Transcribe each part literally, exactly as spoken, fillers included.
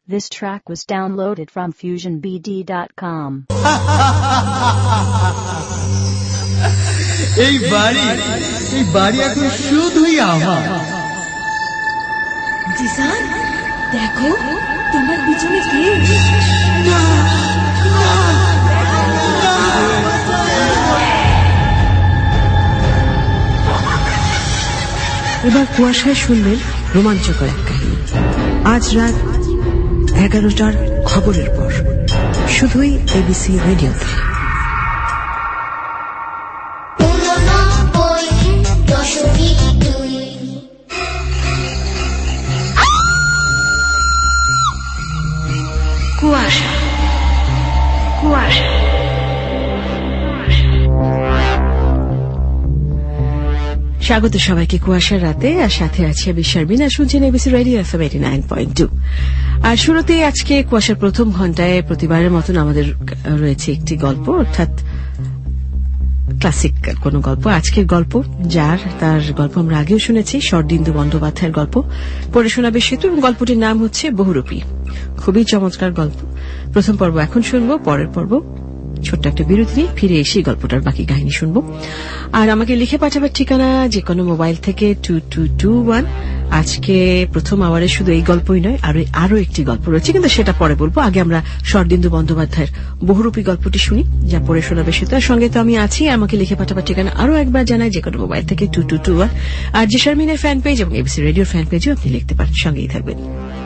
This track was downloaded from fusion b d dot com. এই বাড়ি এই বাড়ি এখন শুধুই আমার। জিসান, দেখো তোমার পিছনে কে? না, এবার কুয়াশায় শুনবেন রোমাঞ্চকর এক কাহিনী। আজ রাত এগারোটার খবরের পর শুধুই এবিসি রেডিওতে। কুয়াশা কুয়াশা স্বাগত সবাইকে কুয়াশার রাতে, আর সাথে আছে আমি শারমিন। আর শুনছেন ABC radio FM eighty nine point two. আর শুরুতেই আজকে কুয়াশার প্রথম ঘন্টায় প্রতিবারের মতন আমাদের রয়েছে একটি গল্প, অর্থাৎ ক্লাসিক কোন গল্প। আজকের গল্প যার তার গল্প আমরা আগেও শুনেছি, শরদিন্দু বন্দ্যোপাধ্যায়ের গল্প পড়ে শোনাবে সেতু, এবং গল্পটির নাম হচ্ছে বহুরূপী। খুবই চমৎকার গল্প। প্রথম পর্ব এখন শুনবো, পরের পর্ব ছোট্ট একটা বিরতি নিয়ে ফিরে এসে গল্পটার বাকি কাহিনী শুনবো। আর আমাকে লিখে পাঠাবার ঠিকানা যে কোনো মোবাইল থেকে টু টু টু ওয়ান। আজকে প্রথম আওয়ারে শুধু এই গল্পই নয়, আরো আরো একটি গল্প রয়েছে, কিন্তু সেটা পরে বলবো। আগে আমরা শরদিন্দু বন্দ্যোপাধ্যায়ের বহুরূপী গল্পটি শুনি, যা পড়ে শোনাবে সেতু। আর সঙ্গে তো আমি আছি। আমাকে লিখে পাঠাবার ঠিকানা আরো একবার জানাই, যে কোনো মোবাইল থেকে টু টু টু ওয়ান। আর যে শারমিনের ফ্যান পেজ এবং এবিসি রেডিওর ফ্যান পেজেও আপনি লিখতে পারেন। সঙ্গেই থাকবেন।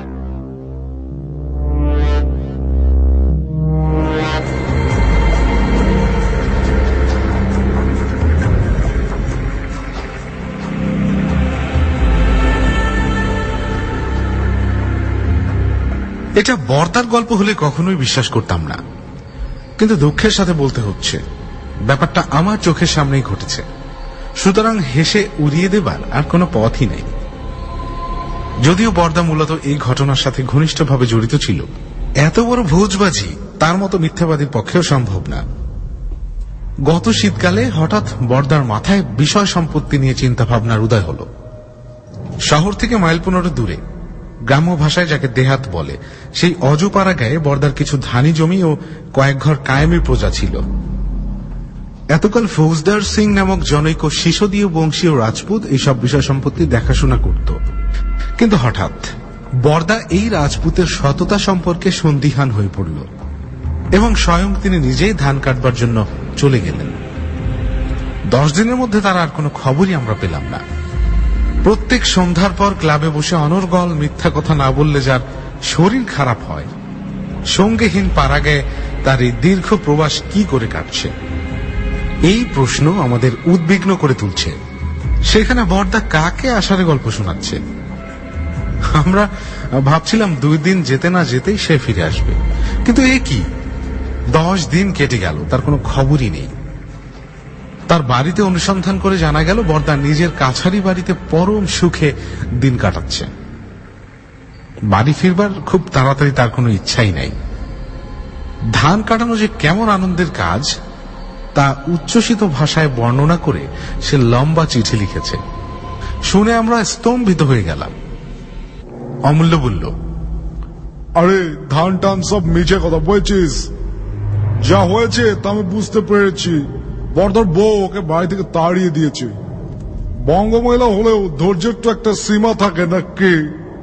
এটা বর্দার গল্প হলে কখনোই বিশ্বাস করতাম না, কিন্তু দুঃখের সাথে বলতে হচ্ছে ব্যাপারটা আমার চোখের সামনেই ঘটেছে, সুতরাং হেসে উড়িয়ে দেবার আর কোনো পথই নেই। যদিও বর্দা মূলত এই ঘটনার সাথে ঘনিষ্ঠভাবে জড়িত ছিল, এত বড় ভোজবাজি তার মতো মিথ্যাবাদীর পক্ষেও সম্ভব না। গত শীতকালে হঠাৎ বর্দার মাথায় বিষয় সম্পত্তি নিয়ে চিন্তা ভাবনার উদয় হল। শহর থেকে মাইল পনেরো দূরে, গ্রাম্য ভাষায় যাকে দেহাত বলে, সেই অজপাড়া গায়ে বর্দার কিছু ধানি জমি ও কয়েক ঘর কায়েমি প্রজা ছিল। এতকাল ফৌজদার সিং নামক জনৈক শিশোদীয় বংশীয় রাজপুত এইসব বিষয় সম্পত্তি দেখাশোনা করত। কিন্তু হঠাৎ বর্দা এই রাজপুতের সততা সম্পর্কে সন্দিহান হয়ে পড়ল এবং স্বয়ং তিনি নিজেই ধান কাটবার জন্য চলে গেলেন। দশ দিনের মধ্যে তার আর কোনো খবরই আমরা পেলাম না। প্রত্যেক সন্ধ্যার পর ক্লাবে বসে অনর্গল মিথ্যা কথা না বললে যার শরীর খারাপ হয়, সঙ্গীহীন পাড়াগায়ে তার এই দীর্ঘ প্রবাস কি করে কাটছে, এই প্রশ্ন আমাদের উদ্বিগ্ন করে তুলছে। সেখানে বর্দা কাকে আষাঢ়ে গল্প শোনাচ্ছে? আমরা ভাবছিলাম দুই দিন যেতে না যেতেই সে ফিরে আসবে, কিন্তু এ কি, দশ দিন কেটে গেল, তার কোনো খবরই নেই। তার বাড়িতে অনুসন্ধান করে জানা গেল বর্দা নিজের কাছারি বাড়িতে পরম সুখে দিন কাটাচ্ছে। বাড়ি ফিরবার খুব তাড়াতাড়ি তার কোনো ইচ্ছাই নাই। ধান কাটানো যে কেমন আনন্দের কাজ তা উচ্ছ্বসিত ভাষায় বর্ণনা করে সে লম্বা চিঠি লিখেছে। শুনে আমরা স্তম্ভিত হয়ে গেলাম। অমূল্য বলল, আরে ধান টান সব মিছে কথা বলছিস, যা হয়েছে তা আমি বুঝতে পেরেছি। বর্দার বউ ওকে বাড়ি থেকে তাড়িয়ে দিয়েছে। বঙ্গমহিলা হলেও ধৈর্যের তো একটা সীমা থাকে নাকি?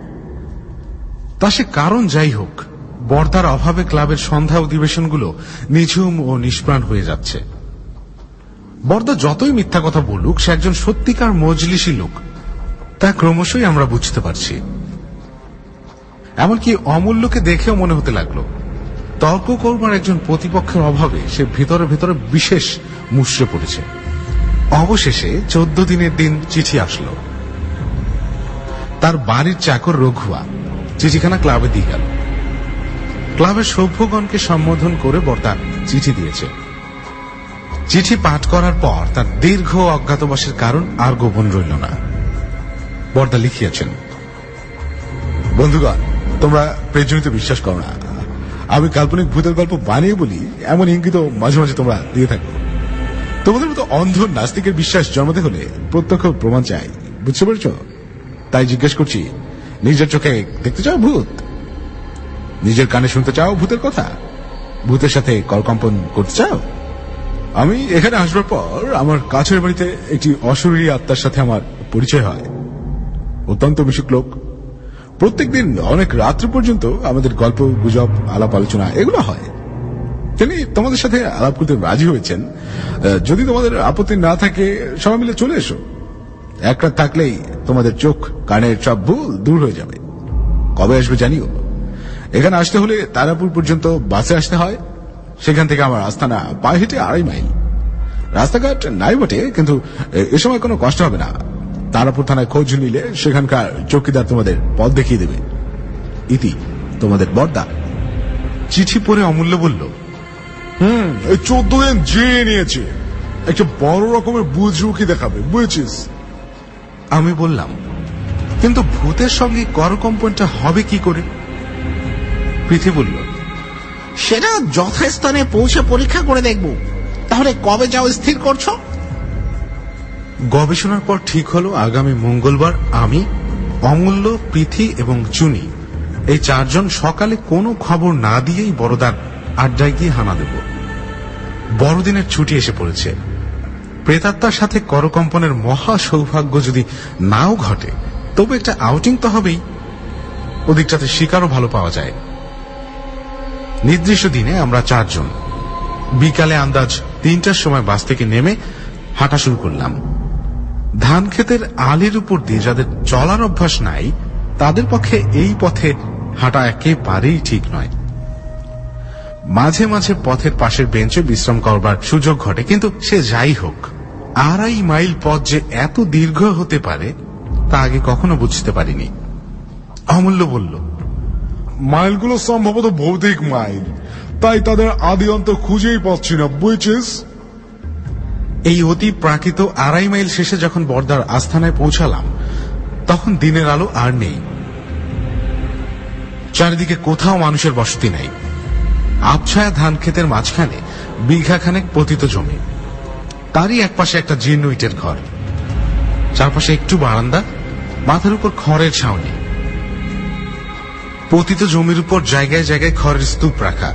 তা সে কারণ যাই হোক, বর্দার অভাবে ক্লাবের সন্ধ্যা অধিবেশনগুলো নিঝুম ও নিষ্প্রাণ হয়ে যাচ্ছে। বর্দা যতই মিথ্যা কথা বলুক, সে একজন সত্যিকার মজলিসী লোক, তা ক্রমশই আমরা বুঝতে পারছি। এমনকি অমূল্যকে দেখেও মনে হতে লাগলো তর্ক করবার একজন প্রতিপক্ষের অভাবে সে ভিতরে ভিতরে বিশেষ মুষড়ে পড়েছে। অবশেষে চোদ্দ দিনের দিন চিঠি আসলো। তার বাড়ির চাকর রঘুয়া চিঠিখানা ক্লাবে দিয়ে গেল। ক্লাবের সভ্যগণকে সম্বোধন করে বর্দা চিঠি দিয়েছে। চিঠি পাঠ করার পর তার দীর্ঘ অজ্ঞাতবাসের কারণ আর গোপন রইল না। বর্দা লিখিয়েছেন, বন্ধুগণ, তোমরা প্রেজনিতে বিশ্বাস করো না, আমি কাল্পনিক ভূতের গল্প বানিয়ে বলি, এমন ইঙ্গিত মাঝে মাঝে তোমরা দিয়ে থাকো। তোমাদের মতো অন্ধ নাস্তিকের বিশ্বাস জন্মাতে হলে প্রত্যক্ষ প্রমাণ চাই, বুঝতে পেরেছ? তাই জিজ্ঞেস করছি, নিজের চোখে দেখতে চাও ভূত? নিজের কানে শুনতে চাও ভূতের কথা? ভূতের সাথে করকম্পন করতে চাও? আমি এখানে আসবার পর আমার কাছের বাড়িতে একটি অশরীরী আত্মার সাথে আমার পরিচয় হয়। অত্যন্ত মিশুক লোক। প্রত্যেকদিন অনেক রাত্র পর্যন্ত আমাদের গল্প গুজব আলাপ আলোচনা এগুলো হয়। তিনি তোমাদের সাথে আলাপ করতে রাজি হয়েছেন। যদি তোমাদের আপত্তি না থাকে সবাই মিলে চলে এসো। এক রাত থাকলেই তোমাদের চোখ কানের সব ভুল দূর হয়ে যাবে। কবে আসবে জানিও। এখানে আসতে হলে তারাপুর পর্যন্ত বাসে আসতে হয়। সেখান থেকে আমার আস্তানা পায়ে হেঁটে আড়াই মাইল। রাস্তাঘাট নাই বটে, কিন্তু এ সময় কোনো কষ্ট হবে না। তারাপুর থানায় খোঁজ নিলে সেখানকার চৌকিদার তোমাদের পথ দেখিয়ে দেবে। ইতি তোমাদের বর্দা। চিঠি পড়ে অমূল্য বলল, হুম এই চোদ্দ দিন জিয়ে নিয়েছে, একটা বড় রকমের বুঝরুকি দেখাবে, বুঝেছিস? আমি বললাম, কিন্তু ভূতের সঙ্গে করকম্পনটা হবে কি করে? পৃথি বলল, সেটা যথাস্থানে পৌঁছে পরীক্ষা করে দেখব। তাহলে কবে যাও স্থির করছো? গবেষণার পর ঠিক হলো আগামী মঙ্গলবার আমি, অমূল্য, পৃথি এবং চুনি এই চারজন সকালে কোনো খবর না দিয়েই বড়দার আড্ডায় গিয়ে হানা দেব। বড়দিনের ছুটি এসে পড়েছে। প্রেতাত্মার সাথে করকম্পনের মহা সৌভাগ্য যদি নাও ঘটে, তবু একটা আউটিং তো হবেই। ওদিকটাতে শিকারও ভালো পাওয়া যায়। নির্দিষ্ট দিনে আমরা চারজন বিকালে আন্দাজ তিনটার সময় বাস থেকে নেমে হাঁটা শুরু করলাম। ধান ক্ষেতের আলির উপর দিয়ে যাদের চলার অভ্যাস নাই, তাদের পক্ষে এই পথে হাঁটা একেবারেই ঠিক নয়। মাঝে মাঝে পথের পাশের বেঞ্চে বিশ্রাম করবার সুযোগ ঘটে, কিন্তু সে যাই হোক, আড়াই মাইল পথ যে এত দীর্ঘ হতে পারে তা আগে কখনো বুঝতে পারিনি। অমূল্য বলল, মাইলগুলো সম্ভবত ভৌতিক মাইল, তাই তাদের আদি অন্ত খুঁজেই পাচ্ছি না, বুঝছিস? এই অতি প্রাকৃত আড়াই মাইল শেষে যখন বর্দার আস্থানায় পৌঁছালাম, তখন দিনের আলো আর নেই। চারিদিকে কোথাও মানুষের বসতি নাই। আবছায়া ধান ক্ষেতের মাঝখানে বিঘা খানেক পতিত জমি, তারই একপাশে একটা জীর্ণ ইটের ঘর, চারপাশে একটু বারান্দা, মাথার উপর খড়ের ছাউনি। পতিত জমির উপর জায়গায় জায়গায় খড়ের স্তূপ রাখা।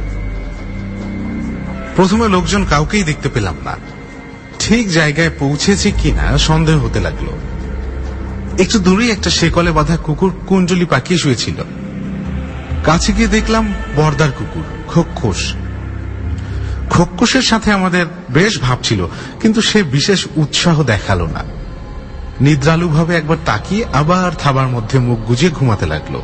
প্রথমে লোকজন কাউকেই দেখতে পেলাম না। ঠিক জায়গায় পৌঁছেছি কিনা সন্দেহ হতে লাগলো। একটু দূরেই একটা শেকলে বাঁধা কুকুর কুঞ্জলি পাকিয়ে শুয়েছিল। কাছে গিয়ে দেখলাম বর্দার কুকুর খোকখোস। খোকখোসের সাথে আমাদের বেশ ভাব ছিল, কিন্তু সে বিশেষ উৎসাহ দেখালো না। নিদ্রালুভাবে একবার তাকিয়ে আবার থাবার মধ্যে মুখ গুজিয়ে ঘুমাতে লাগলো।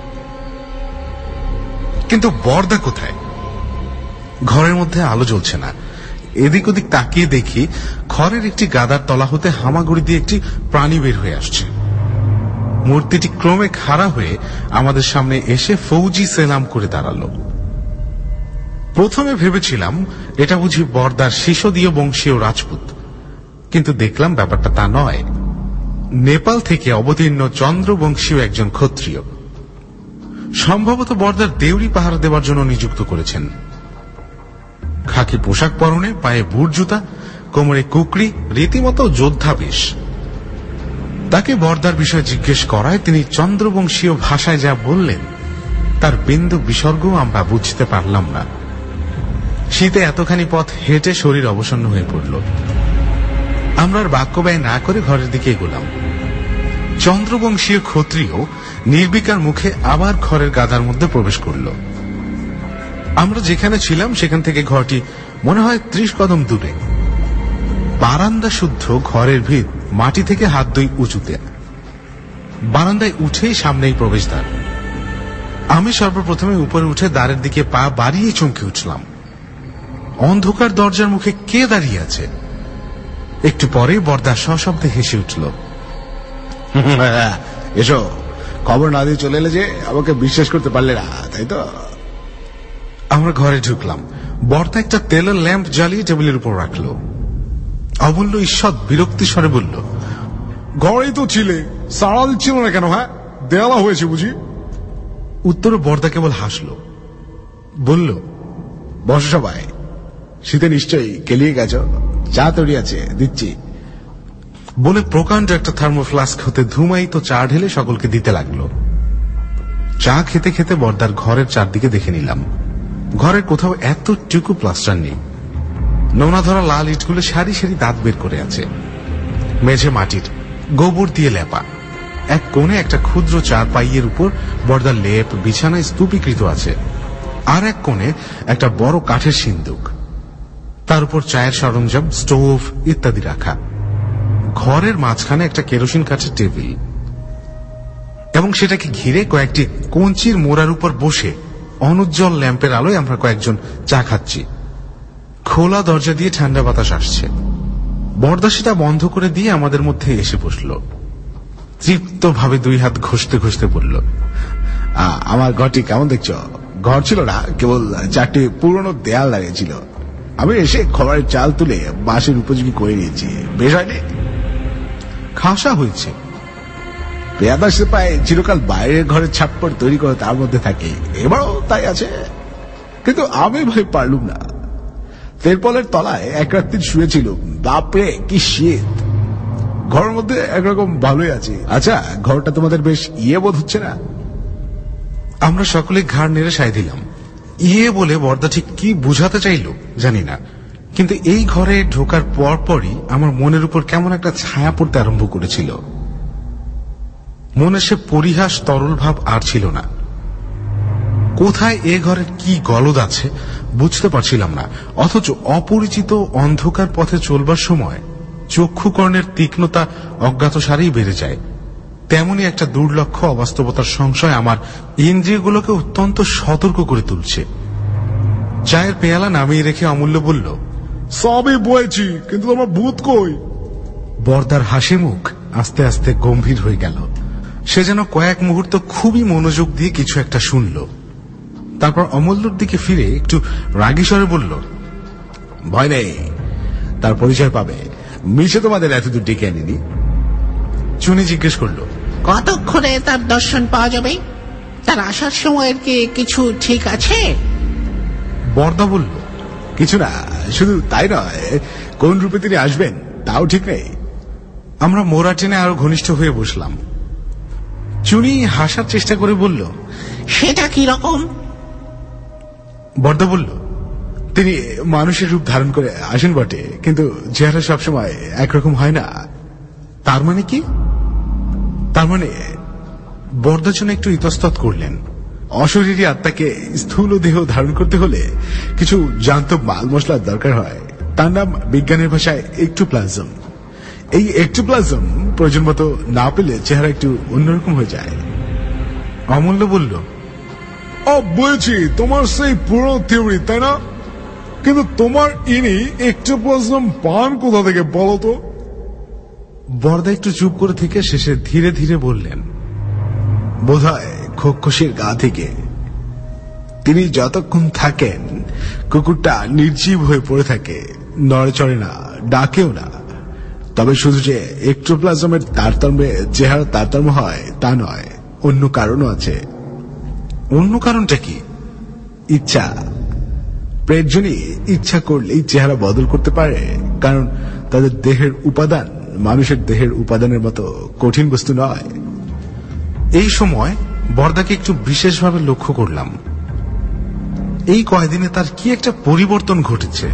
কিন্তু বর্দা কোথায়? ঘরের মধ্যে আলো জ্বলছে না। এদিক ওদিক তাকিয়ে দেখি খড়ের একটি গাদার তলা হতে হামাগুড়ি দিয়ে একটি প্রাণী বের হয়ে আসছে। মূর্তিটি ক্রমে খাড়া হয়ে আমাদের সামনে এসে ফৌজি সেলাম করে দাঁড়ালো। প্রথমে ভেবেছিলাম এটা বুঝি বর্দার শিশদীয় বংশীয় রাজপুত, কিন্তু দেখলাম ব্যাপারটা তা নয়। নেপাল থেকে অবতীর্ণ চন্দ্রবংশীয় একজন ক্ষত্রিয়, সম্ভবত বর্দার দেউরি পাহারা দেওয়ার জন্য নিযুক্ত করেছেন। খাকি পোশাক পরনে, পায়ে বুট জুতা, কোমরে কুকরি, রীতিমতো যোদ্ধা বেশ। তাকে বর্দার বিষয়ে জিজ্ঞেস করায় তিনি চন্দ্রবংশীয় ভাষায় যা বললেন তার বিন্দু বিসর্গ আমরা বুঝতে পারলাম না। শীতে এতখানি পথ হেঁটে শরীর অবসন্ন হয়ে পড়ল। আমরা আর বাক্য ব্যয় না করে ঘরের দিকে এগোলাম। চন্দ্রবংশীয় ক্ষত্রিয় নির্বিকার মুখে আবার ঘরের গাদার মধ্যে প্রবেশ করল। আমরা যেখানে ছিলাম সেখান থেকে ঘরটি মনে হয় ত্রিশ কদম দূরে। বারান্দা শুদ্ধ ঘরের ভিত মাটি থেকে হাত দুই উঁচুতে। বারান্দায় উঠেই সামনেই প্রবেশদ্বার। আমি সর্বপ্রথমে উপরে উঠে দ্বারের দিকে পা বাড়িয়ে চমকে উঠলাম। অন্ধকার দরজার মুখে কে দাঁড়িয়ে আছে? একটু পরে বর্দা সশব্দে হেসে উঠল। এসো, খবর না দিয়ে চলে এলে যে আমাকে বিশ্বাস করতে পারলে না, তাই তো? আমরা ঘরে ঢুকলাম। বর্দা একটা তেলের ল্যাম্প জ্বালিয়ে টেবিলের উপর রাখলো। অমূল্য ঈষৎ বিরক্তি স্বরে বলল, ঘরেই তো ছিলে, সাড়া দিচ্ছিল না কেন? হ্যাঁ, দেওয়ালা হয়েছে বুঝি? উত্তরে বর্দা কেবল হাসল, বলল, বসো সবাই, শীতে নিশ্চয়ই কেলিয়ে গেছ, চা তৈরি আছে, দিচ্ছি। বলে প্রকাণ্ড একটা থার্মোফ্লাস্ক হতে ধুমায়িত চা ঢেলে সকলকে দিতে লাগলো। চা খেতে খেতে বর্দার ঘরের চারদিকে দেখে নিলাম। ঘরের কোথাও এতটুকু প্লাস্টার নেই। নোনা ধরা লাল ইটগুলো সারি সারি দাঁত বের করে আছে। মেঝে মাটির, গোবর দিয়ে লেপা। এক কোণে একটা ক্ষুদ্র চার পাইয়ের উপর বর্দার লেপ বিছানায় স্তূপীকৃত আছে। আর এক কোণে একটা বড় কাঠের সিন্দুক, তার উপর চায়ের সরঞ্জাম, স্টোভ ইত্যাদি রাখা। ঘরের মাঝখানে একটা কেরোসিন কাঠের টেবিল, এবং সেটাকে ঘিরে কয়েকটি কঞ্চির মোড়ার উপর বসে অনুজ্জ্বল ল্যাম্পের আলোয় আমরা কয়েকজন চা খাচ্ছি। খোলা দরজা দিয়ে ঠান্ডা বাতাস আসছে। বর্দা সেটা বন্ধ করে দিয়ে আমাদের মধ্যে এসে বসল। তৃপ্ত ভাবে দুই হাত ঘষতে ঘষতে বলল, আমার ঘরটি কেমন দেখছ? ঘর ছিল না, কেবল চারটি পুরনো দেয়াল লাগিয়েছিল। আমি এসে খবরের চাল তুলে বাঁশের উপযোগী করে নিয়েছি। বেশ হয়নি? খাসা হয়েছে। পেয়াদা সেপায় চিরকাল বাইরের ঘরের ছাপ্পর তৈরি করে তার মধ্যে থাকে, এবারও তাই আছে। কিন্তু আমি ভাই পারলুম না। তেরপলের তলায় এক রাত্রি শুয়েছিল। বাপরে কি শীত! ঘরের মধ্যে একরকম ভালোই আছে। আচ্ছা, ঘরটা তোমাদের বেশ ইয়ে বোধ হচ্ছে না? আমরা সকলে ঘাড় নেড়ে সায় দিলাম। ইয়ে বলে বর্দা ঠিক কি বুঝাতে চাইল জানি না, কিন্তু এই ঘরে ঢোকার পর পরই আমার মনের উপর কেমন একটা ছায়া পড়তে আরম্ভ করেছিল। মনে সে পরিহাস তরল ভাব আর ছিল না। কোথায় এ ঘরের কি গলদ আছে বুঝতে পারছিলাম না, অথচ অপরিচিত অন্ধকার পথে চলবার সময় চক্ষুকর্ণের তীক্ষ্ণতা অজ্ঞাতসারেই বেড়ে যায়। তেমনি একটা দুর্লক্ষ অবাস্তবতার সংশয় আমার ইন্দ্রিয়গুলোকে অত্যন্ত সতর্ক করে তুলছে। চায়ের পেয়ালা নামিয়ে রেখে অমূল্য বলল, সবই বলেছি, কিন্তু তোমার ভূত কই? বর্দার হাসি মুখ আস্তে আস্তে গম্ভীর হয়ে গেল। সে যেন কয়েক মুহূর্ত খুবই মনোযোগ দিয়ে কিছু একটা শুনল। তারপর অমূল্যর দিকে ফিরে একটু রাগী স্বরে বলল, ভয় নেই, তার পরিচয় পাবে। মিশে তোমাদের এতদূর ডেকে আনিনি। চুনি জিজ্ঞেস করল, কতক্ষণে তার দর্শন পাওয়া যাবে? তার আসার সময়ের কি কিছু ঠিক আছে? বর্দা বলল, কিছু না, শুধু তাই নয়, কোন রূপে তিনি আসবেন তাও ঠিক নেই। আমরা মোড়া টেনে আরো ঘনিষ্ঠ হয়ে বসলাম। চুনি হাসার চেষ্টা করে বলল, সেটা কি রকম? বর্দা বলল, তিনি মানুষের রূপ ধারণ করে আসেন বটে, কিন্তু চেহারা সবসময় একরকম হয় না। তার মানে কি? তার মানে বর্দা যেন একটু ইতস্তত করলেন। অশরীরী আত্মাকে স্থূল দেহ ধারণ করতে হলে কিছু জান্ত মাল মশলার দরকার হয়। তার নাম বিজ্ঞানের ভাষায় একটোপ্লাজম। এই একটোপ্লাজম প্রয়োজন মতো না পেলে চেহারা একটু অন্যরকম হয়ে যায়। অমূল্য বলল, ও বুঝেছি, তোমার সেই পুরনো থিওরি, তাই না? কিন্তু তোমার ইনি একটোপ্লাজম পান কোথা থেকে বলো তো? বর্দা একটু চুপ করে থেকে শেষে ধীরে ধীরে বললেন, বোধহয় খোকখসির গা থেকে। তিনি যতক্ষণ থাকেন কুকুরটা নির্জীব হয়ে পড়ে থাকে, নড়ে চড়ে না, ডাকেও না। তবে শুধু যে একটোপ্লাজমের তারতম্যে চেহারা তারতম্য হয় তা নয়, অন্য কারণও আছে। অন্য কারণটা কি? ইচ্ছা। প্রেতজনই ইচ্ছা করলেই চেহারা বদল করতে পারে, কারণ তাদের দেহের উপাদান মানুষের দেহের উপাদানের মতো কঠিন বস্তু নয়। এই সময় বর্দাকে একটু বিশেষভাবে লক্ষ্য করলাম। এই কয়দিনে তার কি একটা পরিবর্তন ঘটেছে।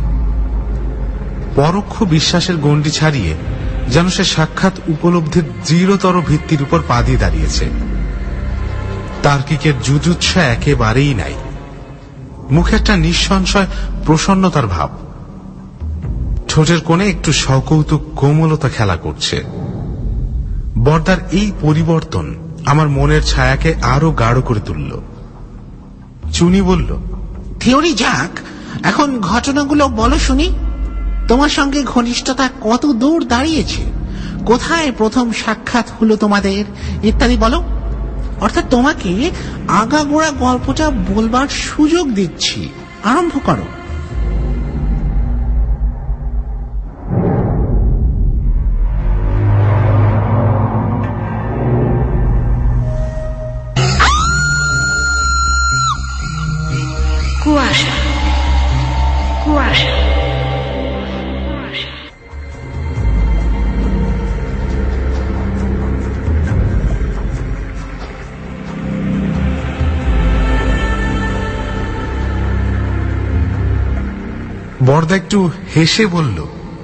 পরোক্ষ বিশ্বাসের গণ্ডি ছাড়িয়ে যেন সে সাক্ষাৎ উপলব্ধির দৃঢ়তর ভিত্তির উপর পা দিয়ে দাঁড়িয়েছে। তার্কিকের জুজুৎসা একেবারেই নাই। মুখে একটা নিঃসংশয় প্রসন্নতার ভাব। ঠোঁটের কোণে একটু সকৌতুক কোমলতা খেলা করছে। বর্দার এই পরিবর্তন আমার মনের ছায়াকে আরো গাঢ় করে তুলল। চুনি বলল, থিওরি যাক, এখন ঘটনাগুলো বলো শুনি। তোমার সঙ্গে ঘনিষ্ঠতা কত দূর দাঁড়িয়েছে? কোথায় প্রথম সাক্ষাৎ হলো তোমাদের, ইত্যাদি বলো। অর্থাৎ তোমাকে আগাগোড়া গল্পটা বলবার সুযোগ দিচ্ছি, আরম্ভ করো। কুয়াশা কুয়াশা বরদা একটু হেসে বলল,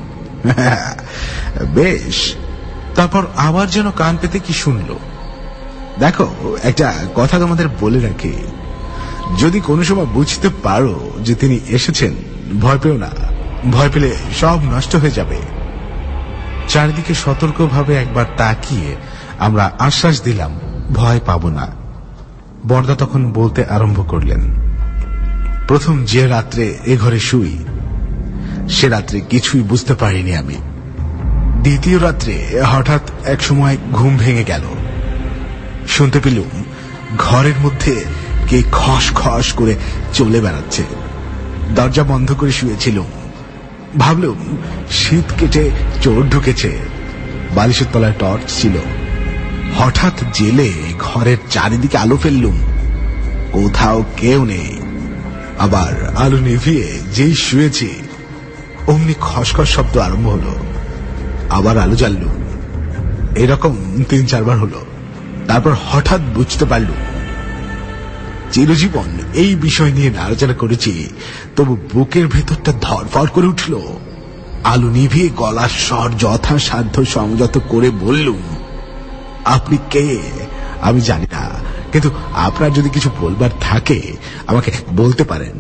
বেশ। তারপর আবার যেন কান পেতে কি শুনল। দেখো, একটা কথা তোমাদের বলে রাখি, যদি কোনো সময় বুঝতে পারো যে তিনি এসেছেন, ভয় পেও না। ভয় পেলে সব নষ্ট হয়ে যাবে। চারিদিকে সতর্কভাবে একবার তাকিয়ে আমরা আশ্বাস দিলাম ভয় পাব না। বরদা তখন বলতে আরম্ভ করলেন, প্রথম যে রাত্রে এ ঘরে শুই, সে রাত্রে কিছুই বুঝতে পারিনি আমি। দ্বিতীয় রাত্রে হঠাৎ এক সময় ঘুম ভেঙে গেল। শুনতে পেলুম ঘরের মধ্যে কে খস খস করে চলে বেড়াচ্ছে। দরজা বন্ধ করে শুয়েছিলুম। ভাবলুম শীত কেটে চোর ঢুকেছে। বালিশের তলায় টর্চ ছিল। হঠাৎ জেলে ঘরের চারিদিকে আলো ফেললুম। কোথাও কেউ নেই। আবার আলো নিভিয়ে যেই শুয়েছি, অমনি খসখস শব্দ আরম্ভ হলো। আবার আলো জ্বাললুম। এরকম তিন চারবার হলো। তারপর হঠাৎ বুঝতে পারলুম চিরজীবন এই বিষয় নিয়ে নাড়াচাড়া করেছি, তবু বুকের ভেতরটা ধরফড় করে উঠল। আলো নিভিয়ে গলার স্বর যথাসাধ্য সংযত করে বললুম, আপনি কে আমি জানি না, কিন্তু আপনার যদি কিছু বলবার থাকে আমাকে বলতে পারেন।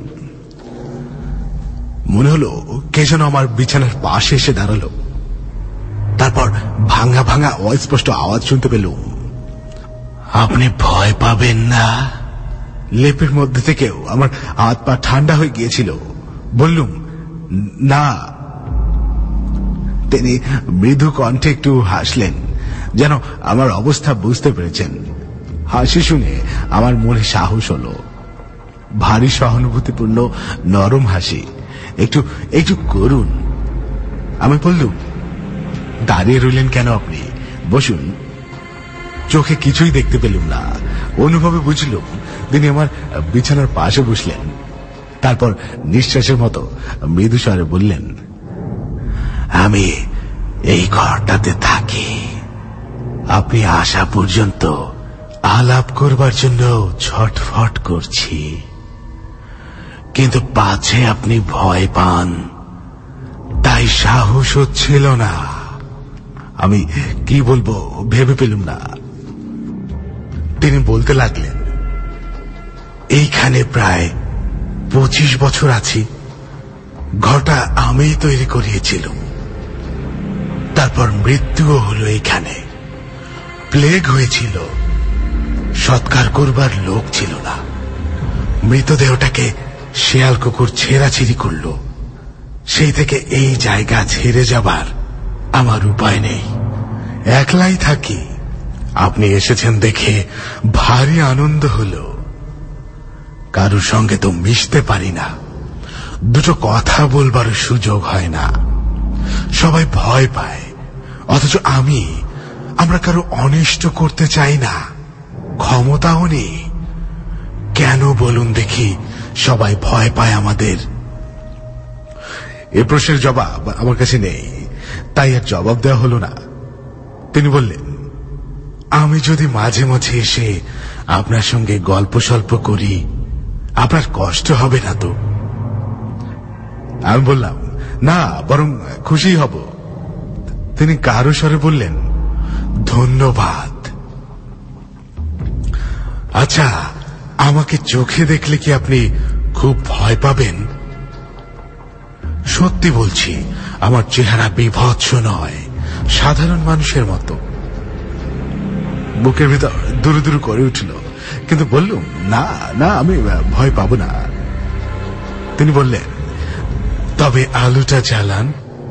মনে হলো কে যেন আমার বিছানার পাশে এসে দাঁড়ালো। তারপর ভাঙা ভাঙা অস্পষ্ট আওয়াজ শুনতে পেলুম, আপনি ভয় পাবেন না। লেপের মধ্যে থেকেও আমার হাত পা ঠান্ডা হয়ে গিয়েছিল। বললুম, না। তিনি মৃদু কণ্ঠে একটু হাসলেন, যেন আমার অবস্থা বুঝতে পেরেছেন। হাসি শুনে আমার মনে সাহস হলো। ভারী সহানুভূতিপূর্ণ নরম হাসি, একটু একটু করুন। আমি বললুম, দাঁড়িয়ে রইলেন কেন আপনি? বসুন। চোখে কিছুই দেখতে পেলুম না। অনুভবে বুঝলুম তিনি আমার বিছানার পাশে বসলেন। তারপর নিঃশ্বাসের মতো মৃদু স্বরে বললেন, আমি এই ঘরটাতে থাকি। আপনি আসা পর্যন্ত আলাপ করবার জন্য ছটফট করছি, কিন্তু পাছে আপনি ভয় পান, তাই সাহস হচ্ছিল না। আমি কি বলবো ভেবে পেলুম না। তিনি বলতে লাগলেন, এইখানে প্রায় পঁচিশ বছর আছি। ঘরটা আমিই তৈরি করিয়েছিলাম। তারপর মৃত্যুও হলো এইখানে। প্লেগ হয়েছিল, সৎকার করবার লোক ছিল না। মৃতদেহটাকে শেয়াল কুকুর ছেঁড়াছিড়ি করল। সেই থেকে এই জায়গা ছেড়ে যাবার আমার উপায় নেই। একলাই থাকি। আপনি এসেছেন দেখে ভারী আনন্দ হলো। কারোর সঙ্গে তো মিশতে পারি না, দুটো কথা বলবার সুযোগ হয় না। সবাই ভয় পায়, অথচ আমি আমরা কারো অনিষ্ট করতে চাই না, ক্ষমতাও নেই। কেন বলুন দেখি সবাই ভয় পায় আমাদের? এ প্রশ্নের জবাব আমার কাছে নেই, তাই আর জবাব দেওয়া হলো না। তিনি বললেন, আমি যদি মাঝে মাঝে এসে আপনার সঙ্গে গল্প সল্প করি, আপনার কষ্ট হবে না তো? আমি বললাম, না, বরং খুশি হব। তিনি কারো স্বরে বললেন, ধন্যবাদ। আচ্ছা, আমাকে চোখে দেখলে কি আপনি খুব ভয় পাবেন? সত্যি বলছি, আমার চেহারা বিভৎস নয়, সাধারণ মানুষের মতো। বুকের ভিতর দুরু দুরু করে উঠল, কিন্তু বললুম, না না, আমি ভয় পাবো না। তিনি বললেন, তবে আলোটা জ্বালান।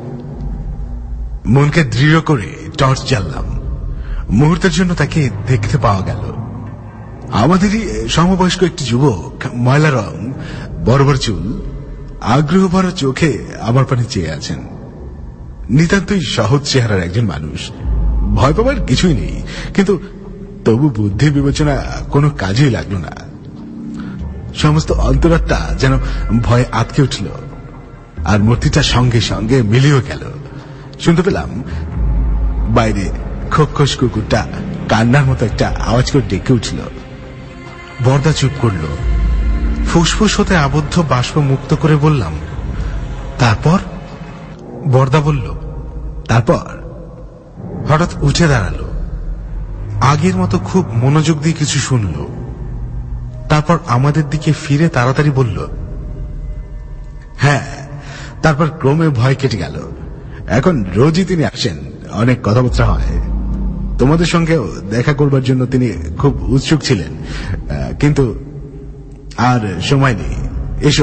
মনকে দৃঢ় করে টর্চ জ্বাললাম। মুহূর্তের জন্য তাকে দেখতে পাওয়া গেল। আমাদেরই সমবয়স্ক একটি যুবক, ময়লা রং, বড় বড় চুল, আগ্রহ ভরা চোখে আমার পানে চেয়ে আছেন। নিতান্তই সহজ চেহারার একজন মানুষ। ভয় পাবার কিছুই নেই, কিন্তু তবু বুদ্ধি বিবেচনা কোনো কাজেই লাগলো না। সমস্ত অন্তরাত্মা যেন ভয়ে আটকে উঠল, আর মূর্তিটা সঙ্গে সঙ্গে মিলিয়ে গেল। শুনতে পেলাম বাইরে খোকখোস কুকুরটা কান্নার মতো একটা আওয়াজ করে ডেকে উঠল। বরদা চুপ করল। ফুসফুস হতে আবদ্ধ বাষ্প মুক্ত করে বললাম, তারপর বরদা বলল, তারপর হঠাৎ উঠে দাঁড়ালো, আগের মতো খুব মনোযোগ দিয়ে কিছু শুনল, তারপর আমাদের দিকে ফিরে তাড়াতাড়ি বলল, হ্যাঁ। তারপর ক্রমে ভয় কেটে গেল। এখন রোজই তিনি আসেন, অনেক কথাবার্তা হয়। তোমাদের সঙ্গেও দেখা করবার জন্য তিনি খুব উৎসুক ছিলেন, কিন্তু আর সময় নেই। এসো।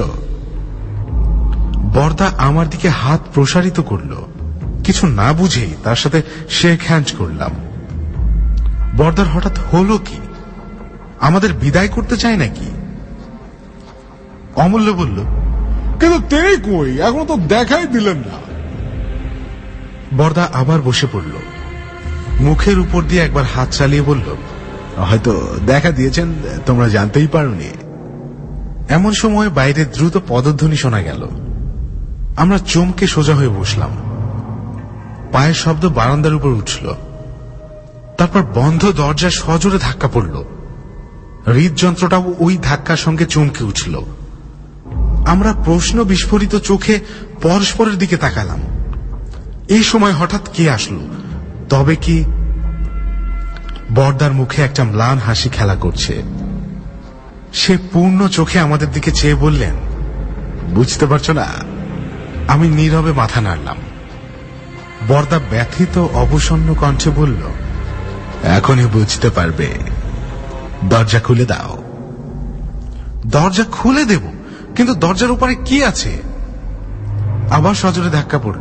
বরদা আমার দিকে হাত প্রসারিত করল। কিছু না বুঝেই তার সাথে শেক হ্যান্ড করলাম। বরদার হঠাৎ হলো কি? আমাদের বিদায় করতে চায় নাকি? অমূল্য বলল, কিন্তু তিনি কই, এখনো তো দেখাই দিলেন না। বরদা আবার বসে পড়ল, মুখের উপর দিয়ে একবার হাত চালিয়ে বলল, হয়তো দেখা দিয়েছেন, তোমরা জানতেই পারোনি। এমন সময় বাইরে দ্রুত পদধ্বনি শোনা গেল। আমরা চমকে সোজা হয়ে বসলাম। পায়ের শব্দ বারান্দার উপর উঠল, তারপর বন্ধ দরজা সজোরে ধাক্কা পড়ল। হৃদযন্ত্রটাও ওই ধাক্কার সঙ্গে চমকে উঠল। আমরা প্রশ্ন বিস্ফোরিত চোখে পরস্পরের দিকে তাকালাম। এই সময় হঠাৎ কে আসলো? তবে কি? বরদার মুখে একটা ম্লান হাসি খেলা করছে। সে পূর্ণ চোখে আমাদের দিকে চেয়ে বললেন, বুঝতে পারছো না? আমি নীরবে মাথা নাড়লাম। বরদা ব্যথিত অবসন্ন কণ্ঠে বলল, এখনই বুঝতে পারবে, দরজা খুলে দাও। দরজা খুলে দেব, কিন্তু দরজার উপরে কি আছে? আবার সজোরে ধাক্কা পড়ল।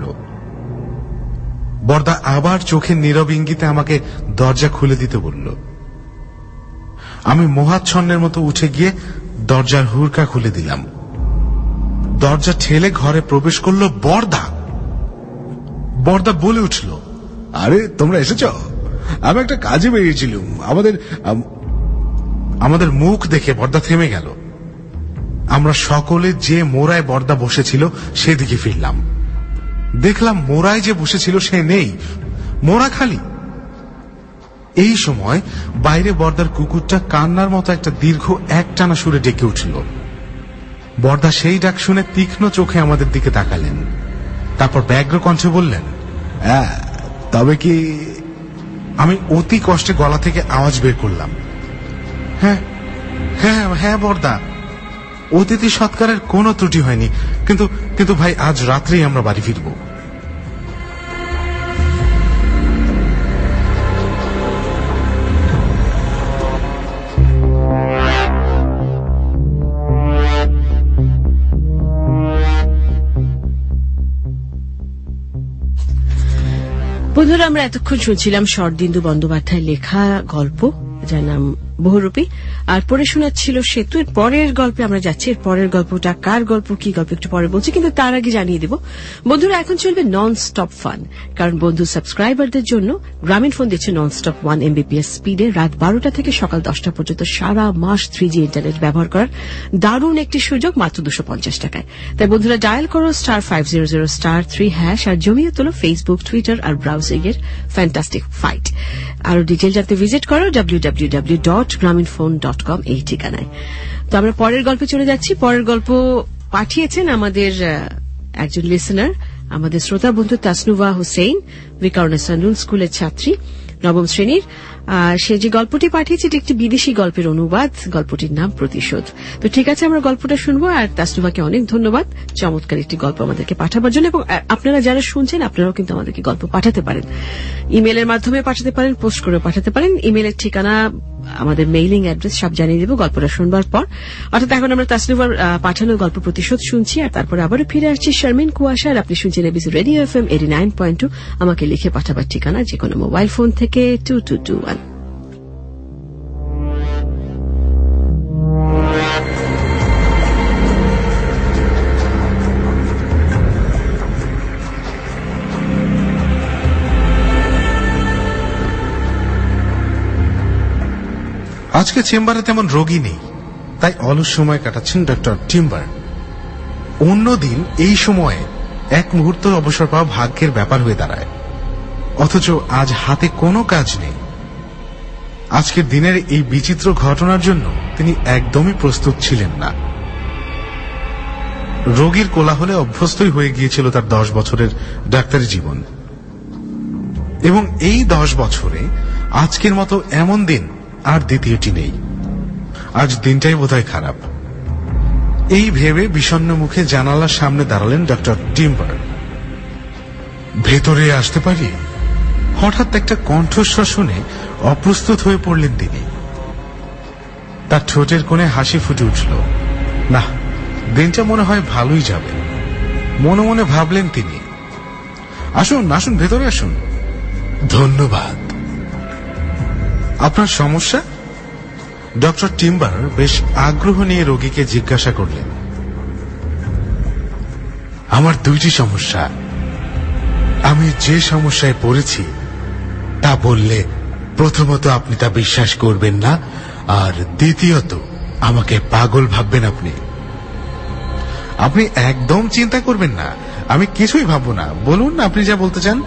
বরদা আবার চোখের নীরব ইঙ্গিতে আমাকে দরজা খুলে দিতে বলল। আমি মোহাচ্ছন্নের মতো উঠে গিয়ে দরজার হুড়কা খুলে দিলাম। দরজা ঠেলে ঘরে প্রবেশ করল বরদা। বরদা বলে উঠল, আরে তোমরা এসেছ? আমি একটা কাজে বেরিয়েছিলাম। আমাদের আমাদের মুখ দেখে বরদা থেমে গেল। আমরা সকলে যে মোড়ায় বরদা বসেছিল সেদিকে ফিরলাম। দেখলাম মোড়ায় যে বসেছিল সে নেই, মোড়া খালি। এই সময় বাইরে বরদার কুকুরটা কান্নার মতো একটা দীর্ঘ একটানা সুরে ডেকে উঠল। বরদা সেই ডাক শুনে তীক্ষ্ণ চোখে আমাদের দিকে তাকালেন, তারপর ব্যগ্র কণ্ঠে বললেন, হ্যাঁ তবে কি? আমি অতি কষ্টে গলা থেকে আওয়াজ বের করলাম, হ্যাঁ হ্যাঁ হ্যাঁ বরদা, অতিথি সৎকারের কোনো ত্রুটি হয়নি, কিন্তু কিন্তু ভাই আজ রাত্রেই আমরা বাড়ি ফিরব। বন্ধুরা, আমরা এতক্ষণ শুনছিলাম শরদিন্দু বন্দ্যোপাধ্যায়ের লেখা গল্প, যার নাম বহুরূপী, আর পড়ে শোনাচ্ছিল সেতু। এর পরের গল্পে আমরা যাচ্ছি। এর পরের গল্পটা কার গল্প, কি গল্প একটু পরে বলছি, কিন্তু তার আগে জানিয়ে দেব বন্ধুরা, এখন চলবে নন স্টপ ফান। কারণ বন্ধু সাবস্ক্রাইবারদের জন্য গ্রামীণ ফোন দিচ্ছে নন স্টপ ওয়ান এমবিপিএস স্পিডে রাত বারোটা থেকে সকাল দশটা পর্যন্ত সারা মাস থ্রি জি ইন্টারনেট ব্যবহার করার দারুণ একটি সুযোগ, মাত্র দুশো পঞ্চাশ টাকায়। তাই বন্ধুরা ডায়াল করো star five zero zero star three hash আর জমিয়ে তোলো ফেসবুক, টুইটার আর ব্রাউজিং এর ফ্যান্টাস্টিক ফাইট। আরো ডিটেল জানতে ভিজিট করো W W W dot Grameen phone dot com এই ঠিকানায়। তো আমরা পরের গল্পে চলে যাচ্ছি। পরের গল্প পাঠিয়েছেন আমাদের একজন লিসেনার, আমাদের শ্রোতা বন্ধু তাসনুভা হুসেইন, বিকারণেশ্বর স্কুলের ছাত্রী, নবম শ্রেণীর। সে যে গল্পটি পাঠিয়েছে এটি একটি বিদেশি গল্পের অনুবাদ। গল্পটির নাম প্রতিশোধ। তো ঠিক আছে, আমরা গল্পটা শুনবো। আর তাসনুভাকে অনেক ধন্যবাদ চমৎকার একটি গল্প আমাদেরকে পাঠাবার জন্য। এবং আপনারা যারা শুনছেন আপনারাও কিন্তু আমাদেরকে গল্প পাঠাতে পারেন, ইমেলের মাধ্যমে পাঠাতে পারেন, পোস্ট করে পাঠাতে পারেন। ইমেলের ঠিকানা, আমাদের মেইলিং অ্যাড্রেস সব জানিয়ে দেব গল্পটা শুনবার পর। অর্থাৎ এখন আমরা তাসনুভার পাঠানো গল্প প্রতিশোধ শুনছি, আর তারপরে আবারও ফিরে আসছি শারমিন কুয়াশা। আর আপনি শুনছেন ABC radio F M eighty nine point two. আমাকে লিখে পাঠাবার ঠিকানা যে কোনো মোবাইল ফোন থেকে টু টু টু ওয়ান। আজকে চেম্বারে তেমন রোগী নেই, তাই অলস সময় কাটাচ্ছেন ডক্টর টিম্বার। অন্যদিন এই সময়ে এক মুহূর্ত অবসর পাওয়া ভাগ্যের ব্যাপার হয়ে দাঁড়ায়, অথচ আজ হাতে কোনো কাজ নেই। আজকের দিনের এই বিচিত্র ঘটনার জন্য তিনি একদমই প্রস্তুত ছিলেন না। রোগীর কোলাহলে অভ্যস্তই হয়ে গিয়েছিল তার দশ বছরের ডাক্তারি জীবন। এবং এই দশ বছরে আজকের মতো এমন দিন আর দ্বিতীয়টি নেই। আজ দিনটাই বোধহয় খারাপ। এই ভেবে বিষণ্ণ মুখে জানালার সামনে দাঁড়ালেন ডক্টর টিম্বার। ভেতরে আসতে পারি? হঠাৎ একটা কণ্ঠস্বর শুনে অপ্রস্তুত হয়ে পড়লেন তিনি। তার ঠোঁটের কোণে হাসি ফুটে উঠল। না, দিনটা মনে হয় ভালোই যাবে, মনে মনে ভাবলেন তিনি। আসুন আসুন, ভেতরে আসুন। ধন্যবাদ। আপনার সমস্যা? ডক্টর টিম্বার বেশ আগ্রহ নিয়ে রোগীকে জিজ্ঞাসা করলেন। আমার দুইটি সমস্যা। আমি যে সমস্যায় পড়েছি তা বললে প্রথমত আপনি তা বিশ্বাস করবেন না, আর দ্বিতীয়ত আমাকে পাগল ভাববেন। আপনি আপনি একদম চিন্তা করবেন না, আমি কিছুই ভাববো না। বলুন আপনি যা বলতে চান।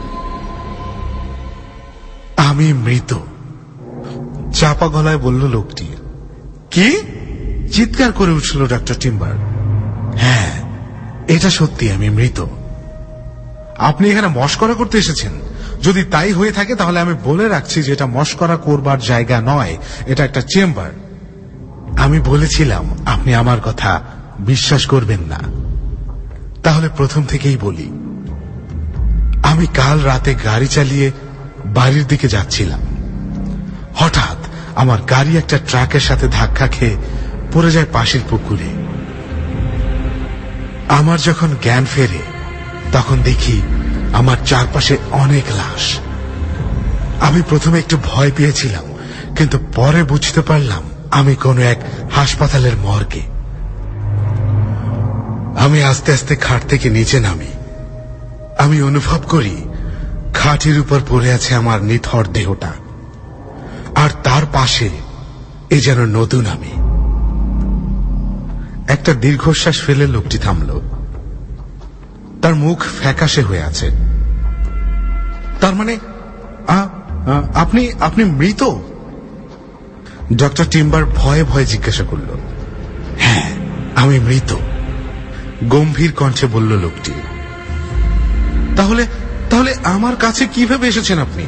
আমি মৃত, চাপা গলায় বলল লোকটি। কি? চিৎকার করে উঠল ডক্টর টিম্বার। হ্যাঁ, এটা সত্যি, আমি মৃত। আপনি এখানে মশকরা করতে এসেছেন? যদি তাই হয়ে থাকে তাহলে আমি বলে রাখছি যে এটা মশকরা করবার জায়গা নয়, এটা একটা চেম্বার। আমি বলেছিলাম আপনি আমার কথা বিশ্বাস করবেন না। তাহলে প্রথম থেকেই বলি, আমি কাল রাতে গাড়ি চালিয়ে বাড়ির দিকে যাচ্ছিলাম। হঠাৎ আমার গাড়ি একটা ট্রাকের সাথে ধাক্কা খেয়ে পড়ে যায় পাশের পুকুরে। আমার যখন জ্ঞান ফেরে তখন দেখি আমার চারপাশে অনেক লাশ। আমি প্রথমে একটু ভয় পেয়েছিলাম, কিন্তু পরে বুঝতে পারলাম আমি কোনো এক হাসপাতালের মর্গে। আমি আস্তে আস্তে খাট থেকে নিচে নামি। আমি অনুভব করি খাটের উপর পড়ে আছে আমার নিথর দেহটা, আর তার পাশে এ যেন নতুন আমি। একটা দীর্ঘশ্বাস ফেলে লোকটি থামল। তার মুখ ফ্যাকাশে হয়ে আছে। তার মানে আপনি আপনি মৃত? ডক্টর টিম্বার ভয়ে ভয়ে জিজ্ঞাসা করল। হ্যাঁ, আমি মৃত, গম্ভীর কণ্ঠে বলল লোকটি। তাহলে তাহলে আমার কাছে কিভাবে এসেছেন আপনি?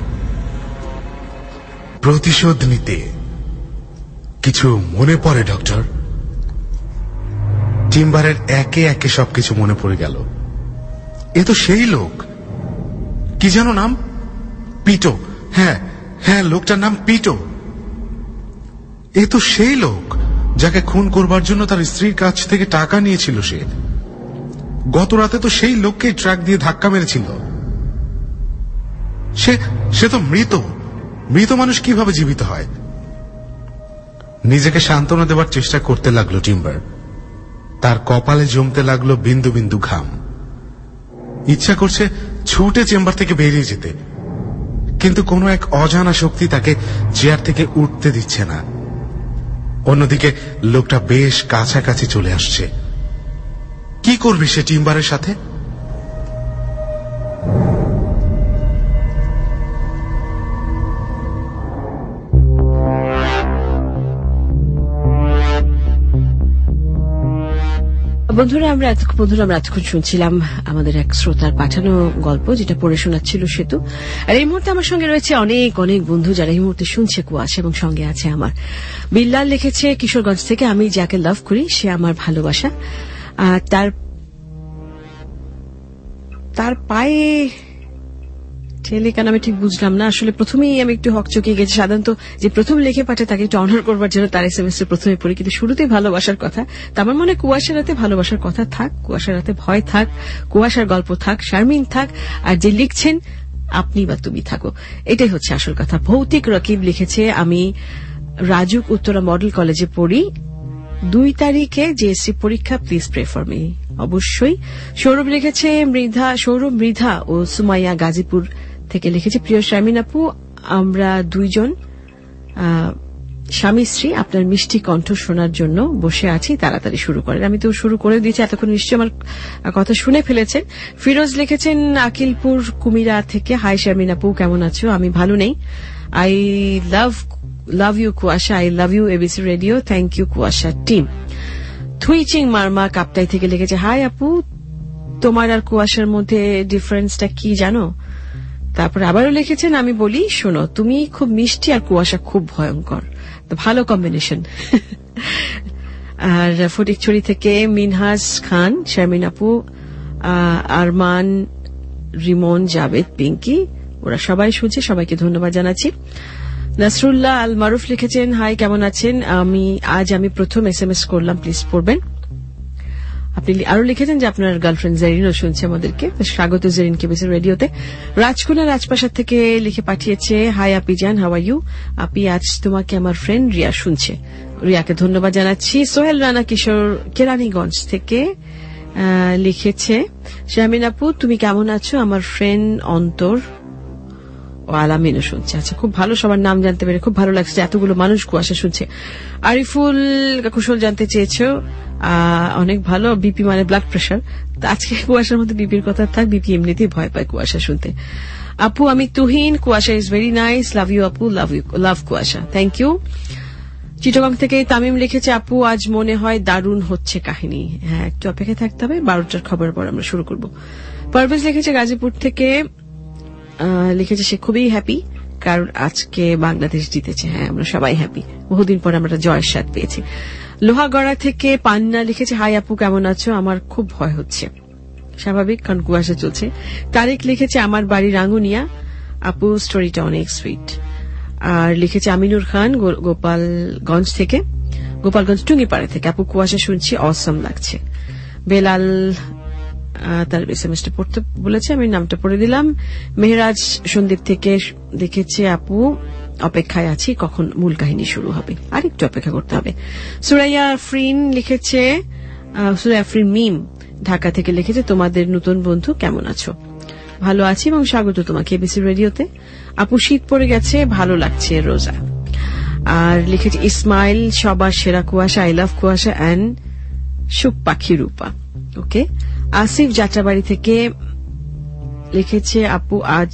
প্রতিশোধ নিতে। কিছু মনে পড়ে ডক্টর? টিম্বারের একে একে সবকিছু মনে পড়ে গেল। এ তো সেই লোক। কি যেন নাম? পিটো। হ্যাঁ হ্যাঁ, লোকটার নাম পিটো। এ তো সেই লোক যাকে খুন করবার জন্য তার স্ত্রীর কাছ থেকে টাকা নিয়েছিল সে। গত রাতে তো সেই লোককে ট্রাক দিয়ে ধাক্কা মেরেছিল। সে সে তো মৃত। মৃত মানুষ কিভাবে জীবিত হয়? নিজেকে সান্ত্বনা দেবার চেষ্টা করতে লাগলো টিম্বার। তার কপালে জমতে লাগলো বিন্দু বিন্দু ঘাম। ইচ্ছা করছে ছুটে চেম্বার থেকে বেরিয়ে যেতে, কিন্তু কোনো এক অজানা শক্তি তাকে চেয়ার থেকে উঠতে দিচ্ছে না। অন্যদিকে লোকটা বেশ কাছাকাছি চলে আসছে। কি করবে সে টিম্বারের সাথে? বন্ধুরা আমরা এতক্ষণ বন্ধুরা আমরা এতক্ষণ শুনছিলাম আমাদের এক শ্রোতার পাঠানো গল্প, যেটা পড়ে শোনাচ্ছিল সেতু। আর এই মুহূর্তে আমার সঙ্গে রয়েছে অনেক অনেক বন্ধু যারা এই মুহূর্তে শুনছে কুয়াশা, এবং সঙ্গে আছে আমার বিল্লাল। লিখেছে কিশোরগঞ্জ থেকে, আমি যাকে লাভ করি সে আমার ভালোবাসা। আর তার তার পায়ে ঠেলে কেন আমি ঠিক বুঝলাম না। আসলে প্রথমেই আমি একটু হকচকিয়ে গেছি। সাধারণত যে প্রথম লিখে পাঠে তাকে একটু অনার করবার জন্য তার এস এম এস প্রথমে পড়ি, কিন্তু শুরুতেই ভালোবাসার কথা। তা আমার মনে কুয়াশার রাতে ভালোবাসার কথা থাক, কুয়াশার রাতে ভয় থাক, কুয়াশার গল্প থাক, শারমিন থাক, আর যে লিখছেন আপনি বা তুমি থাকো, এটাই হচ্ছে আসল কথা। ভৌতিক রকিব লিখেছে, আমি রাজুক উত্তরা মডেল কলেজে পড়ি, দুই তারিখে জিএসসি পরীক্ষা, প্লিজ প্রে ফর মি। অবশ্যই। সৌরভ লিখেছে মৃধা, সৌরভ মৃধা ও সুমাইয়া গাজীপুর থেকে লিখেছে, প্রিয় শারমিন আপু, আমরা দুইজন স্বামী স্ত্রী আপনার মিষ্টি কণ্ঠ শোনার জন্য বসে আছি, তাড়াতাড়ি শুরু করেন। আমি তো শুরু করে দিয়েছি, এতক্ষণ নিশ্চয়ই আমার কথা শুনে ফেলেছেন। ফিরোজ লিখেছেন আকিলপুর কুমিরা থেকে, হাই শারমিন আপু, কেমন আছো? আমি ভালো নেই। I love love you Kuasha, I love you ABC radio, thank you Kuasha team. Thuiching Marma Kaptai থেকে লিখেছে, হাই আপু, তোমার আর কুয়াশার মধ্যে ডিফারেন্সটা কি জানো? তারপরে আবারও লিখেছেন, আমি বলি শোনো, তুমি খুব মিষ্টি আর কুয়াশা খুব ভয়ঙ্কর, তো ভালো কম্বিনেশন। আর ফটিকছড়ি থেকে মিনহাজ খান, শারমিন আপু, আরমান, রিমন, জাভেদ, পিঙ্কি, ওরা সবাই শুনছে, সবাইকে ধন্যবাদ জানাচ্ছি। নাসরুল্লাহ আল মারুফ লিখেছেন, হাই কেমন আছেন, আমি আজ আমি প্রথম এস এম এস করলাম, প্লিজ পড়বেন। আপনি আরো লিখেছেন যে আপনার গার্লফ্রেন্ড জেরিনও শুনছে আমাদেরকে, স্বাগত জেরিনকে বিসি রেডিওতে। রাজকুলা রাজপ্রাসাদ থেকে লিখে পাঠিয়েছে, হাই আপি জান, হাউ আর ইউ? আপি, আজ তোমাকে আমার ফ্রেন্ড রিয়া শুনছে, রিয়াকে ধন্যবাদ জানাচ্ছি। সোহেল রানা কিশোর কেরানীগঞ্জ থেকে লিখেছে, শারমিন আপু তুমি কেমন আছো? আমার ফ্রেন্ড অন্তর ও আলামিনও শুনছে। আচ্ছা, খুব ভালো, সবার নাম জানতে পেরে খুব ভালো লাগছে, এতগুলো মানুষ কুয়াশা শুনছে। আরিফুল কুশল জানতে চেয়েছো, অনেক ভালো। বিপি মানে ব্লাড প্রেশার, আজকে কুয়াশার মধ্যে বিপির কথা থাক, বিপি এমনিতেই ভয় পায় কুয়াশা শুনতে। আপু আমি Tuhin, Kuasha is very nice, love you আপু, love you, love Kuasha, thank you. Chittagong থেকে তামিম লিখেছে, আপু আজ মনে হয় দারুণ হচ্ছে কাহিনী। হ্যাঁ, একটু অপেক্ষা থাকতে হবে, বারোটার খবরের পর আমরা শুরু করব। পারভেজ লিখেছে গাজীপুর থেকে, লিখেছে সে খুবই হ্যাপি কারণ আজকে বাংলাদেশ জিতেছে। হ্যাঁ, আমরা সবাই হ্যাপি, বহুদিন পর আমরা জয়ের স্বাদ পেয়েছি। লোহাগড়া থেকে পান্না লিখেছে, হাই আপু কেমন আছো? আমার খুব ভয় হচ্ছে, স্বাভাবিক কারণ কুয়াশা চলছে। তারেক লিখেছে, আমার বাড়ি রাঙ্গুনিয়া, আপু স্টোরিটা অনেক সুইট। আর লিখেছে আমিনুর খান গোপালগঞ্জ থেকে, গোপালগঞ্জ টুঙ্গিপাড়া থেকে, আপু কুয়াশা শুনছি, অসম লাগছে। বেলাল তার এসএমএসটা পড়তে বলেছে, আমি নামটা পড়ে দিলাম। মেহরাজ সন্দীপ থেকে লিখেছে, আপু অপেক্ষায় আছি, কখন মূল কাহিনী শুরু হবে, আর একটু অপেক্ষা করতে হবে। সুরাইয়া আফরিন লিখেছে, সুরাইয়া আফরিন মিম ঢাকা থেকে লিখেছে, তোমাদের নতুন বন্ধু কেমন আছো? ভালো আছি এবং স্বাগত তোমাকে এবিসি রেডিওতে। আপু শীত পড়ে গেছে, ভালো লাগছে রোজা। আর লিখেছে ইসমাইল, সবার সেরা কুয়াশা, আই লাভ কুয়াশা অ্যান্ড সুখ পাখি রূপা। ওকে। আসিফ যাত্রাবাড়ি থেকে লিখেছে, আপু আজ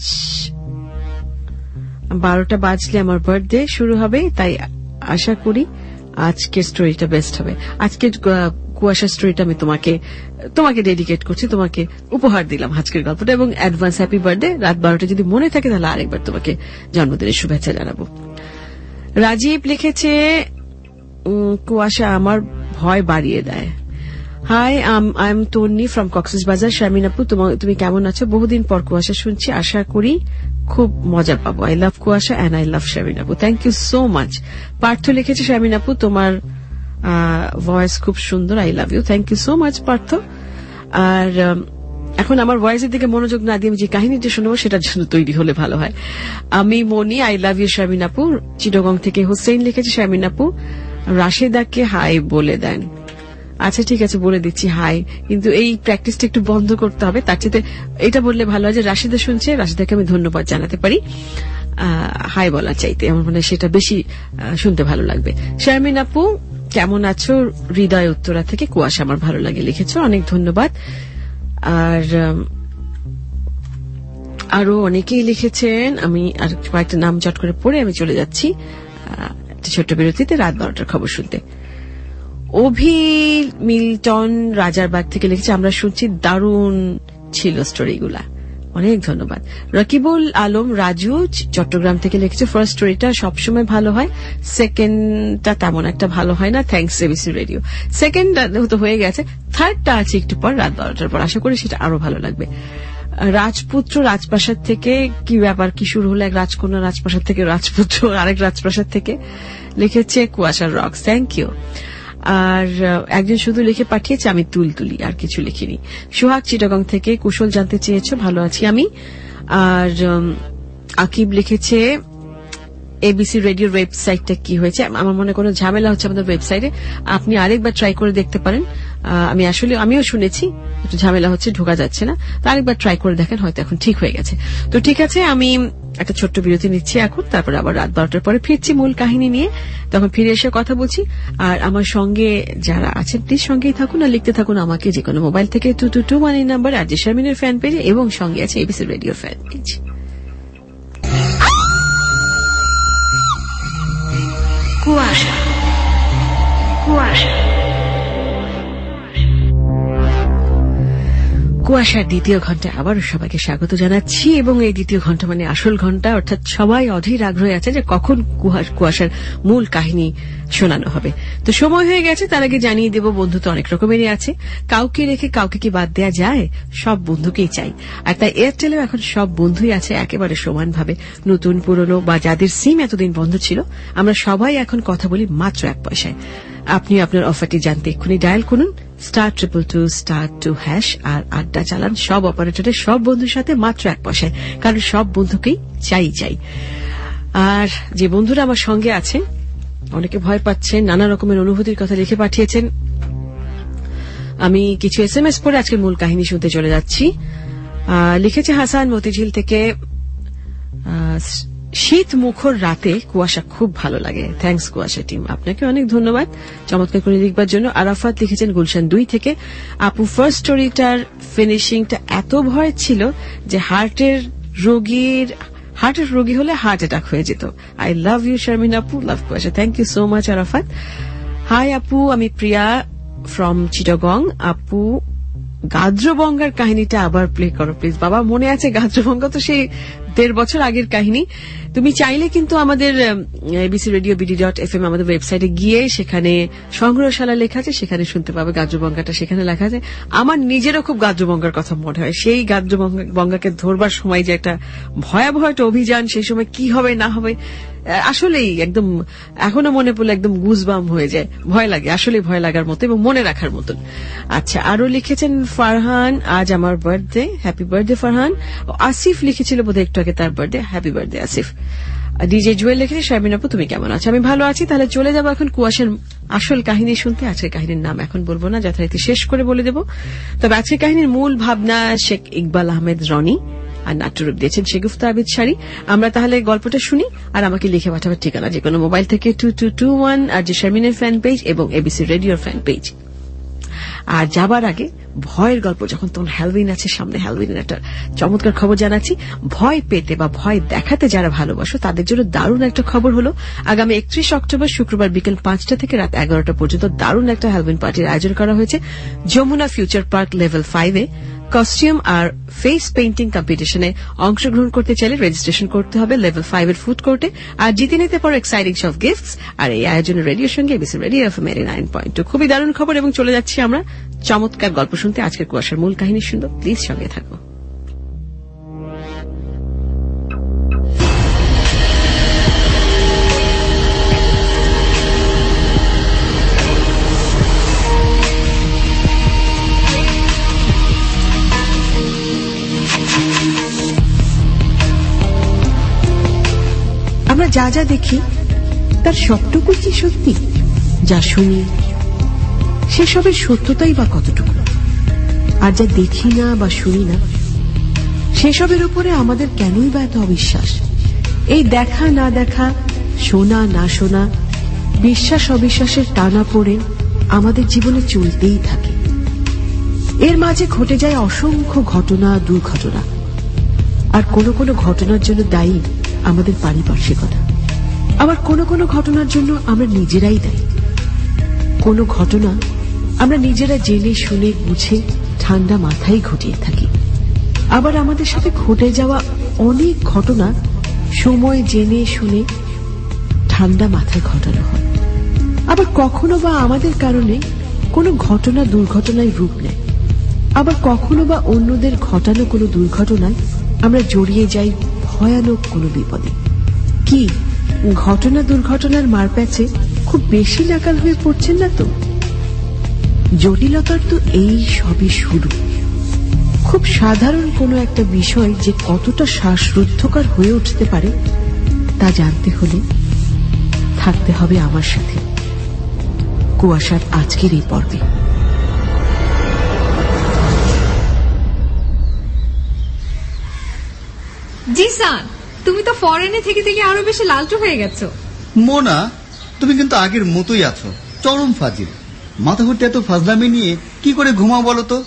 বারোটা বাজলে আমার বার্থডে শুরু হবে, তাই আশা করি আজকের স্টোরিটা বেস্ট হবে। আজকের কুয়াশা স্টোরিটা আমি তোমাকে তোমাকে ডেডিকেট করছি, তোমাকে উপহার দিলাম আজকের গল্পটা, এবং অ্যাডভান্স হ্যাপি বার্থডে। রাত বারোটা যদি মনে থাকে তাহলে আরেকবার তোমাকে জন্মদিনের শুভেচ্ছা জানাবো। রাজীব লিখেছে, কুয়াশা আমার ভয় বাড়িয়ে দেয়। Hi, I am Tonni from Cox's Bazar. Sharmin আপু তুমি কেমন আছো? বহুদিন পর কুয়াশা শুনছি, আশা করি খুব মজা পাবো। আই লাভ কুয়াশা অ্যান্ড আই লাভ শারমিন আপু, thank you so much. Partha লিখেছে, শারমিন আপু তোমার ভয়েস খুব সুন্দর, I love you, thank you so much Partha. আর এখন আমার ভয়েসের দিকে মনোযোগ না দিয়ে আমি যে কাহিনীটা শুনবো সেটার জন্য তৈরি হলে ভালো হয়। আমি Moni, I love you Sharmin আপু। চিটাগং থেকে হোসেন লিখেছে, শারমিন আপু রাশেদাকে হাই বলে দেন। আচ্ছা ঠিক আছে, বলে দিচ্ছি হাই, কিন্তু এই প্র্যাকটিসটা একটু বন্ধ করতে হবে। তার চেয়ে এটা বললে ভালো হয় যে রাশেদা শুনছে, রাশেদাকে আমি ধন্যবাদ জানাতে পারি হাই বলা চাইতে, আমার মনে হয় সেটা বেশি শুনতে ভালো লাগবে। শারমিন আপু কেমন আছো? হৃদয় উত্তরা থেকে, কুয়াশা আমার ভালো লাগে লিখেছো, অনেক ধন্যবাদ। আর আরো অনেকেই লিখেছেন, আমি আর কয়েকটা নাম চট করে পড়ে আমি চলে যাচ্ছি একটা ছোট্ট বিরতিতে, রাত বারোটার খবর শুনতে। অভি মিল্টন রাজারবাগ থেকে লিখেছে, আমরা শুনছি, দারুণ ছিল স্টোরিগুলা, অনেক ধন্যবাদ। রকিবুল আলম রাজু চট্টগ্রাম থেকে লিখেছে, ফার্স্ট স্টোরিটা সবসময় ভালো হয়, সেকেন্ডটা তেমন একটা ভালো হয় না, থ্যাংকস এবিসি রেডিও। সেকেন্ড তো হয়ে গেছে, থার্ডটা আছে একটু পর, রাত বারোটার পর, আশা করি সেটা আরো ভালো লাগবে। রাজপুত্র রাজপ্রাসাদ থেকে, কি ব্যাপার, কি শুরু হলো, এক রাজকন্যা রাজপ্রাসাদ থেকে রাজপুত্র আরেক রাজপ্রাসাদ থেকে লিখেছে, কুয়াশার রক্স, থ্যাংক ইউ। আর একজন শুধু লিখে পাঠিয়েছে, আমি তুলতুলি, আর কিছু লিখিনি। সোহাগ চিটাগং থেকে কুশল জানতে চেয়েছে, ভালো আছি আমি। আর আকিব লিখেছে, এবিসি রেডিওর ওয়েবসাইটটা কি হয়েছে? আমার মনে কোনো ঝামেলা হচ্ছে আমাদের ওয়েবসাইটে, আপনি আরেকবার ট্রাই করে দেখতে পারেন। আমি আসলে আমিও শুনেছি একটু ঝামেলা হচ্ছে, ঢোকা যাচ্ছে না, তো আরেকবার ট্রাই করে দেখেন, হয়তো এখন ঠিক হয়ে গেছে। তো ঠিক আছে, আমি একটা ছোট্ট বিরতি নিচ্ছি এখন, তারপর আবার রাত বারোটার পরে ফিরছি মূল কাহিনী নিয়ে, তখন ফিরে এসে কথা বলছি। আর আমার সঙ্গে যারা আছেন প্লিজ সঙ্গেই থাকুন আর লিখতে থাকুন আমাকে যে কোনো মোবাইল থেকে টু টু টু ওয়ান এই নাম্বার, আর যে শারমিনের ফ্যান পেজে, এবং সঙ্গে আছে এবিসি রেডিওর ফ্যান পেজ। কুয়াশা কুয়াশা কুয়াশার দ্বিতীয় ঘন্টা আবারও সবাইকে স্বাগত জানাচ্ছি এবং এই দ্বিতীয় ঘন্টা মানে আসল ঘন্টা, অর্থাৎ সবাই অধীর আগ্রহে আছে যে কখন কুয়াশার মূল কাহিনী শোনানো হবে। তো সময় হয়ে গেছে, তার আগে জানিয়ে দেব বন্ধু তো অনেক রকমেরই আছে, কাউকে রেখে কাউকে কি বাদ দেওয়া যায়? সব বন্ধুকেই চাই। আর তাই এয়ারটেলেও এখন সব বন্ধুই আছে একেবারে সমানভাবে, নতুন পুরনো বা যাদের সিম এতদিন বন্ধ ছিল, আমরা সবাই এখন কথা বলি মাত্র এক পয়সায়। আপনি আপনার অফারটি জানতে এক্ষুনি ডায়াল করুন star triple two star two hash আর আড্ডা চালান সব অপারেটরের সব বন্ধুর সাথে মাত্র এক পয়সায়, কারণ সব বন্ধুকেই চাই চাই। আর যে বন্ধুরা আমার সঙ্গে আছেন, অনেকে ভয় পাচ্ছেন, নানা রকমের অনুভূতির কথা লিখে পাঠিয়েছেন। আমি কিছু এস এম এস পড়ে আজকের মূল কাহিনী শুনতে চলে যাচ্ছি। লিখেছে হাসান মতিঝিল থেকে, শীত মুখর রাতে কুয়াশা খুব ভালো লাগে। থ্যাঙ্কস কুয়াশা টিম, আপনাকে অনেক ধন্যবাদ চমৎকার করে লিখবার জন্য। আরাফাত লিখেছেন গুলশান দুই থেকে, আপু ফার্স্ট স্টোরিটার ফিনিশিংটা এত ভয় ছিল যে হার্টের রোগীর হার্টের রোগী হলে হার্ট অ্যাটাক হয়ে যেত। আই লাভ ইউ শারমিন আপু, love Kuasha. Thank you so much Arafat. Hi আপু, আমি প্রিয়া ফ্রম চিটাগং। আপু গাদ্রবঙ্গার কাহিনীটা আবার প্লে করো প্লিজ। বাবা মনে আছে গাদ্রবঙ্গা তো সেই দেড় বছর আগের কাহিনী। তুমি চাইলে কিন্তু আমাদের ABC radio BD dot F M আমাদের ওয়েবসাইটে গিয়ে সেখানে সংগ্রহশালা লেখা আছে, সেখানে শুনতে পাবে। গাদ্রবঙ্গাটা সেখানে লেখা আছে। আমার নিজেরও খুব গাদ্রবঙ্গার কথা মনে হয়। সেই গাদ্রবঙ্গাকে ধরবার সময় যে একটা ভয়াবহ একটা অভিযান, সেই সময় কি হবে না হবে আসলেই একদম এখনো মনে পড়লে একদম গুজবাম হয়ে যায়, ভয় লাগে, আসলে ভয় লাগার মতো এবং মনে রাখার মতন। আচ্ছা, আরো লিখেছেন ফারহান, আজ আমার birthday, happy birthday Farhan. Asif লিখেছিল বোধহয় একটু আগে তার birthday, happy birthday Asif. DJ Jewel লিখেছে, শারমিন আপু তুমি কেমন আছো? আমি ভালো আছি। তাহলে চলে যাবো এখন কুয়াশার আসল কাহিনী শুনতে। আজকের কাহিনীর নাম এখন বলবো না, যথারীতি শেষ করে বলে দেব। তবে আজকের কাহিনীর মূল ভাবনা শেখ ইকবাল আহমেদ রনি, আর নাট্যরূপ দিয়েছেন শেগুফতা আবিদ শাড়ি। আমরা তাহলে গল্পটা শুনি, আর আমাকে লিখে পাঠাবার ঠিকানা যে কোনো মোবাইল থেকে টু টু টু ওয়ান আর যে শারমিনের ফ্যান পেজ এবং এবিসি রেডিওর ফ্যান পেজ। আর যাবার আগে ভয়ের গল্প, যখন তখন হ্যালোউইন আছে সামনে, হ্যালোউইনের একটা চমৎকার খবর জানাচ্ছি। ভয় পেতে বা ভয় দেখাতে যারা ভালোবাসো তাদের জন্য দারুণ একটা খবর হলো, আগামী একত্রিশ অক্টোবর শুক্রবার বিকেল পাঁচটা থেকে রাত এগারোটা পর্যন্ত দারুণ একটা হ্যালোউইন পার্টির আয়োজন করা হয়েছে যমুনা ফিউচার পার্ক লেভেল ফাইভে। কস্টিউম আর ফেস পেইন্টিং কম্পিটিশনে অংশগ্রহণ করতে চাইলে রেজিস্ট্রেশন করতে হবে লেভেল ফাইভ এর ফুড কোর্টে, আর জিতে নিতে পারো এক্সাইটিং সব গিফটস। আর এই আয়োজনের রেডিওর সঙ্গে এবিসি রেডিও এফএম এর নাইন পয়েন্ট টু। খুবই দারুণ খবর, এবং চলে যাচ্ছি আমরা চমৎকার গল্প শুনতে। আজকের কুয়াশার মূল কাহিনী শুনবো, প্লিজ সঙ্গে থাকো। আমরা যা যা দেখি তার সবটুকু কি সত্যি? যা শুনি সেসবের সত্যতাই বা কতটুকু? আর যা দেখি না বা শুনি না সেসবের উপরে আমাদের কেনই বা এত অবিশ্বাস? এই দেখা না দেখা, শোনা না শোনা, বিশ্বাস অবিশ্বাসের টানা পড়ে আমাদের জীবনে চলতেই থাকে। এর মাঝে ঘটে যায় অসংখ্য ঘটনা, দুর্ঘটনা। আর কোনো কোনো ঘটনার জন্য দায়ী আমাদের পারিপার্শ্বিকতা, আবার কোনো কোনো ঘটনার জন্য আমরা নিজেরাই দায়ী। কোনো ঘটনা আমরা নিজেরা জেনে শুনে বুঝে ঠান্ডা মাথায় ঘটিয়ে থাকি, আবার আমাদের সাথে ঘটে যাওয়া অনেক ঘটনা সময় জেনে শুনে ঠান্ডা মাথায় ঘটানো হয়। আবার কখনো বা আমাদের কারণে কোনো ঘটনা দুর্ঘটনায় রূপ নেয়, আবার কখনো বা অন্যদের ঘটানো কোনো দুর্ঘটনায় আমরা জড়িয়ে যাই ভয়ানক কোনো বিপদে। কি ঘটনা দুর্ঘটনার মারপ্যাচে খুব বেশি নাকাল হয়ে পড়ছেন না তো? জটিলতার তো এই সবই শুরু। খুব সাধারণ কোনো একটা বিষয় যে কতটা শ্বাসরুদ্ধকর হয়ে উঠতে পারে তা জানতে হলে থাকতে হবে আমার সাথে কুয়াশার আজকের এই পর্বে। জিসান, তুমি তো ফরেনে থেকে থেকে আরো বেশি লালচু হয়ে গেছো। মোনা, তুমি কিন্তু আগের মতোই আছো, চরম ফাজিল। মাথা ঘুরতে এত ফাজলামি নিয়ে কি করে ঘুমাও বলো তো?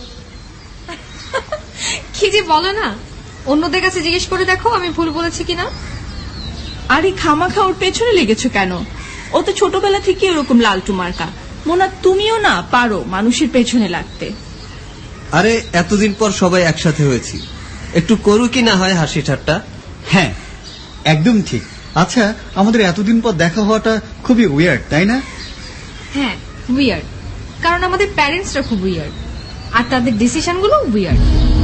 কি যে বলো না, অন্যদের কাছে জিজ্ঞেস করে দেখো আমি ভুল বলেছি কিনা। আরে খামাখা ওর পেছনে লেগেছো কেন? ও তো ছোটবেলা থেকে এরকম লালটু মার্কা। মোনা, তুমিও না পারো মানুষের পেছনে লাগতে। আরে এতদিন পর সবাই একসাথে হয়েছি, একটু করু কি না হয় হাসি ঠাট্টা। হ্যাঁ একদম ঠিক। আচ্ছা, আমাদের এতদিন পর দেখা হওয়াটা খুবই উইয়ার্ড, তাই না? হ্যাঁ উইয়ার্ড, কারণ আমাদের প্যারেন্টসরা খুব উইয়ার্ড আর তাদের ডিসিশনগুলো উইয়ার্ড।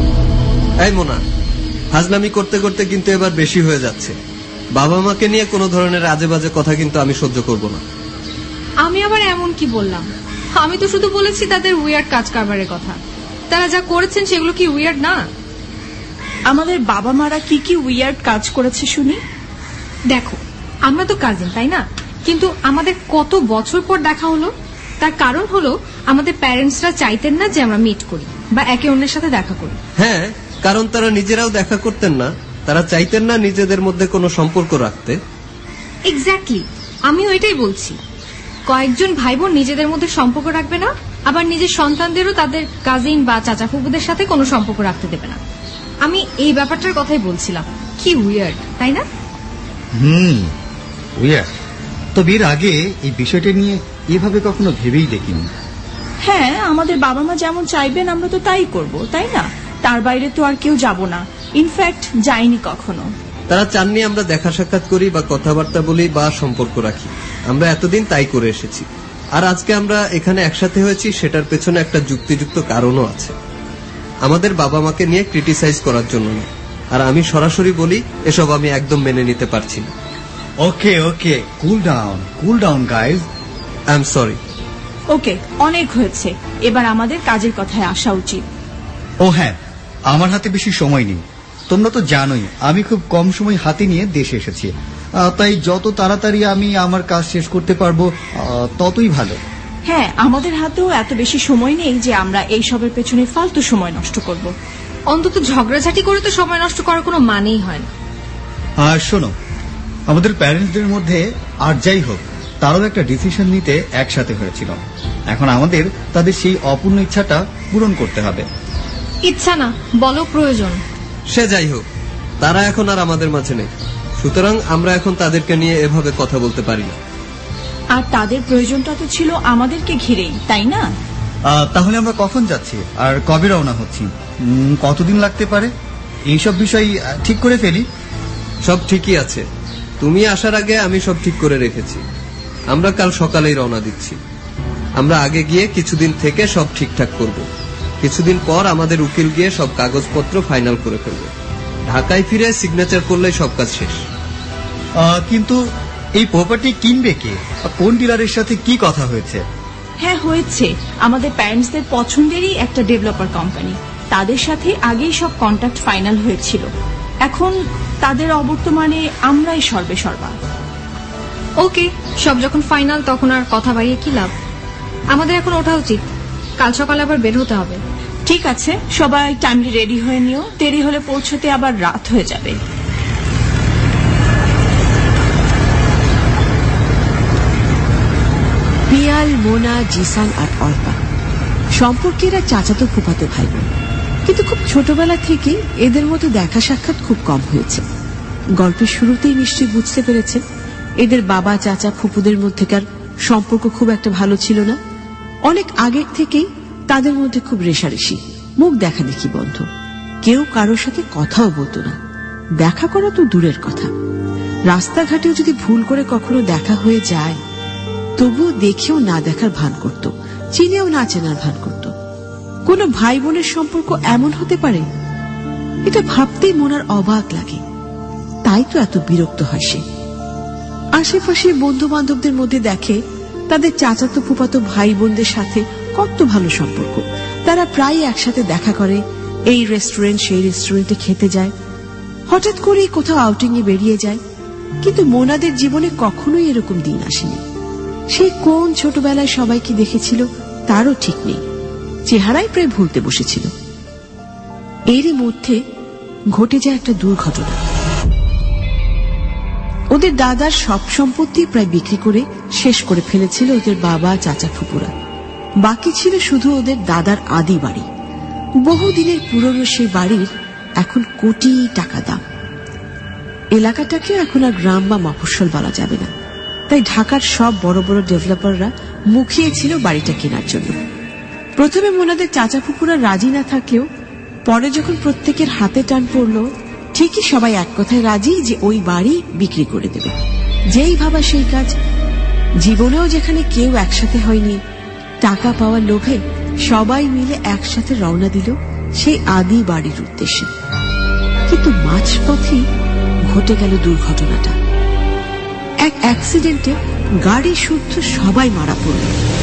এই মোনা, হাজলামি করতে করতে কিন্তু এবার বেশি হয়ে যাচ্ছে। বাবা মাকে নিয়ে কোনো ধরনের আজে বাজে কথা কিন্তু আমি সহ্য করব না। আমি আবার এমন কি বললাম? আমি তো শুধু বলেছি তাদের উইয়ার্ড কাজ কারবারের কথা। তারা যা করেছেন সেগুলো কি উইয়ার্ড না? আমাদের বাবা মারা কি কি উইয়ার্ড কাজ করেছে শুনি। দেখো, আমরা তো কাজিন, তাই না? কিন্তু আমাদের কত বছর পর দেখা হলো। তার কারণ হলো আমাদের প্যারেন্টসরা চাইতেন না যে আমরা মিট করি বা একে অন্যের সাথে দেখা করি। হ্যাঁ, কারণ তারা নিজেরাও দেখা করতেন না, তারা চাইতেন না নিজেদের মধ্যে কোনো সম্পর্ক রাখতে। এক্স্যাক্টলি, আমিও এটাই বলছি। কয়েকজন ভাই বোন নিজেদের মধ্যে সম্পর্ক রাখবে না, আবার নিজের সন্তানদেরও তাদের কাজিন বা চাচা ফুপুদের সাথে কোনো সম্পর্ক রাখতে দেবে না। আমি এই ব্যাপারটার কথাই বলছিলাম। কি উইয়ার্ড, তাই না? Hmm, weird. তবে এর আগে এই বিষয়টা নিয়ে এভাবে কখনো ভেবেই দেখিনি। হ্যাঁ, আমাদের বাবা মা যেমন চাইবেন আমরা তো তাই করব, তাই না? তার বাইরে তো আর কেউ যাব না, ইনফ্যাক্ট যাইনি কখনো। তারা চাননি আমরা দেখা সাক্ষাৎ করি বা কথাবার্তা বলি বা সম্পর্ক রাখি। আমরা এতদিন তাই করে এসেছি। আর আজকে আমরা এখানে একসাথে হয়েছি, সেটার পেছনে একটা যুক্তিযুক্ত কারণও আছে। আমাদের বাবা মাকে নিয়ে ক্রিটিসাইজ করার জন্য না। আর আমি সরাসরি বলি, এসব আমি একদম মেনে নিতে পারছি না। Okay okay, cool down cool down guys. I am sorry. Okay, অনেক হয়েছে, এবার আমাদের কাজের কথায় আসা উচিত। ও হ্যাঁ, আমার হাতে বেশি সময় নেই। তোমরা তো জানোই আমি খুব কম সময় হাতে নিয়ে দেশে এসেছি, তাই যত তাড়াতাড়ি আমি আমার কাজ শেষ করতে পারবো ততই ভালো। হ্যাঁ, আমাদের হাতেও এত বেশি সময় নেই যে আমরা এই সবের পেছনে ফালতু সময় নষ্ট করব। অন্তত ঝগড়াঝাটি করে তো সময় নষ্ট করার কোনো মানেই হয় না। আর শোনো, আমাদের প্যারেন্টসদের মধ্যে আর যাই হোক, তারও একটা ডিসিশন নিতে একসাথে হয়েছিল। এখন আমাদের তাদের সেই অপূর্ণ ইচ্ছাটা পূরণ করতে হবে। ইচ্ছা না, বলো প্রয়োজন। সে যাই হোক, তারা এখন আর আমাদের মাঝে নেই, সুতরাং আমরা এখন তাদেরকে নিয়ে এভাবে কথা বলতে পারি না। আর তাদের প্রয়োজনটা তো ছিল আমাদেরকে ঘিরেই, তাই না? তাহলে আমরা কখন যাচ্ছি আর কবে রওনা হচ্ছি? কতদিন লাগতে পারে? এইসব বিষয় ঠিক করে ফেলি। সব ঠিকই আছে, তুমি আসার আগে আমি সব ঠিক করে রেখেছি। আমরা কাল সকালেই রওনা দিচ্ছি। আমরা আগে গিয়ে কিছুদিন থেকে সব ঠিকঠাক করব। কিছুদিন পর আমাদের উকিল গিয়ে সব কাগজপত্র ফাইনাল করে ফেলবে। ঢাকায় ফিরে সিগনেচার করলে সব কাজ শেষ। কিন্তু এই প্রপার্টি কিনবে কে? কোন ডিলারের সাথে কি কথা হয়েছে? হ্যাঁ হয়েছে, আমাদের প্যারেন্টসদের পছন্দেরই একটা ডেভেলপার কোম্পানি, তাদের সাথে আগেই সব কন্ট্রাক্ট ফাইনাল হয়েছিল। এখন তাদের অবর্তমানে আমরাই সর্বে সর্বা। ওকে, সব যখন ফাইনাল তখন আর কথা বাড়িয়ে কি লাভ? আমাদের এখন ওঠা উচিত, কাল সকালে আবার বের হতে হবে। ঠিক আছে, সবাই টাইমলি রেডি হয়ে নিও, দেরি হলে পৌঁছতে আবার রাত হয়ে যাবে। পিয়াল, মোনা, জিসান আর অর্পা সম্পর্কে এরা চাচাতো ফুফাতো ভাই বোন, কিন্তু খুব ছোটবেলা থেকে এদের মতো দেখা সাক্ষাৎ খুব কম হয়েছে। গল্পের শুরুতেই নিশ্চয়ই বুঝতে পেরেছেন এদের বাবা চাচা ফুপুদের মধ্যেকার সম্পর্ক খুব একটা ভালো ছিল না। অনেক আগের থেকেই তাদের মধ্যে খুব রেশারেশি, মুখ দেখা দেখি বন্ধ, কেউ কারোর সাথে কথাও বলতো না। দেখা করা তো দূরের কথা, রাস্তাঘাটেও যদি ভুল করে কখনো দেখা হয়ে যায় তবুও দেখেও না দেখার ভান করত, চিনেও না চেনার ভান করত। কোন ভাই বোনের সম্পর্ক এমন হতে পারে এটা ভাবতেই মনের অবাক লাগে। তাই তো এত বিরক্ত হয় সে। আশেপাশে বন্ধু বান্ধবদের মধ্যে দেখে তাদের চাচাতো ফুফাতো ভাই বোনদের সাথে কত ভালো সম্পর্ক, তারা প্রায় একসাথে দেখা করে, এই রেস্টুরেন্ট সেই রেস্টুরেন্টে খেতে যায়, হঠাৎ করেই কোথাও আউটিং এ বেরিয়ে যায়। কিন্তু মোনাদের জীবনে কখনোই এরকম দিন আসেনি। সে কোন ছোটবেলায় সবাইকে দেখেছিল তারও ঠিক নেই, চেহারাই প্রায় ভুলতে বসেছিল। এরই মধ্যে ঘটে যায় একটা দুর্ঘটনা। ওদের দাদার সব সম্পত্তি প্রায় বিক্রি করে শেষ করে ফেলেছিল ওদের বাবা চাচা ফুপুরা। বাকি ছিল শুধু ওদের দাদার আদি বাড়ি। বহুদিনের পুরনো সেই বাড়ির এখন কোটি টাকা দাম। এলাকাটাকে এখন আর গ্রাম বা মফস্বল বলা যাবে না, তাই ঢাকার সব বড় বড় ডেভেলপাররা মুখিয়েছিল বাড়িটা কেনার জন্য। প্রথমে মোনাদের চাচা ফুপুরা রাজি না থাকলেও পরে যখন প্রত্যেকের হাতে টান পড়ল, ঠিকই সবাই এক কথায় রাজি যে ওই বাড়ি বিক্রি করে দেবে। যেই ভাবা সেই কাজ। জীবনেও যেখানে কেউ একসাথে হয়নি, টাকা পাওয়ার লোভে সবাই মিলে একসাথে রওনা দিল সেই আদি বাড়ির উদ্দেশ্যে। কিন্তু মাঝপথেই ঘটে গেল দুর্ঘটনাটা। এক অ্যাক্সিডেন্টে গাড়ি শুদ্ধ সবাই মারা পড়ল।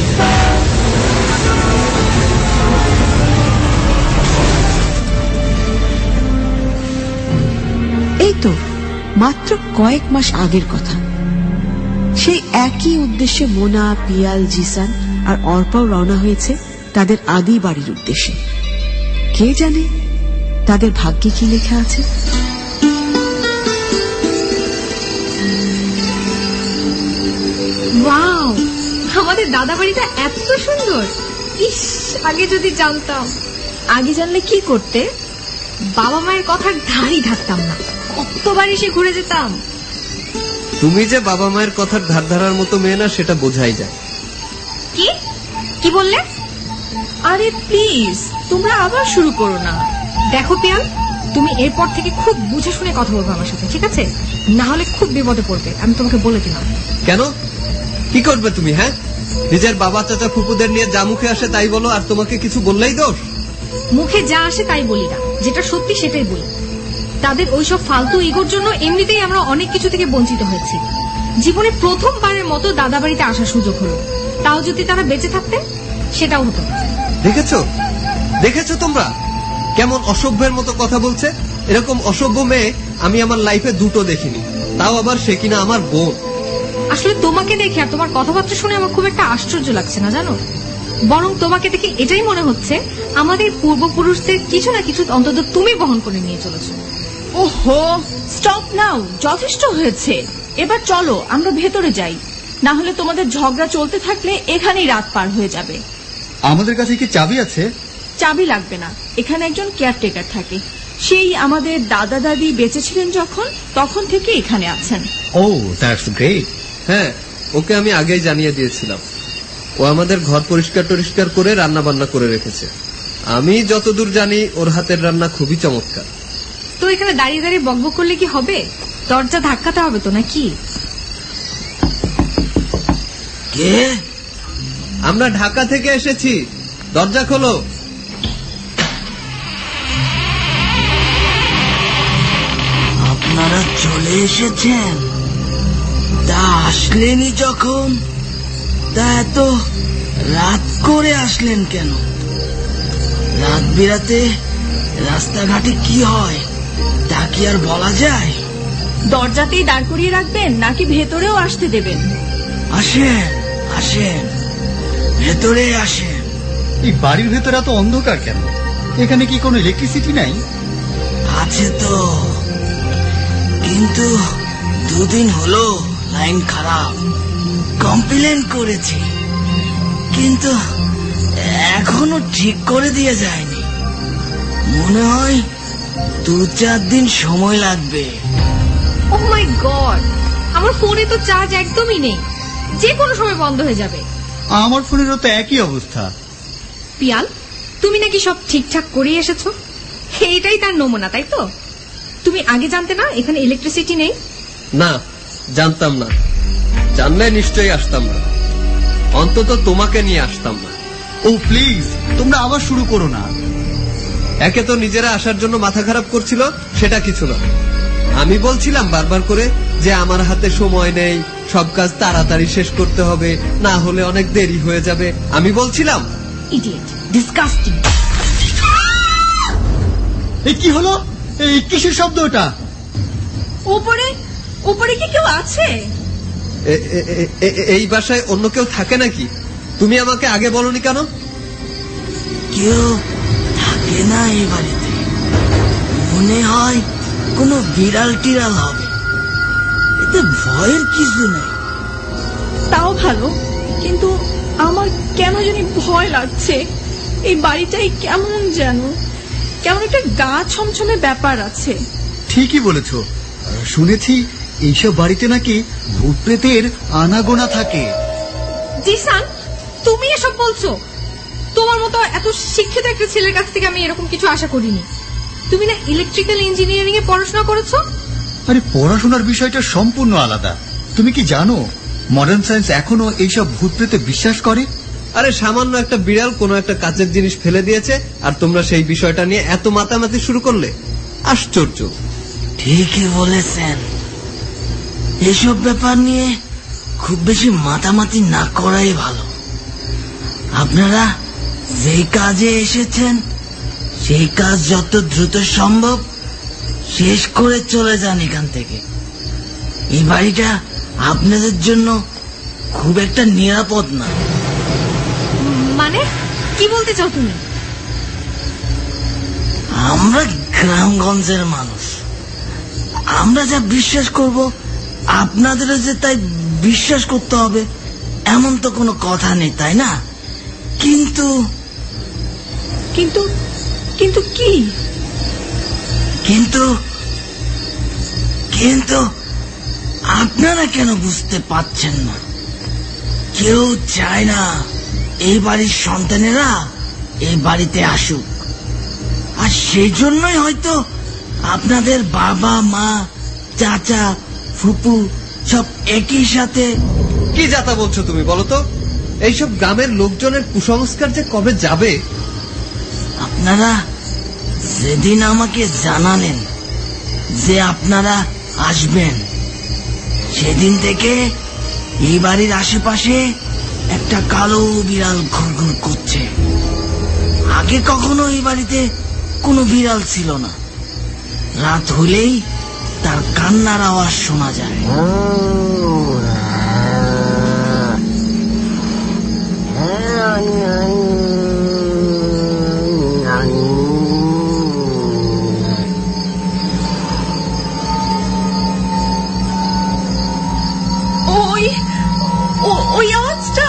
এই তো মাত্র কয়েক মাস আগের কথা। সেই একই উদ্দেশ্যে মোনা, পিয়াল, জিসান আর অর্পাও রওনা হয়েছে তাদের আদি বাড়ির উদ্দেশ্যে। কে জানে তাদের ভাগ্যে কি লেখা আছে। ওয়াও, আমাদের দাদা বাড়িটা এত সুন্দর। ইস, আগে যদি জানতাম। আগে জানলে কি করতে? বাবা মায়ের কথার ধারই ধারতাম না, কতবার এসে ঘুরে যেতাম। তুমি যে বাবা মায়ের কথার ধার ধারার মতো মেয়ে না, সেটা বোঝাই যায়। কি কি বললে? আরে প্লিজ, তোমরা আবার শুরু করো না। দেখো পিয়াল, তুমি এরপর থেকে খুব বুঝে শুনে কথা বলবো আমার সাথে, ঠিক আছে? না হলে খুব বিপদে পড়বে, আমি তোমাকে বলে দিলাম। কেন, কি করবে তুমি? হ্যাঁ, নিজের বাবা চাচা ফুপুদের নিয়ে যা মুখে আসে তাই বলো, আর তোমাকে কিছু বললেই দোষ? মুখে যা আসে তাই বলি না, যেটা সত্যি সেটাই বলি। তাদের ওইসব ফালতু ইগোর জন্য এমনিতেই আমরা অনেক কিছু থেকে বঞ্চিত হয়েছি। জীবনে প্রথমবারের মতো দাদা বাড়িতে আসার সুযোগ হলো, তাও যদি তারা বেঁচে থাকতে সেটাও হতো। দেখেছো দেখেছো তোমরা কেমন অসভ্যের মতো কথা বলছে? এরকম অসভ্য মেয়ে আমি আমার লাইফে দুটো দেখিনি, তাও আবার সে কিনা আমার বোন। আসলে তোমাকে দেখে আর তোমার কথাবার্তা শুনে আমার খুব একটা আশ্চর্য লাগছে না, জানো? বরং তোমাকে দেখে এটাই মনে হচ্ছে আমাদের পূর্বপুরুষদের কিছু না কিছু অন্তত তুমি বহন করে নিয়ে চলেছো। ওহো, স্টপ নাও, যথেষ্ট হয়েছে। এবার চলো আমরা ভেতরে যাই, না হলে তোমাদের ঝগড়া চলতে থাকলে এখানেই রাত পার হয়ে যাবে। আমাদের কাছে কি চাবি আছে? চাবি লাগবে না, এখানে একজন কেয়ারটেকার থাকে। সেই আমাদের দাদা দাদি বেঁচে ছিলেন যখন, তখন থেকে এখানে আছেন। Oh, that's great. হ্যাঁ, ওকে আমি আগেই জানিয়ে দিয়েছিলাম। ও আমাদের ঘর পরিষ্কার টরিষ্কার করে রান্না বান্না করে রেখেছে। আমি যতদূর জানি ওর হাতের রান্না খুবই চমৎকার। তো এখানে দাঁড়িয়ে দাঁড়িয়ে বকবক করলে কি হবে? দরজা ধাক্কাতে হবে তো নাকি? কে? আমরা ঢাকা থেকে এসেছি, দরজা খোলো। আপনারা চলে এসেছেন? তা আসলেনই যখন, তা এত রাত করে আসলেন কেন? রাত বিরাতে রাস্তাঘাটে কি হয় তা কি আর বলা যায়? দরজাতেই দাঁড় করিয়ে রাখবেন নাকি ভেতরেও আসতে দেবেন? আসেন আসেন, ভেতরে আসেন। এই বাড়ির ভেতরে এত অন্ধকার কেন? এখানে কি কোনো ইলেকট্রিসিটি নাই? আছে তো, কিন্তু দুদিন হলো লাইন খারাপ। কমপ্লেন করেছি, কিন্তু এখনো ঠিক করে দিয়ে যায়নি। মনে হয় দু চার দিন সময় লাগবে। ও মাই গড, আমার ফোনে তো চার্জ একদমই নেই, যে কোনো সময় বন্ধ হয়ে যাবে। আমার ফোনেরও তো একই অবস্থা। পিয়াল, তুমি নাকি সব ঠিকঠাক করে এসেছো, এটাই তার নমুনা, তাই তো? তুমি আগে জানতে না এখানে ইলেকট্রিসিটি নেই? না, জানতাম না। জানলে নিশ্চয়ই আসতাম না, অন্তত তোমাকে নিয়ে আসতাম না। ও প্লিজ, তোমরা আবার শুরু করো না। একে তো নিজেরা আসার জন্য মাথা খারাপ করছিল, সেটা কিছু না। আমি বলছিলাম বারবার করে যে আমার হাতে সময় নেই, সব কাজ তাড়াতাড়ি শেষ করতে হবে, না হলে অনেক দেরি হয়ে যাবে। আমি বলছিলাম ইডিয়েট, ডিসগাস্টিং। এই কি হলো? এই কিসের শব্দ ওটা? উপরে উপরে কি কেউ আছে? এই বাসায় অন্য কেউ থাকে নাকি? তুমি আমাকে আগে বলনি কেন? কেউ থাকে না এই বাড়িতে, মনে হয় কোনো বিড়াল টিড়াল হবে, এতে ভয়ের কিছু নেই। তাও ভালো, কিন্তু আমার কেন জানি ভয় লাগছে। এই বাড়িটাই কেমন যেন, কেমন একটা গা ছমছমে ব্যাপার আছে। ঠিকই বলেছ, শুনেছি এইসব বাড়িতে নাকি ভূত প্রেতের আনাগোনা থাকে। জিসান, তুমি এসব বলছো? তোমার মতো এত শিক্ষিত একটা ছেলের কাছ থেকে আমি এরকম কিছু আশা করিনি। তুমি না ইলেকট্রিক্যাল ইঞ্জিনিয়ারিং এ পড়াশোনা করেছো? আরে পড়াশোনার বিষয়টা সম্পূর্ণ আলাদা। তুমি কি জানো মডার্ন সায়েন্স এখনো এইসব ভূত প্রেতে বিশ্বাস করে? আরে সামান্য একটা বিড়াল কোনো একটা কাচের জিনিস ফেলে দিয়েছে আর তোমরা সেই বিষয়টা নিয়ে এত মাতামাতি শুরু করলে? আশ্চর্য। ঠিকই বলেছেন, এসব ব্যাপার নিয়ে খুব বেশি মাতামাতি না করাই ভালো। আপনারা যেই কাজে এসেছেন সেই কাজ যত দ্রুত সম্ভব শেষ করে চলে যান এখান থেকে। এই বাড়িটা আপনাদের জন্য খুব একটা নিরাপদ না। মানে কি বলতে চাও তুমি? আমরা গ্রামগঞ্জের মানুষ, আমরা যা বিশ্বাস করব আপনাদেরও যে তাই বিশ্বাস করতে হবে এমন তো কোনো কথা নেই, তাই না? কিন্তু কিন্তু কিন্তু কি? কিন্তু কিন্তু আপনারা কেন বুঝতে পারছেন না? কেউ চায় না এই বাড়ির সন্তানেরা এই বাড়িতে আসুক, আর সেই জন্যই হয়তো আপনাদের বাবা মা চাচা ফুপু সব একই সাথে। কি যাতা বলছো তুমি বলো তো? এইসব গ্রামের লোকজনের কুসংস্কার যে কবে যাবে? আপনারা যেদিন আমাকে জানালেন যে আপনারা আসবেন, সেদিন থেকে এই বাড়ির আশেপাশে একটা কালো বিড়াল ঘুরঘুর করছে। আগে কখনো এই বাড়িতে কোনো বিড়াল ছিল না। রাত হলেই তার কান্নার আওয়াজ শোনা যায়। ওই ওই আওয়াজটা?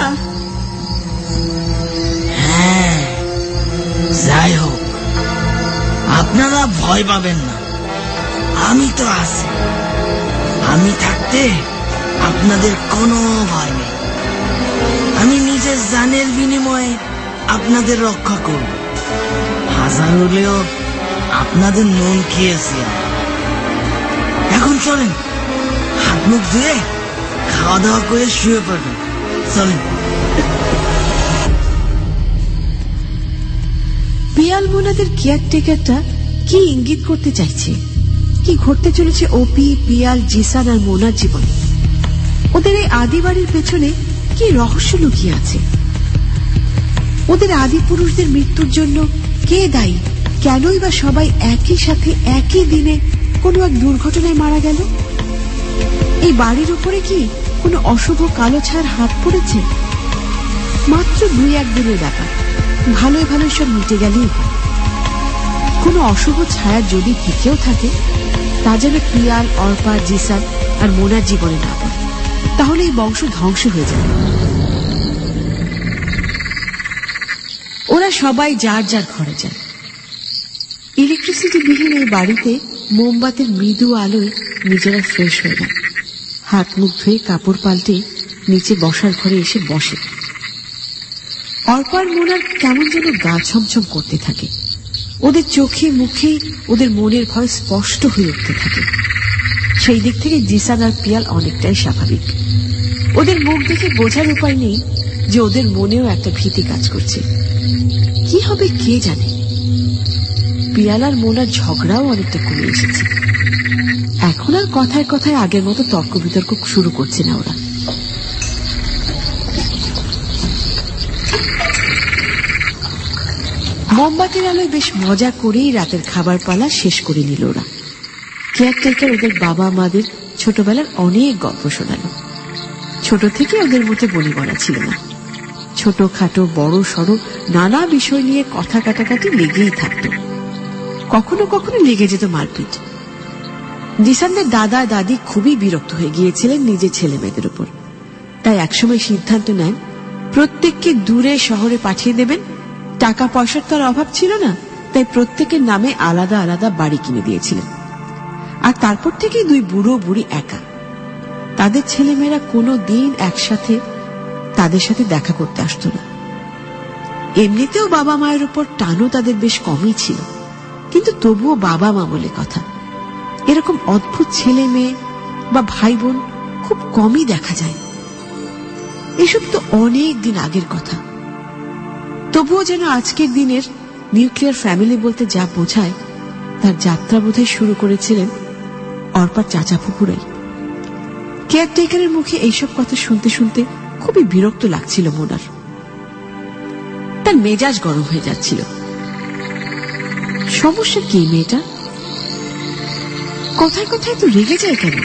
হ্যাঁ, যাই হোক, আপনারা ভয় পাবেন না, আমি তো আছি। আমি থাকতে আপনাদের কোনো ভয় নেই। আমি নিজের জানের বিনিময়ে আপনাদের রক্ষা করব। হাজার হলেও আপনাদের নুন খেয়েছি। এখন চলেন, হাত মুখ ধুয়ে খাওয়া দাওয়া করে শুয়ে পড়বেন। চলেন। পিয়াল মোনাদের কেয়ারটেকারটা কি ইঙ্গিত করতে চাইছে? কি ঘটতে চলেছে ওপি, পিয়াল, জিসান আর মোনার জীবনে? ওদের এই আদি বাড়ির পেছনে কি রহস্য লুকিয়ে আছে? ওদের আদি পুরুষদের মৃত্যুর জন্য কে দায়ী? কেনই বা সবাই একই সাথে একই দিনে কোনো এক দুর্ঘটনায় মারা গেল? এই বাড়ির উপরে কি কোনো অশুভ কালো ছায়ার হাত পড়েছে? মাত্র দুই একদিনের ব্যাপার, ভালোই ভালোই সব মিটে গেলেই। কোনো অশুভ ছায়া যদি থেকেও থাকে, তা যেন পিয়াল, অর্পা, জিসান আর মোনার জীবনে না পড়ে, তাহলে এই বংশ ধ্বংস হয়ে যাবে। ওরা সবাই যার যার ঘরে যায়। ইলেকট্রিসিটি বিহীন এই বাড়িতে মোমবাতির মৃদু আলোয় নিজেরা ফ্রেশ হয়ে যায়। হাত মুখ ধুয়ে কাপড় পাল্টে নিচে বসার ঘরে এসে বসে। অর্পার মোনার কেমন যেন গা ছমছম করতে থাকে। ওদের চোখে মুখে ওদের মনের ভয় স্পষ্ট হয়ে উঠতে থাকে। সেই দিক থেকে জিসান আর পিয়াল অনেকটাই স্বাভাবিক। ওদের মুখ দেখে বোঝার উপায় নেই যে ওদের মনেও একটা ভীতি কাজ করছে। কি হবে কে জানে। পিয়াল আর মোনার ঝগড়াও অনেকটা কমে এসেছে। এখন আর কথায় কথায় আগের মতো তর্ক বিতর্ক শুরু করছে না ওরা। মোমবাতির আলোয় বেশ মজা করেই রাতের খাবার পালা শেষ করে নিল ওরা। কেয়ারটেকার ওদের বাবা মাদের ছোটবেলার অনেক গল্প শোনালো। ছোট থেকে ওদের মধ্যে বলি বলা ছিল না। ছোট খাটো বড় সড়ো নানা বিষয় নিয়ে কথা কাটাকাটি লেগেই থাকত। কখনো কখনো লেগে যেত মারপিট। জিসানদের দাদা দাদি খুবই বিরক্ত হয়ে গিয়েছিলেন নিজের ছেলে মেয়েদের উপর। তাই একসময় সিদ্ধান্ত নেন প্রত্যেককে দূরে শহরে পাঠিয়ে দেবেন। টাকা পয়সার তো আর অভাব ছিল না, তাই প্রত্যেকের নামে আলাদা আলাদা বাড়ি কিনে দিয়েছিলেন। আর তারপর থেকেই দুই বুড়ো বুড়ি একা। তাদের ছেলেমেয়েরা কোনো দিন একসাথে তাদের সাথে দেখা করতে আসতো না। এমনিতেও বাবা মায়ের উপর টানও তাদের বেশ কমই ছিল, কিন্তু তবুও বাবা মা বলে কথা। এরকম অদ্ভুত ছেলে মেয়ে বা ভাই বোন খুব কমই দেখা যায়। এসব তো অনেক দিন আগের কথা। তবুও যেন আজকের দিনের নিউক্লিয়ার ফ্যামিলি বলতে যা বোঝায় তার যাত্রা বোধহয় শুরু করেছিলেন অর্পার চাচা ফুপুরাই। কেয়ারটেকারের মুখে এইসব কথা শুনতে শুনতে খুবই বিরক্ত লাগছিল মোনার। তার মেজাজ গরম হয়ে যাচ্ছিল। সমস্যা কি মেয়েটা? কথায় কথায় তো রেগে যায় কেন?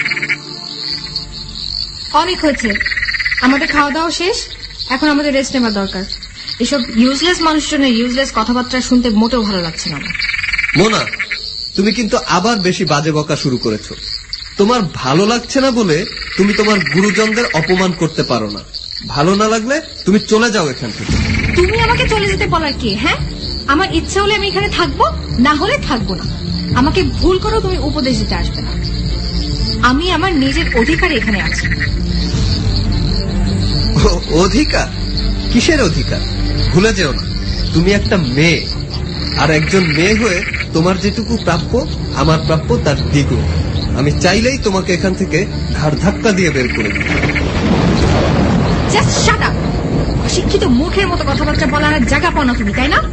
অনেক হয়েছে, আমাদের খাওয়া দাওয়া শেষ, এখন আমাদের রেস্ট নেওয়ার দরকার। এসব ইউজলেস মানুষজনের ইউজলেস কথাবার্তা শুনতে মোটেও ভালো লাগছে না। মোনা, তুমি কিন্তু আবার বেশি বাজে বকা শুরু করেছো। তোমার ভালো লাগছে না বলে তুমি তোমার গুরুজনদের অপমান করতে পারো না। ভালো না লাগলে তুমি চলে যাও এখান থেকে। তুমি আমাকে চলে যেতে বলার কে? হ্যাঁ, আমার ইচ্ছা হলে আমি এখানে থাকবো, না হলে থাকবো না। আমাকে ভুল করো তুমি উপদেশ দিতে আসবে না। আমি আমার নিজের অধিকারে এখানে আছি। অধিকার? কিসের অধিকার? ভুলে যেও না, তুমি একটা মেয়ে, আর একজন মেয়ে হয়ে তোমার যেটুকু প্রাপ্য আমার প্রাপ্য তার দ্বিগুণ। আমি চাইলেই তোমাকে এখান থেকে ঘাড় ধাক্কা দিয়ে বের করে দিই। Just shut up. অশিক্ষিত মুখের মতো কথাবার্তা বলার জায়গা পাও না তুমি, তাই না?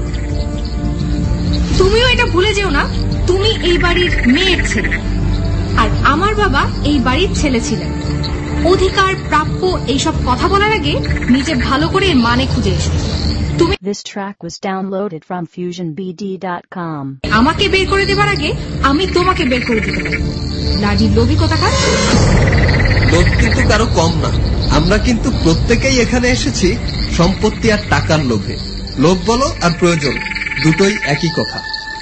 তুমিও এটা ভুলে যেও না, তুমি এই বাড়ির মেয়ের ছেলে, আর আমার বাবা এই বাড়ির ছেলে ছিলেন। অধিকার, প্রাপ্য এইসব কথা বলার আগে নিজে ভালো করে এর মানে খুঁজে এসো। তুমি This track was downloaded from fusion b d dot com. আমাকে বের করে দেবার আগে আমি তোমাকে বের করে দিতে পারি। লাজি লোভী কোথাকার। লোভ কিন্তু কারো কম না। আমরা কিন্তু প্রত্যেকেই এখানে এসেছি সম্পত্তি আর টাকার লোভে। লোভ বলো আর প্রয়োজন দুটোই একই কথা।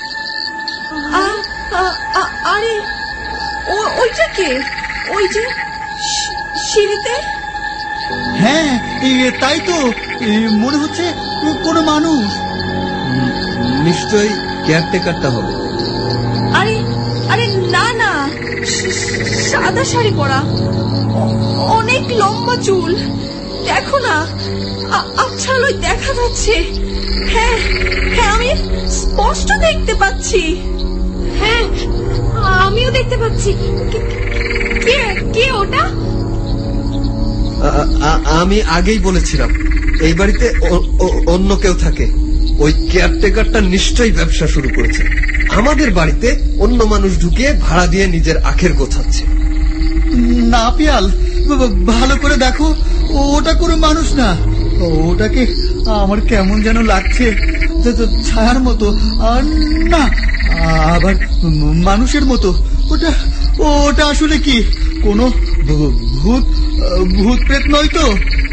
আরে ওইটা কে? ওই যে সিঁড়িতে? হ্যাঁ, তাই তো মনে হচ্ছে কোনো মানুষ। নিশ্চয়ই কেয়ারটেকারটা হবে। আরে আরে না না, সাদা শাড়ি পরা, অনেক লম্বা চুল, দেখো না, আচ্ছা আলোয় দেখা যাচ্ছে। হ্যাঁ হ্যাঁ, আমি স্পষ্ট দেখতে পাচ্ছি। হ্যাঁ, আমিও দেখতে পাচ্ছি। কে কে ওটা? আমি আগেই বলেছিলাম এই বাড়িতে অন্য কেউ থাকে। ওই কেয়ারটেকারটা নিশ্চয়ই ব্যবসা শুরু করেছে। আমাদের বাড়িতে অন্য মানুষ ঢুকিয়ে ভাড়া দিয়ে নিজের আখের গোছাচ্ছে। না পিয়াল, ভালো করে দেখো, ওটা কোনো মানুষ না। ওটাকে আমার কেমন যেন লাগছে, ছায়ার মতো, আর না আবার মানুষের মতো। ওটা ওটা আসলে কি কোনো ভূত ভূত প্রেত নয় তো?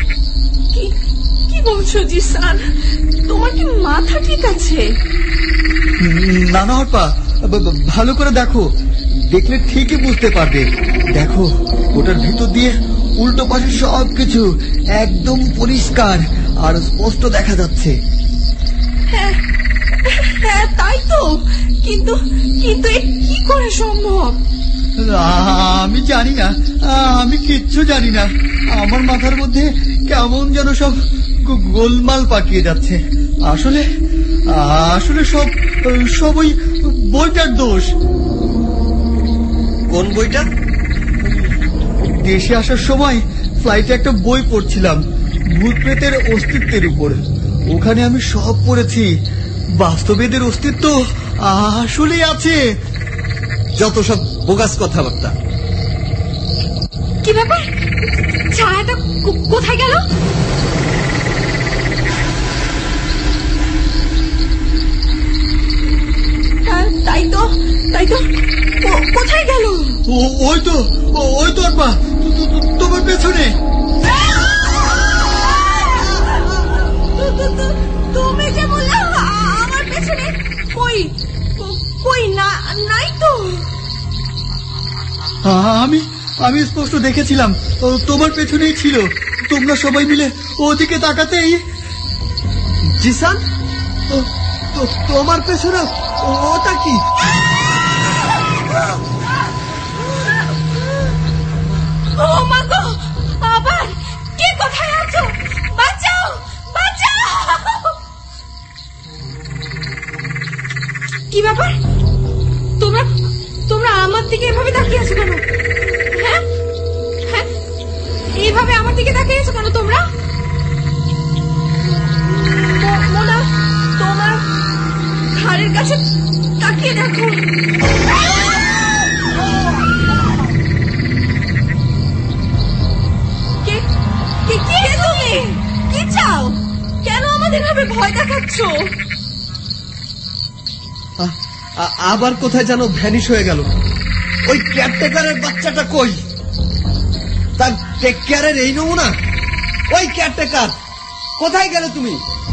কি বলছো জিসান? তোমার কি মাথা ঠিক আছে? না না হরপা, ভালো করে দেখো, দেখলে ঠিকই বুঝতে পারবে। দেখো, ওটার ভিতর দিয়ে উল্টো পাশে সবকিছু একদম পরিষ্কার আর স্পষ্ট দেখা যাচ্ছে। হ্যাঁ হ্যাঁ, তাই তো, কিন্তু কিন্তু কি করে সম্ভব? আমি জানি না, আমি কিচ্ছু জানি না। আমার মাথার মধ্যে কেমন যেন সব গোলমাল পাকিয়ে যাচ্ছে। আসলে আসলে সব সব ওই বইটার দোষ। কোন বইটা? দেশে আসার সময় ফ্লাইটে একটা বই পড়ছিলাম ভূত প্রেতের অস্তিত্বের উপর। ওখানে আমি সব পড়েছি, বাস্তবেদের অস্তিত্ব আসলে আছে। যত সব বোগাস কথাবার্তা। কি ব্যাপার? ছায়াটা কোথায় গেল? তাই তো তাই তো কোথায় গেল? ওই তো ওই তো আপা, তোমার পেছনে। তুমি যে বললে আমার পেছনে, কই কই না, নাই তো। আমি আমি স্পষ্ট দেখেছিলাম তোমার পেছনেই ছিল। তোমরা সবাই মিলে ওদিকে তাকাতেই। জিসান, তোমার পেছনে ওটা কি? ও মা গো, আবার কে কোথায় আছো? বাঁচাও বাঁচাও! কি ব্যাপার? তোমরা তোমরা আমার দিকে এভাবে তাকিয়ে আছো কেন? হ্যাঁ হ্যাঁ এইভাবে আমার দিকে তাকিয়ে আছো কেন তোমরা? মোনা, তোমার ঘাড়ের কাছে তাকিয়ে দেখো। কে কে কে তুমি? কি চাও? কেন আমাদের ভাবে ভয় দেখাচ্ছ? আবার কোথায় যেন ভ্যানিশ হয়ে গেল। ওই কেয়ারটেকারের বাচ্চাটা কই? তার টেক কেয়ারের এই নমুনা? ওই কেয়ারটেকার, কোথায় গেলে তুমি?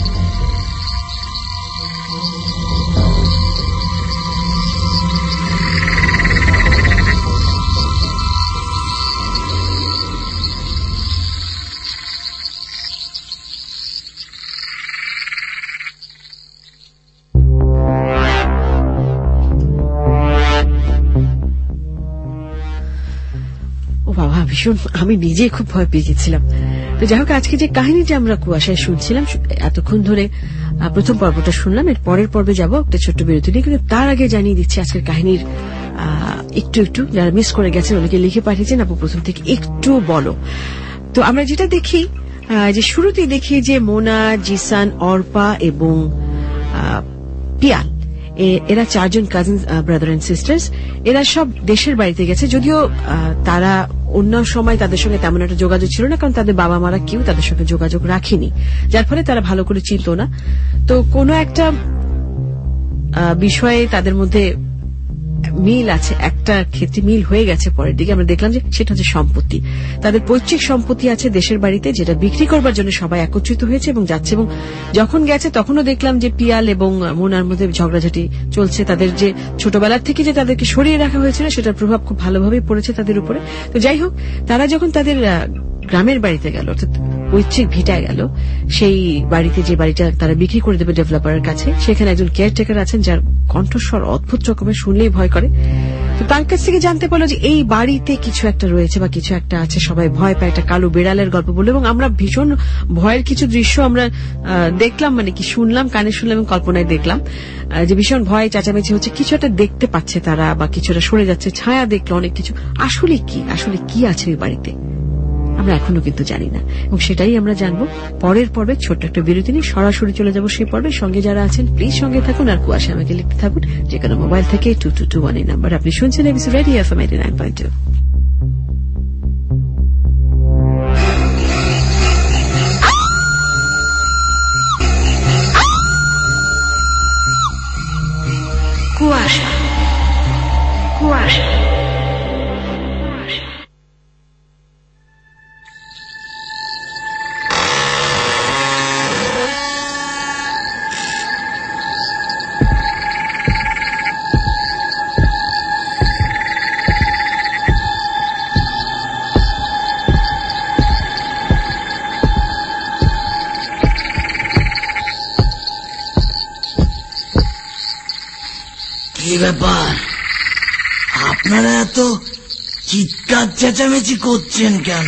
ভীষণ, আমি নিজে খুব ভয় পেয়ে গেছিলাম। তো যাই হোক, আজকে যে কাহিনীটা আমরা কুয়াশায় শুনছিলাম এতক্ষণ ধরে, প্রথম পর্বটা শুনলাম, এর পরের পর্বে যাবো একটা ছোট্ট বিরতি নিয়ে। কিন্তু তার আগে জানিয়ে দিচ্ছি আজকের কাহিনীর একটু একটু যারা মিস করে গেছেন অনেকে লিখে পাঠিয়েছেন, আপু প্রথম থেকে একটু বলো। তো আমরা যেটা দেখি যে শুরুতেই দেখি যে মোনা, জিসান, অর্পা এবং পিয়াল, এরা চারজন কাজিন ব্রাদার এন্ড সিস্টার্স, এরা সব দেশের বাড়িতে গেছে। যদিও তারা অন্য সময় তাদের সঙ্গে তেমন একটা যোগাযোগ ছিল না, কারণ তাদের বাবা মারা কেউ তাদের সঙ্গে যোগাযোগ রাখেনি, যার ফলে তারা ভালো করে চিনত না। তো কোনো একটা বিষয়ে তাদের মধ্যে মিল আছে, একটা ক্ষেত্রে মিল হয়ে গেছে। পরের দিকে আমরা দেখলাম যে সেটা হচ্ছে সম্পত্তি। তাদের পৈতৃক সম্পত্তি আছে দেশের বাড়িতে, যেটা বিক্রি করবার জন্য সবাই একত্রিত হয়েছে এবং যাচ্ছে। এবং যখন গেছে তখনও দেখলাম যে পিয়াল এবং মোনার মধ্যে ঝগড়াঝাটি চলছে। তাদের যে ছোটবেলার থেকে যে তাদেরকে সরিয়ে রাখা হয়েছিল সেটার প্রভাব খুব ভালোভাবেই পড়েছে তাদের উপরে। তো যাই হোক, তারা যখন তাদের গ্রামের বাড়িতে গেল, অর্থাৎ পৈতৃক ভিটায় গেল, সেই বাড়িতে যে বাড়িটা তারা বিক্রি করে দেবে ডেভেলপারের কাছে, সেখানে একজন কেয়ারটেকার আছেন যার কণ্ঠস্বর অদ্ভুত রকমের, শুনলেই ভয় করে। তো তার কাছ থেকে জানতে পারলো যে এই বাড়িতে কিছু একটা রয়েছে বা কিছু একটা আছে। সবাই ভয় পায়, একটা কালো বিড়ালের গল্প বললো এবং আমরা ভীষণ ভয়ের কিছু দৃশ্য আমরা দেখলাম, মানে কি শুনলাম, কানে শুনলাম এবং কল্পনায় দেখলাম যে ভীষণ ভয়, চেঁচামেচি হচ্ছে, কিছু একটা দেখতে পাচ্ছে তারা বা কিছুটা সরে যাচ্ছে, ছায়া দেখলো, অনেক কিছু। আসলে কি আসলে কি আছে ওই বাড়িতে আমরা এখনো কিন্তু জানি না, এবং সেটাই আমরা জানবো পরের পর্বে। ছোট্ট একটা বিরতি নিয়ে সরাসরি চলে যাবো সেই পর্বে। সঙ্গে যারা আছেন প্লিজ সঙ্গে থাকুন, আর কুয়াশা আমাকে লিখতে থাকুন যে কোনো মোবাইল থেকে টু টু টু ওয়ান এই নাম্বার। আপনি শুনছেন ABC radio FM eighty nine point two. Kuasha Kuasha কি ব্যাপার, আপনারা এত চিৎকার চেঁচামেচি করছেন কেন?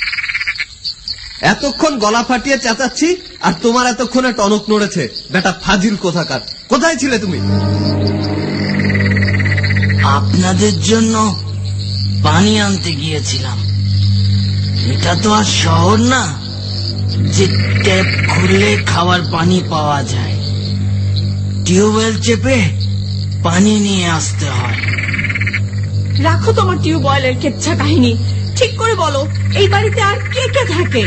এতক্ষণ গলা ফাটিয়ে চেঁচাচ্ছি আর তোমার এতক্ষণে টনক নড়েছে। বেটা ফাজিল কোথাকার, কোথায় ছিলে তুমি? আপনাদের জন্য পানি আনতে গিয়েছিলাম। এটা তো আর শহর না যে ট্যাপ খুললে খাওয়ার পানি পাওয়া যায়। টিউবওয়েল চেপে পানি নিয়ে আসতে হয়। রাখো তোমার টিউবওয়েলের কেচ্ছা কাহিনী, ঠিক করে বলো এই বাড়িতে আর কে কে থাকে?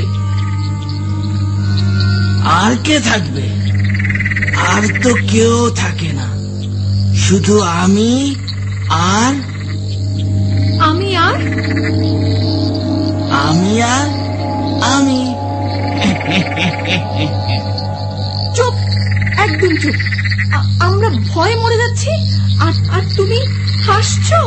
আর কে থাকবে? আর তো কেউ থাকে না, শুধু আমি আর আমি আর আমি আর আমি। চুপ, একদম চুপ। আমরা ভয়ে মরে যাচ্ছি আর আর তুমি হাসছো।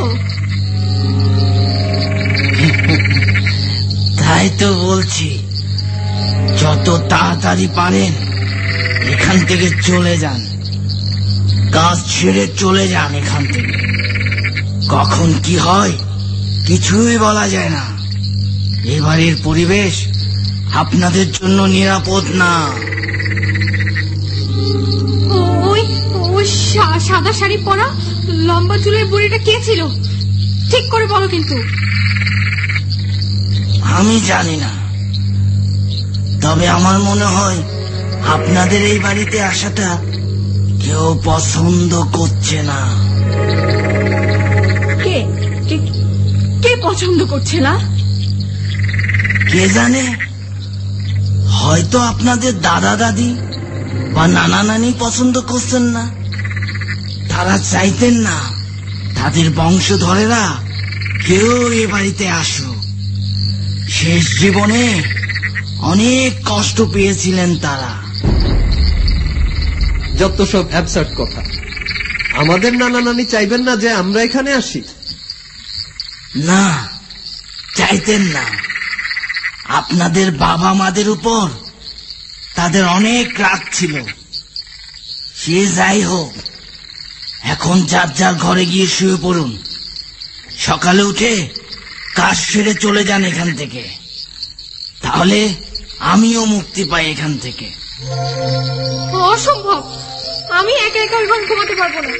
তাই তো বলছি, যত তাড়াতাড়ি পারেন এখান থেকে চলে যান, কাজ ছেড়ে চলে যান এখান থেকে। কখন কি হয় কিছুই বলা যায় না। এবারের পরিবেশ আপনাদের জন্য নিরাপদ না। ওই ওই সাদা শাড়ি পরা লম্বা চুলের বুড়িটা কে ছিল? ঠিক করে বলো কিন্তু। আমি জানি না, তবে আমার মনে হয় আপনাদের এই বাড়িতে আসাটা কেউ পছন্দ করছে না। কে কে পছন্দ করছে না? কে জানে, হয়তো আপনাদের দাদা দাদি বা নানা নানি পছন্দ করছেন না। তারা চাইতেন না তাদের বংশধরেরা কেউ এ বাড়িতে আসুক। শেষ জীবনে অনেক কষ্ট পেয়েছিলেন তারা। যত সব অ্যাবসার্ড কথা। আমাদের নানা নানি চাইবেন না যে আমরা এখানে আসি? না, চাইতেন না। আপনাদের বাবা মাদের উপর তাদের অনেক রাগ ছিল। সে যাই হোক, এখন যার যার ঘরে গিয়ে শুয়ে পড়ুন। সকালে উঠে কাজ সেরে চলে যান এখান থেকে, তাহলে আমিও মুক্তি পাই এখান থেকে। অসম্ভব, আমি একা একা ওই ঘরে ঘুমাতে পারবো না।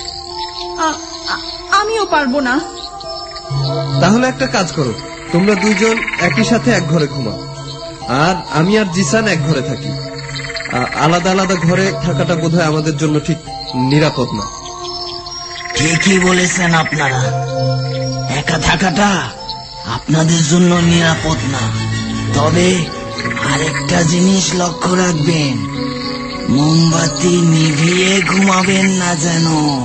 আমিও পারবো না। তাহলে একটা কাজ করো, তোমরা দুইজন একই সাথে এক ঘরে ঘুমাও, আর আমি আর জিসান এক ঘরে থাকি। আলাদা আলাদা ঘরে থাকাটা বোধহয় আমাদের জন্য ঠিক নিরাপদ না। ঠিকই বলেছেন আপনারা, একা থাকাটা আপনাদের জন্য নিরাপদ না। তবে আরেকটা জিনিস লক্ষ্য রাখবেন, মোমবাতি নিভিয়ে ঘুমাবেন না যেন।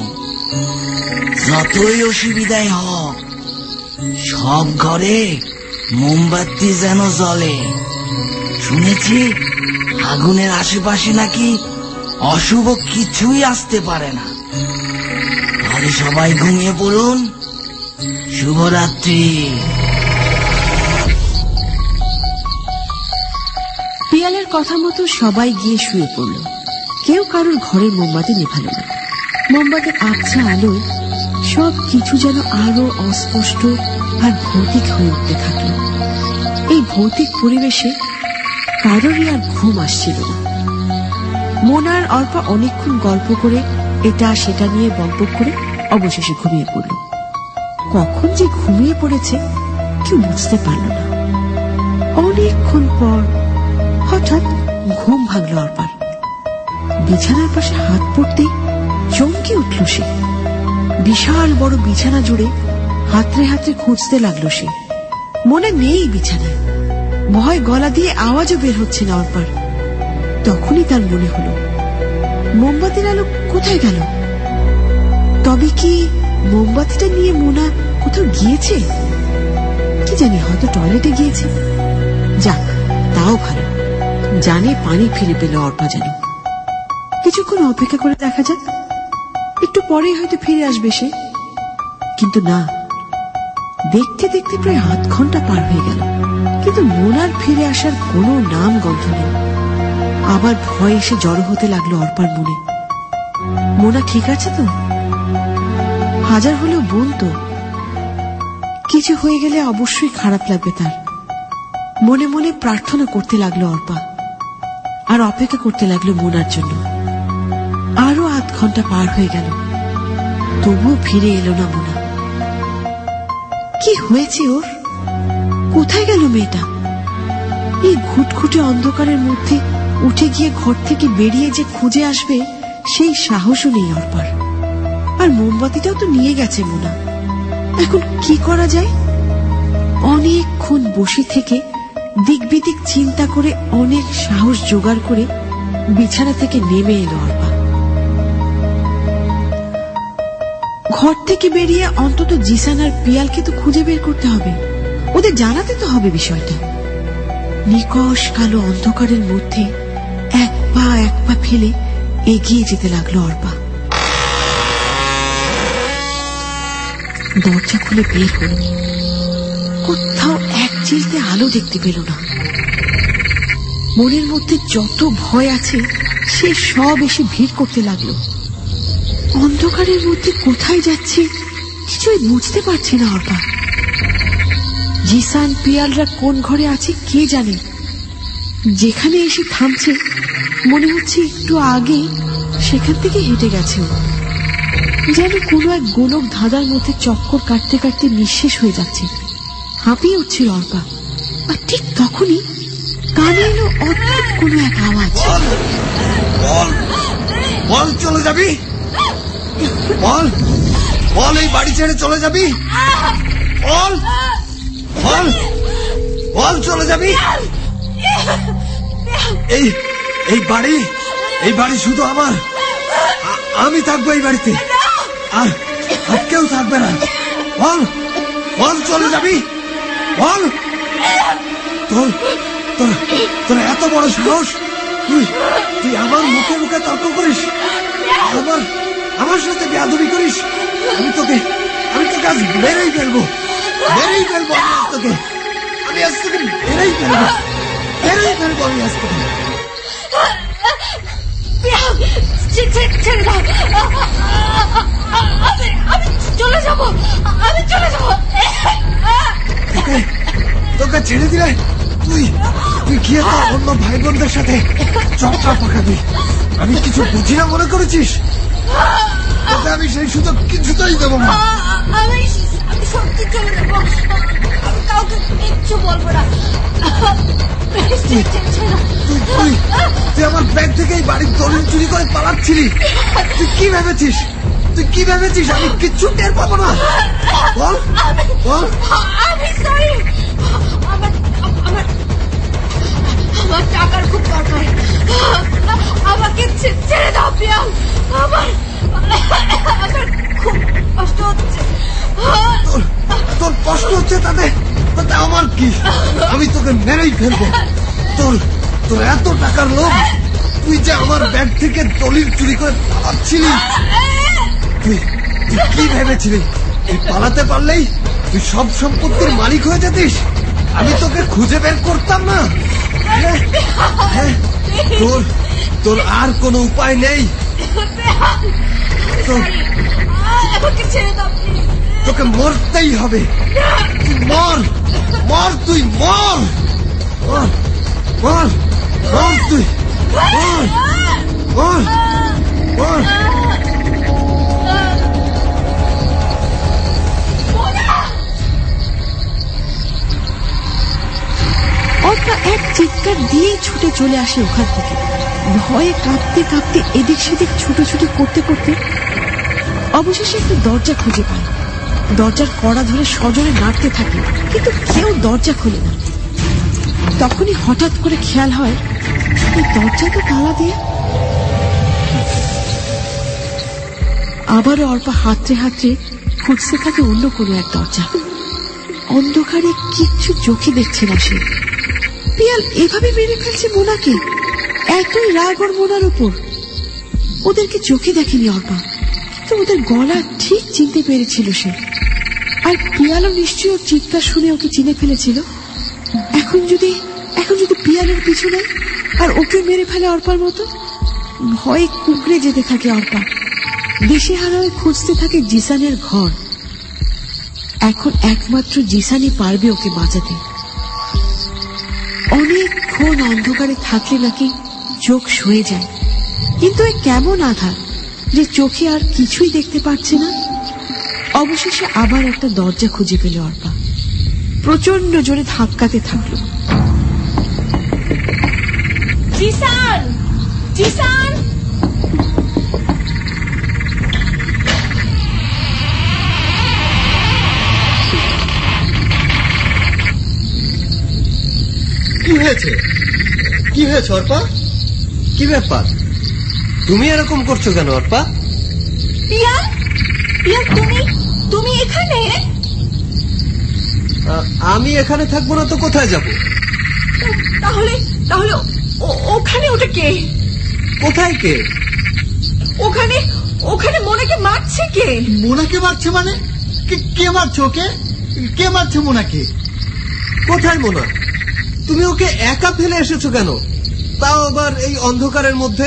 যতই অসুবিধাই হোক, সব ঘরে মোমবাতি যেন জ্বলে। শুনেছি আগুনের আশেপাশে নাকি অশুভ কিছুই আসতে পারে না। তাহলে সবাই ঘুমিয়ে পড়ুন। শুভরাত্রি। পিয়ালের কথা মতো সবাই গিয়ে শুয়ে পড়ল। কেউ কারোর ঘরের মোমবাতি নেভালো না। মোমবাতির আবছা আলো সব কিছু যেন আরো অস্পষ্ট আর ভৌতিক হয়ে উঠতে থাকল। এই ভৌতিক পরিবেশে কারোরই আর ঘুম আসছিল না। মোনার অল্প অনেকক্ষণ গল্প করে এটা সেটা নিয়ে বকবক করে অবশেষে ঘুমিয়ে পড়ল। কখন যে ঘুমিয়ে পড়েছে কেউ বুঝতে পারল না। অনেকক্ষণ পর হঠাৎ ঘুম ভাঙল অর্পার। বিছানার পাশে হাত পড়তেই চমকে উঠল সে। বিশাল বড় বিছানা জুড়ে হাতড়ে হাতড়ে খুঁজতে লাগলো সে। মনে নেই বিছানায়। ভয় গলা দিয়ে আওয়াজও বের হচ্ছে না অর্পার। তখনই তার মনে হলো মোমবাতির আলো কোথায় গেল। তবে কি মোমবাতিটা নিয়ে মোনা কোথাও গিয়েছে? কি জানি, হয়তো টয়লেটে গিয়েছে। যাক, তাও ভালো, জানে পানি ফিরে পেল অর্পা যেন। কিছুক্ষণ অপেক্ষা করে দেখা যাক, একটু পরেই হয়তো ফিরে আসবে সে। কিন্তু না, দেখতে দেখতে প্রায় আধ ঘন্টা পার হয়ে গেল, কিন্তু মোনার ফিরে আসার কোনো নাম গন্ধ নেই। আবার ভয় এসে জড়ো হতে লাগলো অর্পার মনে। মোনা ঠিক আছে তো? হাজার হলেও বোন তো। কিছু হয়ে গেলে অবশ্যই খারাপ লাগবে তার। মনে মনে প্রার্থনা করতে লাগলো অর্পা, আর অপেক্ষা করতে লাগলো মোনার জন্য। আরো আধ ঘন্টা পার হয়ে গেল, তবুও ফিরে এলো না মোনা। কি হয়েছে ওর? কোথায় গেল মেয়েটা? এই ঘুটঘুটে অন্ধকারের মধ্যে উঠে গিয়ে ঘর থেকে বেরিয়ে যে খুঁজে আসবে সেই সাহসও নেই অর্পার। আর মোমবাতিটাও তো নিয়ে গেছে মোনা। এখন কি করা যায়? অনেকক্ষণ বসে থেকে দিক বিদিক চিন্তা করে অনেক সাহস জোগাড় করে বিছানা থেকে নেমে এলো অর্পা। ঘর থেকে বেরিয়ে অন্তত জিসান আর পিয়ালকে তো খুঁজে বের করতে হবে, ওদের জানাতে তো হবে বিষয়টা। নিকশ কালো অন্ধকারের মধ্যে এক পা এক পা ফেলে এগিয়ে যেতে লাগলো অর্পা। দরজা খুলে বের হল, কোথাও এক চিলতে আলো দেখতে পেল না। মনের মধ্যে যত ভয় আছে সে সব এসে ভিড় করতে লাগলো। অন্ধকারের মধ্যে কোথায় যাচ্ছে কিছুই বুঝতে পারছে না অর্পা। জিসান পিয়ালরা কোন ঘরে আছে কে জানে। যেখানে এসে থামছে মনে হচ্ছে একটু আগে সেখান থেকে হেঁটে গেছে ও। যেন কোনো এক গোলক ধাঁধার মধ্যে চক্কর কাটতে কাটতে নিঃশেষ হয়ে যাচ্ছে। হাঁপিয়ে উঠছিল অর্পা। আর ঠিক তখনই কানে এলো অদ্ভুত কোনো এক আওয়াজ। বল বল চলে যাবি, বল বল এই বাড়ি ছেড়ে চলে যাবি, বল বল বল চলে যাবি। এই এই বাড়ি এই বাড়ি শুধু আমার, আমি থাকবো এই বাড়িতে, আর কেউ থাকবে না। বল বল চলে যাবি, বল। তোর তোর তোর এত বড় সাহস, তুই তুই আমার মুখে মুখে তর্ক করিস, আমার আমার সাথে বেয়াদবি করিস। আমি তোকে আমি তোকে আজ মেরেই ফেলবো, মেরেই ফেলবো আমি আজ তোকে, আমি আজ তোকে মেরেই ফেলবো, মেরেই ফেলবো আমি আজ তোকে। ছেড়ে দাও, আমি আমি চলে যাব, আমি চলে যাব। তোকে ছেড়ে দিলে তুই তুই গিয়ে তো অন্য ভাই বোনদের সাথে চর্চা পাকাবি। আমি কিছু বুঝি না মনে করেছিস? তোকে আমি সেই সুযোগ কিছুতেই দেবো না। আমি আমি সত্যি চলে যাবো, আমি কাউকে কিচ্ছু বলবো না। তুই আমার ব্যাগ থেকে এই বাড়ির দলিল চুরি করে পালাচ্ছিলি, তুই কি ভেবেছিস? তুই কি ভেবেছিস আমি কিচ্ছু টের পাবো না? বল বল। আমি সরি, আমার আমার আমার টাকার খুব দরকার, আমাকে ছেড়ে দাও পিয়াল, আমার আমার খুব কষ্ট হচ্ছে। তোর কষ্ট হচ্ছে তাতে তাতে আমার কি? আমি তোকে মেরেই ফেলবো। তোর তোর এত টাকার লোভ, তুই যে আমার ব্যাগ থেকে দলিল চুরি করে পালাচ্ছিলি, তুই তুই কি ভেবেছিলি তুই পালাতে পারলেই তুই সব সম্পত্তির মালিক হয়ে যেতিস? আমি তোকে খুঁজে বের করতাম না? তোর তোর আর কোনো উপায় নেই, তোকে মরতেই হবে। তুই মর মর, তুই মর মর মর মর, তুই মর মর মর। অর্পা এক চিৎকার দিয়ে ছুটে চলে আসে ওখান থেকে। ভয়ে কাঁপতে কাঁপতে এদিক সেদিক ছুটোছুটি করতে করতে অবশেষে একটা দরজা খুঁজে পায়। দরজার কড়া ধরে সজোরে নাড়তে থাকে, কিন্তু কেউ দরজা খোলে না। তখনই হঠাৎ করে খেয়াল হয় এই দরজা তো তালা দিয়ে। আবারও অর্পা হাতড়ে হাতড়ে খুঁজতে থাকে অন্য কোনো এক দরজা। অন্ধকারে কিচ্ছু চোখে দেখছে না সে। পিয়াল এভাবে মেরে ফেলছে মোনাকে, এতই রাগ ওর মোনার উপর। ওদেরকে চোখে দেখেনি অর্পা, কিন্তু ওদের গলা ঠিক চিনতে পেরেছিল সে। আর পিয়ালও নিশ্চয়ই ওর চিৎকার শুনে ওকে চিনে ফেলেছিল। এখন যদি এখন যদি পিয়ালের পিছু নেয় আর ওকে মেরে ফেলে অর্পার মতো, ভয়ে কুঁকড়ে যেতে থাকে অর্পা। দেশে হারায় খুঁজতে থাকে জিসানের ঘর। এখন একমাত্র জিসানই পারবে ওকে বাঁচাতে। অনেকক্ষণ অন্ধকারে থাকলে নাকি চোখ সয়ে যায়, কিন্তু এ কেমন আধার যে চোখে আর কিছুই দেখতে পাচ্ছে না। অবশেষে আবার একটা দরজা খুঁজে পেল অর্পা। প্রচন্ড জোরে ধাক্কাতে থাকলো। জিসান, জিসান। কি হয়েছে? কি হয়েছে অর্পা? কি ব্যাপার, তুমি এরকম করছো কেন অর্পা? পিয়াল, পিয়াল তুমি তুমি এখানে? আমি এখানে থাকবো না তো কোথায় যাব? তাহলে তাহলে ওখানে ওটা কে? কোথায় কে? ওখানে ওখানে মোনাকে মারছে কে? মোনাকে মারছে মানে? কে মারছে ওকে? কে মারছে মোনাকে? কোথায় মোনা? তুমি ওকে একা ফেলে এসেছো কেন, তাও আবার এই অন্ধকারের মধ্যে?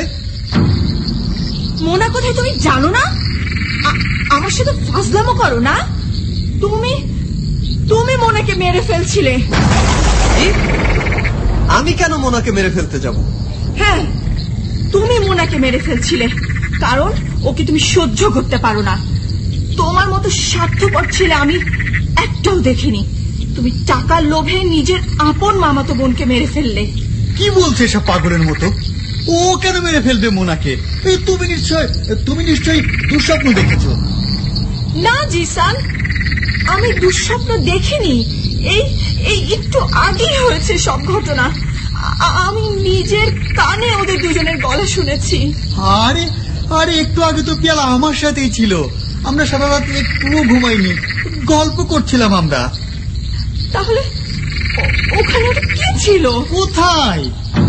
মোনা কোথায় তুমি জানো না? আমার সাথে ফাজলামো করো না। তুমি তুমি মোনাকে মেরে ফেলছিলে। আমি কেন মোনাকে মেরে ফেলতে যাব? হ্যাঁ, তুমি মোনাকে মেরে ফেলছিলে, কারণ ওকে তুমি সহ্য করতে পারো না। তোমার মতো স্বার্থপর ছেলে আমি একটাও দেখিনি। তুমি টাকার লোভে নিজের আপন মামাতো বোনকে মেরে ফেললে। কি বলছে এসব পাগলের মতো? ও কেন মেরে ফেলবে মোনাকে? তুমি নিশ্চয় তুমি নিশ্চয়ই দুঃস্বপ্ন দেখেছো। না জিসান, আমি দুঃস্বপ্ন দেখিনি। এই এই একটু আগেই হয়েছে সব ঘটনা। আমি নিজের কানে ওদের দুজনের গলা শুনেছি। আরে আরে একটু আগে তো পিয়াল আমার সাথেই ছিল। আমরা সারা রাত একটুও ঘুমাইনি, গল্প করছিলাম আমরা। তাহলে ওখানে কি ছিল? কোথায়?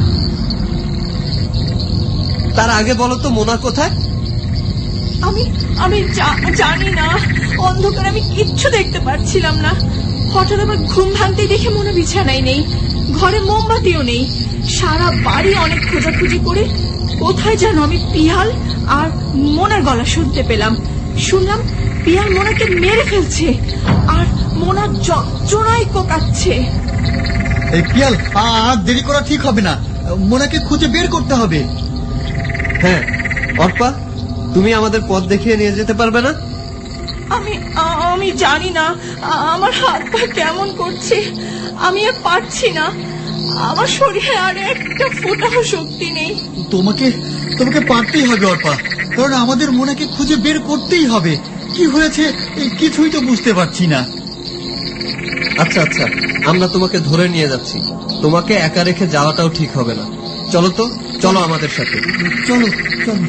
তার আগে বলো তো মোনা কোথায়? আমি আমি জানি না। অন্ধকারে আমি কিচ্ছু দেখতে পাচ্ছিলাম না। হঠাৎ আমার ঘুম ভাঙতে দেখে মোনা বিছানায় নেই, ঘরে মোমবাতিও নেই। সারা বাড়ি অনেক খোঁজাখুঁজি করে কোথায় যেন আমি পিয়াল আর মোনার গলা শুনতে পেলাম। শুনলাম পিয়াল মোনাকে মেরে ফেলছে আর মোনা যন্ত্রণায় কোকাচ্ছে। এই পিয়াল, আর দেরি করা ঠিক হবে না, মোনাকে খুঁজে বের করতে হবে। হ্যাঁ অর্পা, তুমি আমাদের পথ দেখিয়ে নিয়ে যেতে পারবে না? আমি আমি জানি না, আমার হাত পা কেমন করছে। আমি আর পারছি না, আমার শরীরে আর একটা ফোঁটাও শক্তি নেই। তোমাকে তোমাকে পারতেই হবে অর্পা, কারণ আমাদের মোনাকে খুঁজে বের করতেই হবে। কি হয়েছে কিছুই তো বুঝতে পারছি না। আচ্ছা আচ্ছা, আমরা তোমাকে ধরে নিয়ে যাচ্ছি। তোমাকে একা রেখে যাওয়াটাও ঠিক হবে না। চলো তো, চলো আমাদের সাথে। চলো চলো।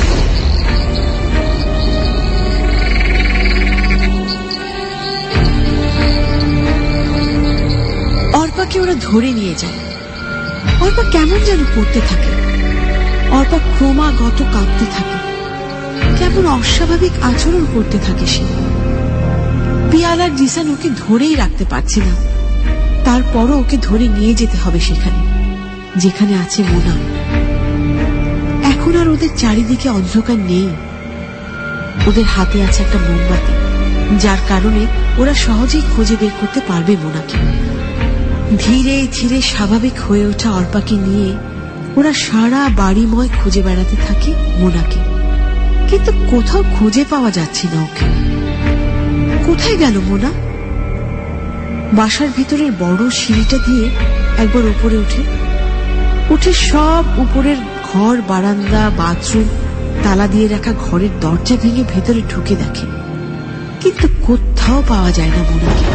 অর্পাকে ওরা ধরে নিয়ে যায়। অর্পা কেমন যেন করতে থাকে। অর্পা ক্রমাগত কাঁপতে থাকে, কেমন অস্বাভাবিক আচরণ করতে থাকে সে। পিয়াল আর জিসান ওকে ধরেই রাখতে পারছে না। তারপরও ওকে ধরে নিয়ে যেতে হবে সেখানে যেখানে আছে মোনা। এখন আর ওদের চারিদিকে অন্ধকার নেই। ওদের হাতে আছে একটা মোমবাতি, যার কারণে ওরা সহজেই খুঁজে বের করতে পারবে মোনাকে। ধীরে ধীরে স্বাভাবিক হয়ে ওঠা অর্পাকে নিয়ে ওরা সারা বাড়িময় খুঁজে বেড়াতে থাকে মোনাকে, কিন্তু কোথাও খুঁজে পাওয়া যাচ্ছে না ওকে। কোথায় গেল মোনা? বাসার ভিতরের বড় সিঁড়িটা দিয়ে একবার উপরে উঠে উঠে সব উপরের ঘর, বারান্দা, বাথরুম, তালা দিয়ে রাখা ঘরের দরজা ভেঙে ভেতরে ঢুকে দেখে, কিন্তু কোথাও পাওয়া যায় না মোনাকে।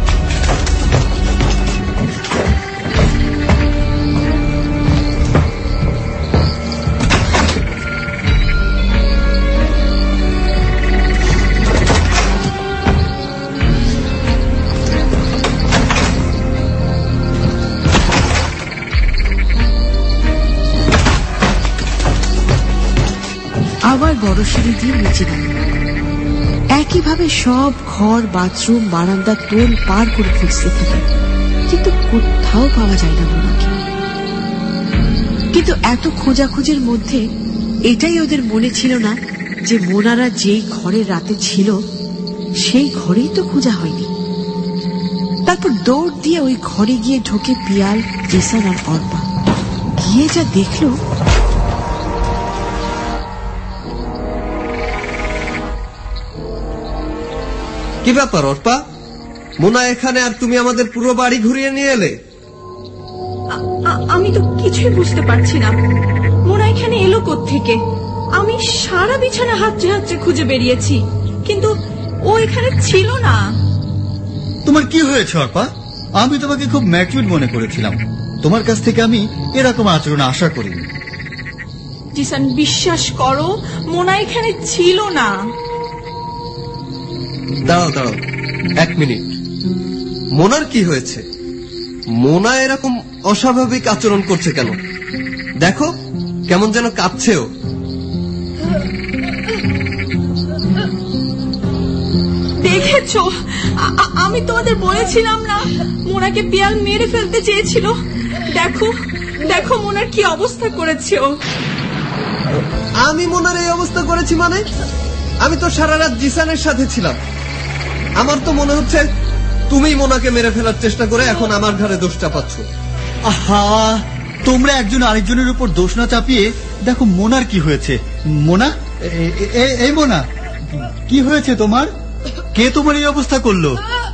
আবার বড় সিঁড়ি দিয়ে নিচে নামে। একইভাবে সব ঘর, বাথরুম, বারান্দা তোল পার করে খুঁজতে থাকে, কিন্তু কোথাও পাওয়া যায় না মোনাকে। কিন্তু এত খোঁজাখুঁজির মধ্যে এটাই ওদের মনে ছিল না যে মোনারা যেই ঘরে রাতে ছিল সেই ঘরেই তো খোঁজা হয়নি। তারপর দৌড় দিয়ে ওই ঘরে গিয়ে ঢোকে পিয়াল, জিসান আর অর্পা। গিয়ে যা দেখলো, কি ব্যাপার অর্পা? মোনা এখানে আর তুমি আমাদের পুরো বাড়ি ঘুরিয়ে নিয়ে এলে? আমি তো কিছুই বুঝতে পারছি না। মোনা এখানে এলো কোত্থেকে? আমি সারা বিছানা হাতড়ে হাতড়ে খুঁজে বেরিয়েছি, কিন্তু ও এখানে ছিল না। তোমার কি হয়েছে অর্পা? আমি তোমাকে খুব ম্যাচিউর মনে করেছিলাম। তোমার কাছ থেকে আমি এরকম আচরণ আশা করিনি। জিসান, বিশ্বাস করো, মোনা এখানে ছিল না। দাঁড়াও দাঁড়াও এক মিনিট। মোনার কি হয়েছে? মোনা এরকম অস্বাভাবিক আচরণ করছে কেন? দেখো কেমন যেন কাঁপছেও। দেখেছো, আমি তোমাদের বলেছিলাম না মোনাকে পিয়াল মেরে ফেলতে চেয়েছিল। দেখো দেখো মোনার কি অবস্থা করেছে ও। আমি মোনার এই অবস্থা করেছি মানে? আমি তো সারা রাত জিসানের সাথে ছিলাম। আমার তো মনে হচ্ছে তুমি মোনাকে মেরে ফেলার চেষ্টা করে এখন আমার ঘরে দোষ চাপাচ্ছ। আহা, তোমরা একজন আরেকজনের উপর দোষ না চাপিয়ে দেখো মোনার কি হয়েছে। মোনা, এই মোনা, কি হয়েছে তোমার? কে তোমার এই অবস্থা করলো?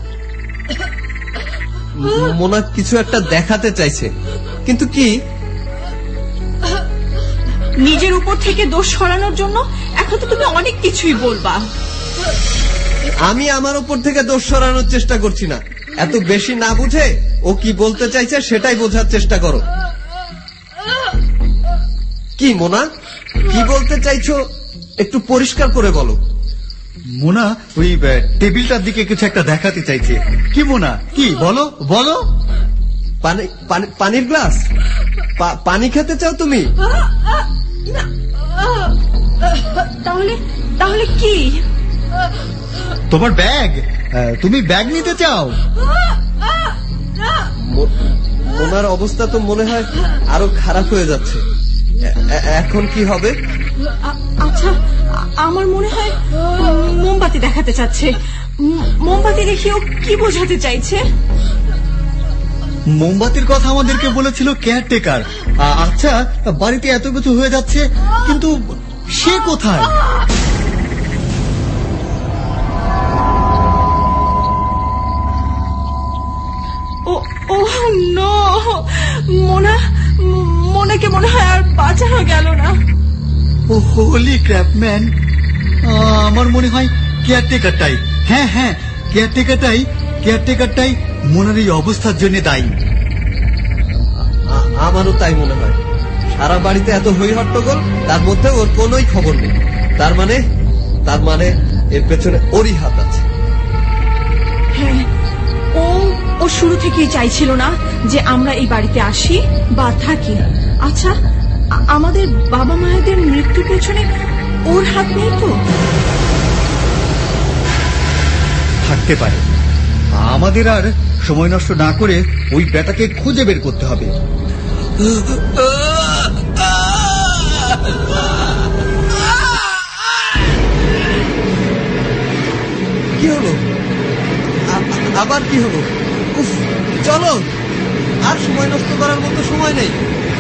মোনা কিছু একটা দেখাতে চাইছে, কিন্তু কি? নিজের উপর থেকে দোষ সরানোর জন্য এখন তো তুমি অনেক কিছুই বলবা। আমি আমার উপর থেকে দোষ সরানোর চেষ্টা করছি না। এত বেশি না বুঝে ও কি বলতে চাইছে সেটাই বোঝার চেষ্টা করো। কি মোনা, কি বলতে চাইছো একটু পরিষ্কার করে বলো। মোনা ওই টেবিলটার দিকে কিছু একটা দেখাতে চাইছে। কি মোনা, কি বলো বলো। পানির গ্লাস? পানি খেতে চাও তুমি? তাহলে তাহলে কি? তোমার ব্যাগ, তুমি ব্যাগ নিতে চাও? মোনার অবস্থা তো মনে হয় আরো খারাপ হয়ে যাচ্ছে। এখন কি হবে? আচ্ছা, আমার মনে হয় মোমবাতি দেখাতে চাচ্ছে। মোমবাতি দেখিও কি বোঝাতে চাইছে? মোমবাতির কথা আমাদেরকে বলেছিল কেয়ারটেকার। আচ্ছা, বাড়িতে এত কিছু হয়ে যাচ্ছে, কিন্তু সে কোথায়? ও নো, মোনা মোনাকে মনে হয় আর বাঁচানো গেল না। ও হোলি ক্র্যাপ ম্যান, আমার মনে হয় কেয়ারটেকারটাই, হ্যাঁ হ্যাঁ কেয়ারটেকারটাই কেয়ারটেকারটাই মোনার এই অবস্থার জন্য দায়ী। আমারও তাই মনে হয়। সারা বাড়িতে এত হই হট্টগোল, তার মধ্যে ওর কোনোই খবর নেই। তার মানে তার মানে এর পেছনে ওরই হাত আছে। হ্যাঁ, ও ও শুরু থেকেই চাইছিল না যে আমরা এই বাড়িতে আসি বা থাকি। আচ্ছা, আমাদের বাবা মায়েদের মৃত্যুর পেছনে ওর হাত নেই তো? থাকতে পারে। আমাদের আর সময় নষ্ট না করে ওই বেটাকে খুঁজে বের করতে হবে। কি হলো? আবার কি হলো? চলো, আর সময় নষ্ট করার মতো সময় নেই।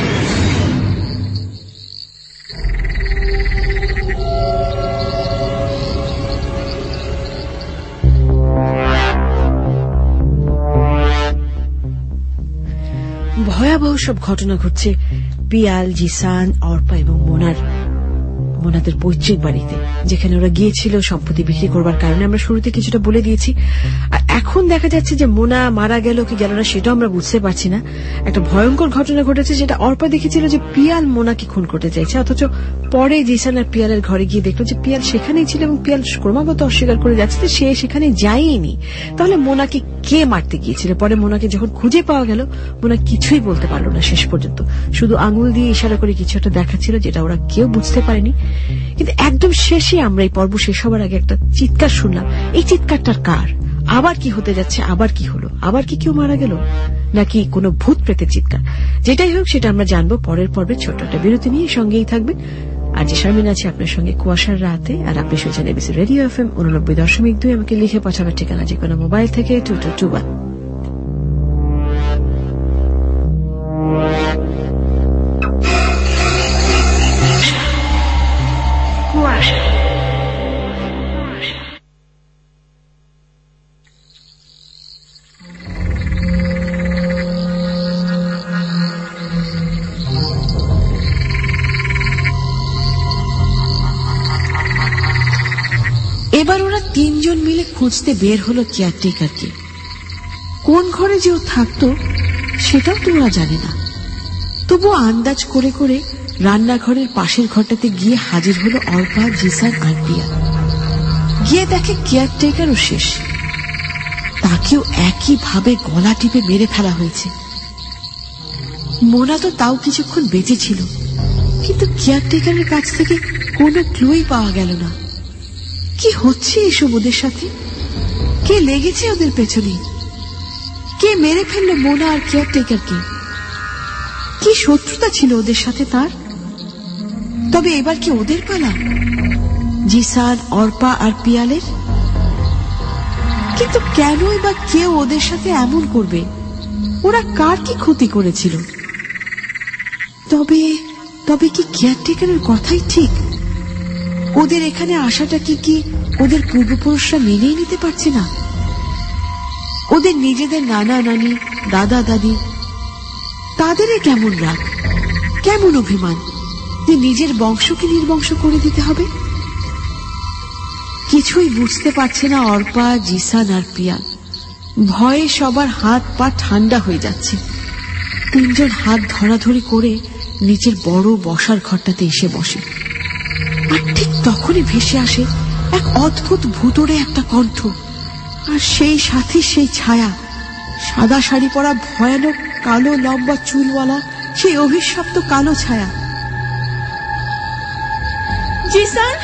ভয়াবহ সব ঘটনা ঘটছে পিয়াল, জিসান, অর্পা এবং মোনার মোনাদের পৈতৃক বাড়িতে, যেখানে ওরা গিয়েছিল সম্পত্তি বিক্রি করবার কারণে। আমরা শুরুতে কিছুটা বলে দিয়েছি। আর এখন দেখা যাচ্ছে যে মোনা মারা গেল কি গেল না সেটাও আমরা বুঝতে পারছি না। একটা ভয়ঙ্কর ঘটনা ঘটেছে, যেটা অর্পা দেখেছিল যে পিয়াল মোনাকে খুন করতে চাইছে, অথচ পরে জিসান আর পিয়ালের ঘরে গিয়ে দেখলো যে পিয়াল সেখানেই ছিল এবং পিয়াল ক্রমাগত অস্বীকার করে যাচ্ছে যে সে সেখানে যায়নি। তাহলে মোনাকে কে মারতে গিয়েছিল? পরে মোনাকে যখন খুঁজে পাওয়া গেল, মোনা কিছুই বলতে পারলো না শেষ পর্যন্ত, শুধু আঙুল দিয়ে ইশারা করে কিছু একটা দেখাচ্ছিল, যেটা ওরা কেউ বুঝতে পারেনি। কিন্তু একদম শেষে আমরা এই পর্ব শেষ হবার আগে একটা চিৎকার শুনলাম। এই চিৎকারটার কার? আবার কি হতে যাচ্ছে? আবার কি হলো? আবার কি কেউ মারা গেল, নাকি কোনো ভূত প্রেতের চিৎকার? যেটাই হোক সেটা আমরা জানবো পরের পর্বে। ছোট্ট একটা বিরতি নিয়ে সঙ্গেই থাকবেন। আর যে শারমিন আছে আপনার সঙ্গে কুয়াশার রাতে, আর আপনি শুনছেন এবিসি রেডিও এফএম উননব্বই দশমিক দুই। আমাকে লিখে পাঠাবার ঠিকানা যে কোনো মোবাইল থেকে টু টু টু ওয়ান। এবার ওরা তিনজন মিলে খুঁজতে বের হলো কেয়ারটেকারকে। কোন ঘরে যে ও থাকতো সেটাও তো ওরা জানে না। তবুও আন্দাজ করে করে রান্নাঘরের পাশের ঘরটাতে গিয়ে হাজির হলো অর্পা, জিসান আর পিয়া। গিয়ে দেখে কেয়ারটেকারও শেষ, তাকেও একইভাবে গলা টিপে মেরে ফেলা হয়েছে। মোনা তো তাও কিছুক্ষণ বেঁচে ছিল, কিন্তু কেয়ারটেকারের কাছ থেকে কোনো ক্লুই পাওয়া গেল না। কি হচ্ছে এসব ওদের সাথে? কে লেগেছে ওদের পেছনে? কে মেরে ফেলল মোনা আর কেয়ারটেকারকে? কি শত্রুতা ছিল ওদের সাথে তার? তবে এবার কি ওদের পালা, জিসান, অর্পা আর পিয়ালের? কিন্তু কেনই বা কেউ ওদের সাথে এমন করবে? ওরা কার কি ক্ষতি করেছিল? তবে তবে কি কেয়ারটেকারের কথাই ঠিক? ওদের এখানে আসাটা কি কি ওদের পূর্বপুরুষরা মেনেই নিতে পারছে না? ওদের নিজেদের নানা নানি, দাদা দাদি, তাদেরই কেমন রাগ, কেমন অভিমান যে নিজের বংশকে নির্বংশ করে দিতে হবে। কিছুই বুঝতে পারছে না অর্পা, জিসান আর পিয়াল। ভয়ে সবার হাত পা ঠান্ডা হয়ে যাচ্ছে। তিনজন হাত ধরাধরি করে নিচের বড় বসার ঘরটাতে এসে বসে। আর ঠিক তখনই ভেসে আসে এক অদ্ভুত ভুতুড়ে একটা কণ্ঠ, আর সেই সাথে সেই ছায়া, সাদা শাড়ি পরা ভয়ানক কালো লম্বা চুলওয়ালা সেই অভিশপ্ত কালো ছায়া। জিসান,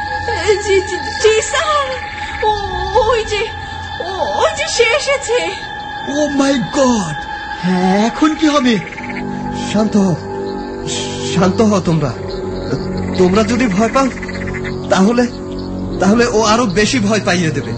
জিসান, ওই যে ওই যে সে এসেছে। ও মাই গড, এখন কি হবে? শান্ত হও, শান্ত হও তোমরা। তোমরা যদি ভয় পাও তাহলে তাহলে ও আরো বেশি ভয় পাইয়ে দেবে।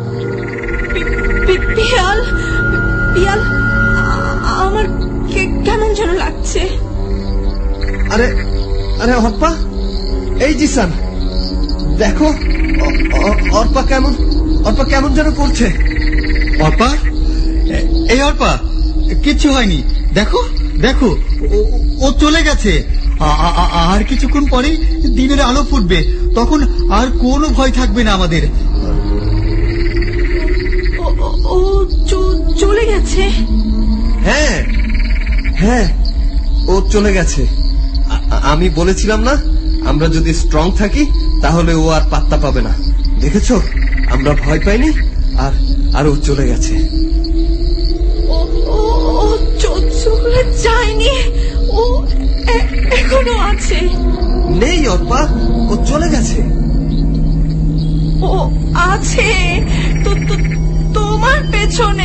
পিয়াল, পিয়াল, আমার কেমন যেন লাগছে। আরে আরে অর্পা, এই জিসান, দেখো অর্পা কেমন অর্পা কেমন যেন করছে। অর্পা, এই অর্পা, কিচ্ছু হয়নি। দেখো দেখো, ও চলে গেছে। আর কিছুক্ষণ পরেই দিনের আলো ফুটবে, তখন আর কোনো ভয় থাকবে না আমাদের। ও চলে গেছে? হ্যাঁ হ্যাঁ, ও চলে গেছে। আমি বলেছিলাম না, আমরা যদি স্ট্রং থাকি তাহলে ও আর পাত্তা পাবে না। দেখেছো, আমরা ভয় পাইনি, আর আর ও চলে গেছে। ও চলে যায়নি, ও এখনো আছে। নেই অর্পা, ও চলে গেছে। ও আছে তো তোমার পেছনে।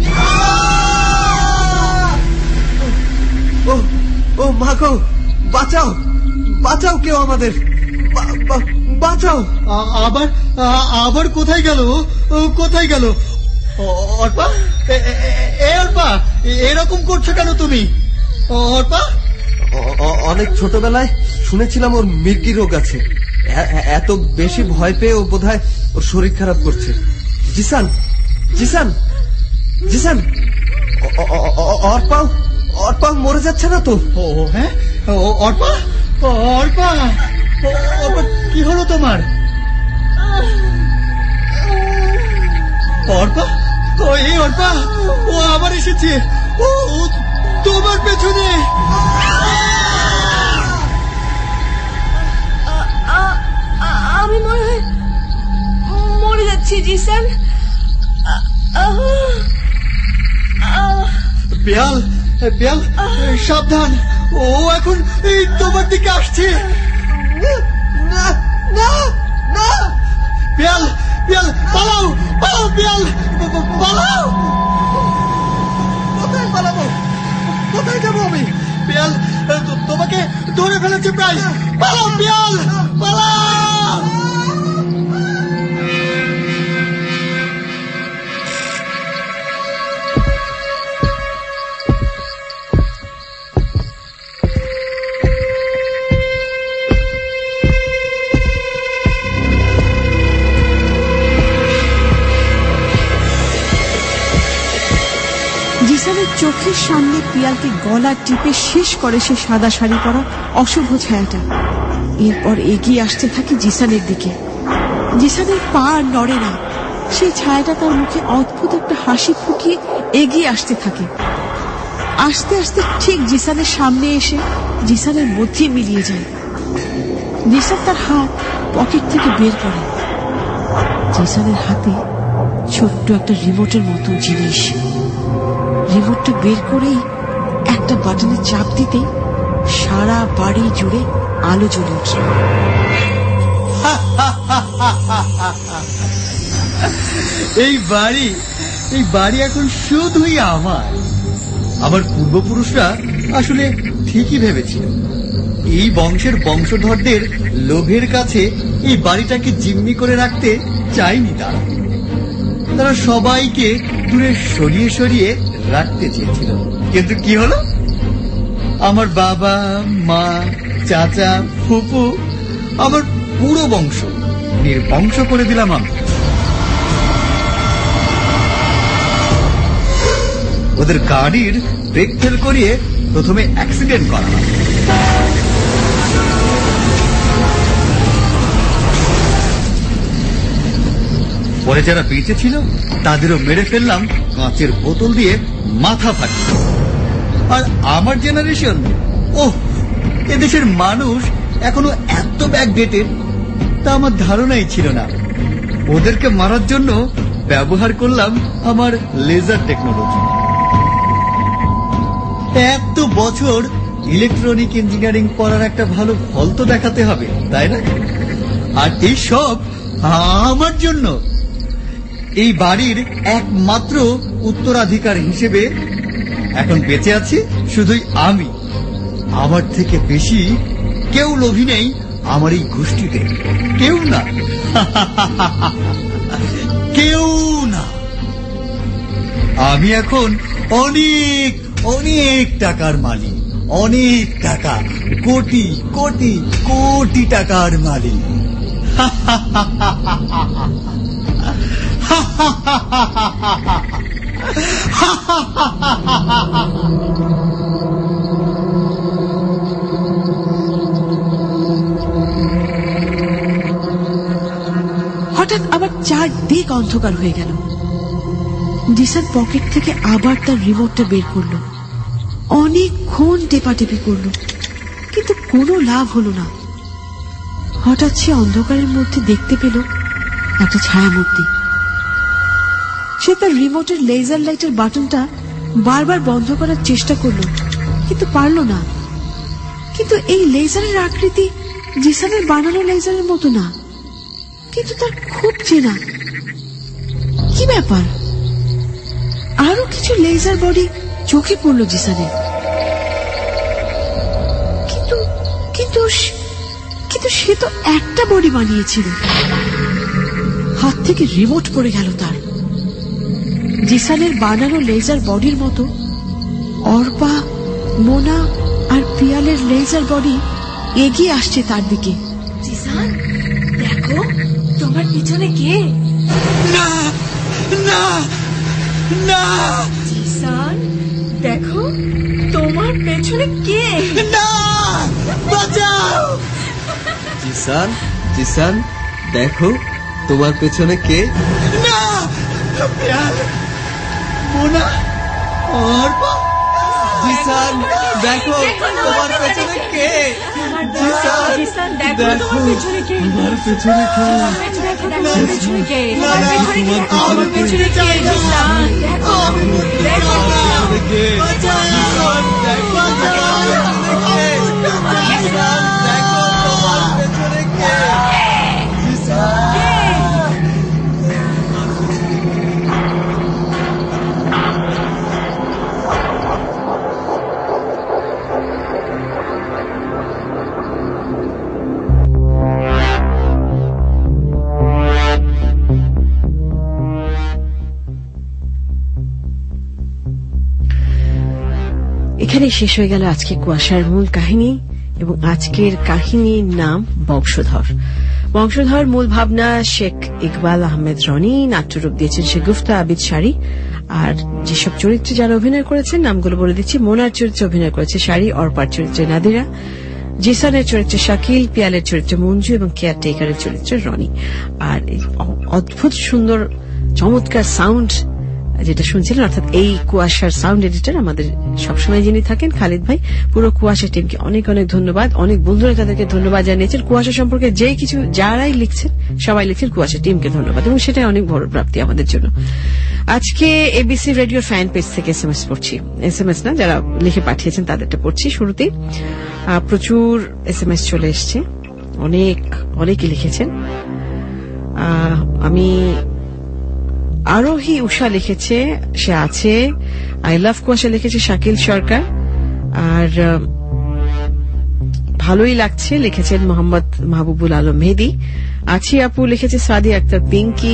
ও ও মা গো, বাঁচাও বাঁচাও, কেউ আমাদের বাঁচাও। আবার আবার কোথায় গেল? কোথায় গেল অর্পা? এ অর্পা, এরকম করছো কেন তুমি? অর্পা, অনেক ছোটবেলায় শুনেছিলাম ওর মির্গি রোগ আছে। এত বেশি ভয় পেয়ে ও বোধহয় ওর শরীর খারাপ করছে। জিসান, জিসান, জিসান, অর্পা অর্পা মরে যাচ্ছে না তো? ও হ্যাঁ, অর্পা, অর্পা, অর্পা, কি হলো তোমার? অর্পা, ও এই অর্পা, ও আবার এসেছে, ও তোমার পেছনে। আমি মনে হয় মরে যাচ্ছি জিসান। পিয়াল, পিয়াল, সাবধান, ও এখন তোমার দিকে আসছে। না না না, পিয়াল, পিয়াল, পালাও, পালাও, পিয়াল, পালাও। কোথায় পালাবো? কোথায় যাবো আমি? পিয়াল, তোমাকে ধরে ফেলেছে প্রায়। পালাও পিয়াল, পালাও। জিসানের চোখের সামনে পিয়ালকে গলা টিপে শেষ করে সে সাদা শাড়ি পরা অশুভ ছায়াটা। এরপর এগিয়ে আসতে থাকে জিসানের দিকে। জিসানের পা নড়ে না, সেই ছায়াটা তার মুখে অদ্ভুত একটা হাসি ফুটিয়ে এগিয়ে আসতে থাকে। আস্তে আস্তে ঠিক জিসানের সামনে এসে জিসানের মধ্যে মিলিয়ে যায়। জিসান তার হাত পকেট থেকে বের করে। জিসানের হাতে ছোট্ট একটা রিমোটের মতো জিনিস। রিমোটটা বের করেই একটা বাটনে চাপ দিতে সারা বাড়ি জুড়ে আলো জ্বলে উঠল। এই বাড়ি, এই বাড়ি এখন শুধুই আমার। আমার পূর্বপুরুষরা আসলে ঠিকই ভেবেছিল, এই বংশের বংশধরদের লোভের কাছে এই বাড়িটাকে জিম্মি করে রাখতে চায়নি তারা। তারা সবাইকে দূরে সরিয়ে সরিয়ে রাখতে চেয়েছিল। কিন্তু কি হলো? আমার বাবা, মা, চাচা, ফুপু, আমার পুরো বংশ নির্বংশ করে দিলাম আমি। ওদের গাড়ির ব্রেক ফেল করিয়ে প্রথমে অ্যাক্সিডেন্ট করালাম, পরে যারা বেঁচে ছিল তাদেরও মেরে ফেললাম কাঁচের বোতল দিয়ে মাথা ফাটিয়ে। আর আমার জেনারেশন, ওহ, এদেশের মানুষ এখনো এত ব্যাকডেটেড তা আমার ধারণাই ছিল না। ওদেরকে মারার জন্য ব্যবহার করলাম আমার লেজার টেকনোলজি। এত বছর ইলেকট্রনিক ইঞ্জিনিয়ারিং পড়ার একটা ভালো ফল তো দেখাতে হবে, তাই না? আর এই সব আমার জন্য। এই বাড়ির একমাত্র উত্তরাধিকার হিসেবে এখন বেঁচে আছি শুধুই আমি। আমার থেকে বেশি কেউ লোভী নেই আমার এই গোষ্ঠীতে, কেউ না, কেউ না। আমি এখন অনেক অনেক টাকার মালিক, অনেক টাকা, কোটি কোটি কোটি টাকার মালিক। হঠাৎ আবার চারদিক অন্ধকার হয়ে গেল। জিসান পকেট থেকে আবার তার রিমোটটা বের করলো, অনেকক্ষণ টেপাটেপি করলো, কিন্তু কোনো লাভ হলো না। হঠাৎ সে অন্ধকারের মধ্যে দেখতে পেল একটা ছায়া মূর্তি। সে তার রিমোটের লেজার লাইটের বাটনটা বারবার বন্ধ করার চেষ্টা করলো, কিন্তু পারল না। কিন্তু এই লেজারের আকৃতি জিসানের বানানো লেজারের মতো না, কিন্তু তার খুব চেনা। কি ব্যাপার? আরো কিছু লেজার বডি চোখে পড়ল জিসানের, কিন্তু কিন্তু কিন্তু সে তো একটা বডি বানিয়েছিল। হাত থেকে রিমোট পড়ে গেল তার। জিসানের বানানো লেজার বডির মতো অর্পা, মোনা আর পিয়ালের লেজার বডি এগিয়ে আসছে তার দিকে। জিসান, দেখো তোমার পিছনে কে? না না না, জিসান, দেখো তোমার পেছনে কে? না, বাঁচাও! জিসান, জিসান, দেখো তোমার পেছনে কে? না, পিয়াল, মোনা, অর্পা। জিসান, দেখো তোমার পেছনে কে? জিসান, জিসান, দেখো তোমার পেছনে কে? তোমার পেছনে কে? দেখো তোমার পেছনে কে? তোমার পেছনে কে? আমার পেছনে কে? জিসান, দেখো, দেখো কে? জিসান, দেখো তোমার পেছনে কে? জিসান। এখানে শেষ হয়ে গেল আজকে কুয়াশার মূল কাহিনী, এবং আজকের কাহিনীর নাম বংশধর। বংশধর মূল ভাবনা শেখ ইকবাল আহমেদ রনি, নাট্যরূপ দিয়েছেন শেগুফতা আবিদ শাড়ি। আর যেসব চরিত্রে যারা অভিনয় করেছেন নামগুলো বলে দিচ্ছি। মোনার চরিত্রে অভিনয় করেছে শাড়ি, অর্পার চরিত্রে নাদিরা, জিসানের চরিত্রে শাকিল, পিয়ালের চরিত্রে মঞ্জু এবং কেয়ারটেকারের চরিত্রে রনি। আর অদ্ভুত সুন্দর চমৎকার সাউন্ড যেটা শুনছিলেন, অর্থাৎ এই কুয়াশার সাউন্ড এডিটর আমাদের সবসময় যিনি থাকেন খালিদ ভাই। পুরো কুয়াশা টিমকে অনেক অনেক ধন্যবাদ। অনেক বন্ধুরা তাদেরকে ধন্যবাদ জানিয়েছেন। কুয়াশা সম্পর্কে যে কিছু যারাই লিখছেন সবাই লিখছেন কুয়াশা টিমকে ধন্যবাদ, এবং সেটাই অনেক বড় প্রাপ্তি আমাদের জন্য। আজকে এবিসি রেডিও ফ্যান পেজ থেকে এস এম এস পড়ছি, এস এম এস না, যারা লিখে পাঠিয়েছেন তাদেরটা পড়ছি। শুরুতেই প্রচুর এস এম এস চলে এসছে, অনেক অনেকে লিখেছেন। আমি আরোহী উষা লিখেছে, সে আছে। আই লাভ কুয়াশা লিখেছে শাকিল সরকার। আর ভালোই লাগছে লিখেছেন মোহাম্মদ মাহবুবুল আলম মেহেদি। আছি আপু লিখেছে সাদি আক্তার পিঙ্কি।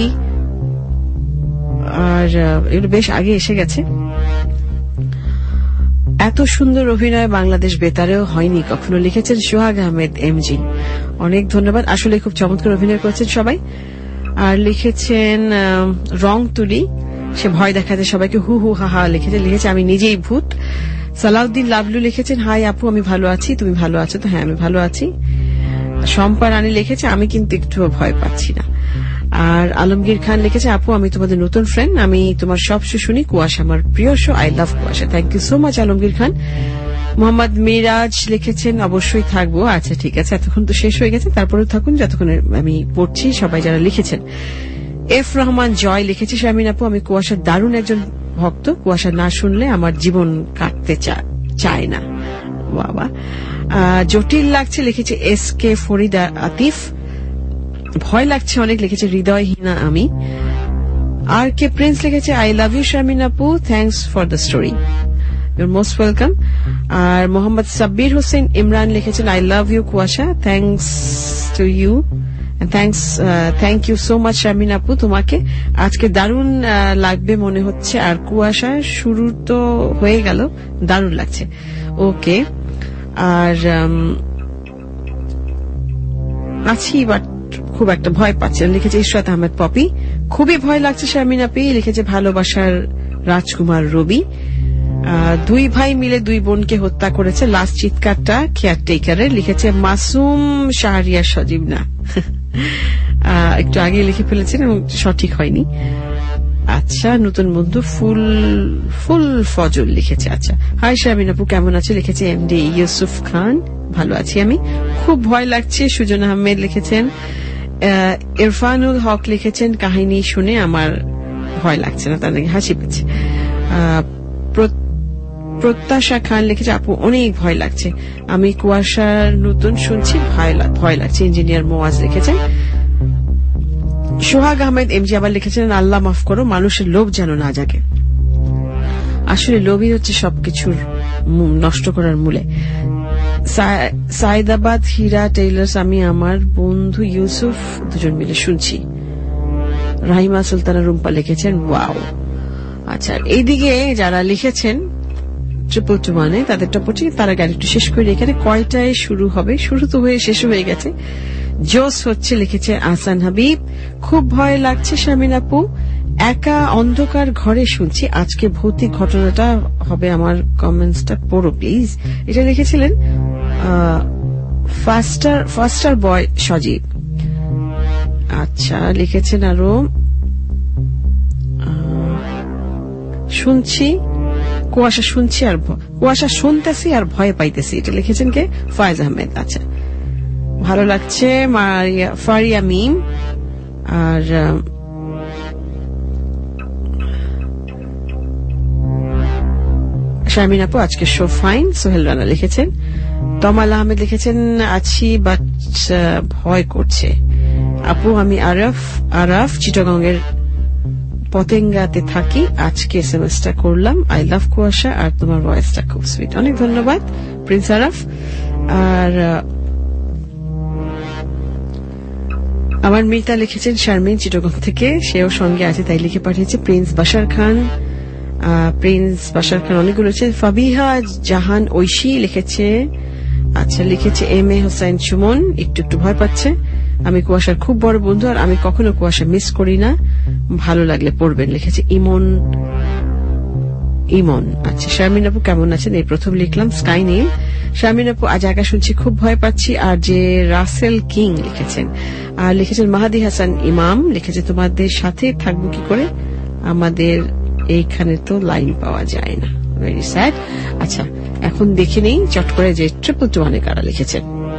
আর এগুলো বেশ আগে এসে গেছে। এত সুন্দর অভিনয় বাংলাদেশ বেতারেও হয়নি কখনো, লিখেছেন সোহাগ আহমেদ এমজি। অনেক ধন্যবাদ, আসলে খুব চমৎকার অভিনয় করেছেন সবাই। আর লিখেছেন রং তুলি, সে ভয় দেখাতে সবাইকে হু হু হা হা লিখেছে, লিখেছে আমি নিজেই ভূত। সালাউদ্দিন লাভলু লিখেছেন হাই আপু, আমি ভালো আছি, তুমি ভালো আছো তো? হ্যাঁ আমি ভালো আছি। শম্পা রানী লিখেছে আমি কিন্তু একটুও ভয় পাচ্ছি না। আর আলমগীর খান লিখেছে আপু আমি তোমাদের নতুন ফ্রেন্ড, আমি তোমার সব শো শুনি, কুয়াশা আমার প্রিয় show, I love Kuasha. Thank you so much Alamgir Khan. Mohammad Miraj লিখেছেন অবশ্যই থাকবো। আচ্ছা ঠিক আছে, এতক্ষণ তো শেষ হয়ে গেছে, তারপরেও থাকুন যতক্ষণ আমি পড়ছি সবাই যারা লিখেছেন। এফ রহমান জয় লিখেছে শারমিন আপু আমি কুয়াশার দারুণ একজন ভক্ত, কুয়াশা না শুনলে আমার জীবন কাটতে চায় না। বাবা জটিল লাগছে লিখেছে এস কে ফরিদা আতিফ। ভয় লাগছে অনেক লিখেছে হৃদয়হীনা আমি। আর কে প্রিন্স লিখেছে আই লাভ ইউ শারমিন আপু, thanks for the story, your most welcome. আর মোহাম্মদ সাব্বির হোসেন ইমরান লিখেছেন I love you Kuasha, thanks to you, thanks thank you so much Sharmin আপু, তোমাকে আজকে দারুণ লাগবে মনে হচ্ছে। আর কুয়াশা শুরু তো হয়ে গেল, দারুণ লাগছে। ওকে, আর আছি বাট খুব একটা ভয় পাচ্ছেন লিখেছে ইশরাত আহমেদ পপি। খুবই ভয় লাগছে শারমিন আপি লিখেছে ভালোবাসার রাজকুমার রবি। দুই ভাই মিলে দুই বোনকে হত্যা করেছে, লাস্ট চিৎকারটা কেয়ারটেকারের লিখেছে মাসুম শাহরিয়ার সজীব না। একটু আগে লিখে ফেলেছেন এবং সঠিক হয়নি। আচ্ছা নতুন বন্ধু ফুল ফুল ফজল লিখেছে। আচ্ছা হাই শারমিন আপু কেমন আছে লিখেছে এমডি ইউসুফ খান, ভালো আছি আমি। খুব ভয় লাগছে সুজন আহমেদ লিখেছেন। ইরফানুল হক লিখেছেন কাহিনী শুনে আমার ভয় লাগছে না, তার নাকি হাসি পেয়েছে। প্রত্যাশা খান লিখেছে আপু অনেক ভয় লাগছে, আমি কুয়াশার নতুন শুনছি, ভয় লাগছে। ইঞ্জিনিয়ার মোয়াজ লিখেছেন। সোহাগ আহমেদ এমজি আবার লিখেছেন আল্লাহ মাফ করো মানুষের লোভ যেন না জাগে, আসলে লোভই হচ্ছে সবকিছুর নষ্ট করার মূলে। সাইদাবাদ হীরা টেইলার্স আমি আমার বন্ধু ইউসুফ দুজন মিলে শুনছি। রাহিমা সুলতানা রুম্পা লিখেছেন ওয়াও। আচ্ছা এইদিকে যারা লিখেছেন ট্রিপল টু ওয়ানে তাদেরটা পড়ছি, তারা গাড়ি একটু শেষ করে এখানে কয়টায় শুরু হবে, শুরু তো হয়ে শেষ হয়ে গেছে। জোস হচ্ছে লিখেছে আহসান হাবিব। খুব ভয় লাগছে শারমিন আপু, একা অন্ধকার ঘরে শুনছি, আজকে ভৌতিক ঘটনাটা হবে, আমার কমেন্টসটা পড়ো প্লিজ। এটা লিখেছিলেন ফাস্টার ফাস্টার বয় সজীব। আচ্ছা লিখেছেন আরো শুনছি কুয়াশা শুনছি আর কুয়াশা শুনতেছি আর ভয় পাইতেছি, এটা লিখেছেন কে ফয়েজ আহমেদ। আচ্ছা ভালো লাগছে ফারিয়া মিম। আর শারমিন আপু আজকে শো ফাইন, সোহেল রানা লিখেছেন। তমাল আহমেদ লিখেছেন আছি বাট ভয় করছে আপু, আমি আরফ আরফ চিটাগংয়ের পতেঙ্গাতে থাকি, আজকে এস এম এস টা করলাম, আই লাভ কুয়াশা আর তোমার ভয়েসটা খুব সুইট, অনেক ধন্যবাদ প্রিন্স আরফ। আর আমার মিতা লিখেছেন শারমিন চিটাগং থেকে, সেও সঙ্গে আছে তাই লিখে পাঠিয়েছে। প্রিন্স বাশার খান প্রিন্স বাশার খান অনেকগুলো রয়েছে। ফাবিহা জাহান ঐশী লিখেছে। আচ্ছা লিখেছে এম এ হোসাইন সুমন, একটু একটু ভয় পাচ্ছে, আমি কুয়াশার খুব বড় বন্ধু আর আমি কখনো কুয়াশা মিস করি না, ভালো লাগলে পড়বেন লিখেছে ইমন ইমন। আচ্ছা শারমিন আপু কেমন আছেন এই প্রথম লিখলাম। স্কাই নীল শারমিন আপু আজ একা শুনছি খুব ভয় পাচ্ছি। আর যে রাসেল কিং লিখেছেন। আর লিখেছেন মাহাদি হাসান ইমাম লিখেছে তোমাদের সাথে থাকবো কি করে, আমাদের এইখানে তো লাইন পাওয়া যায় না, ভেরি স্যাড। আচ্ছা এখন দেখে নেই চট করে যে ট্রিপল টু ওয়ানে কারা লিখেছেন।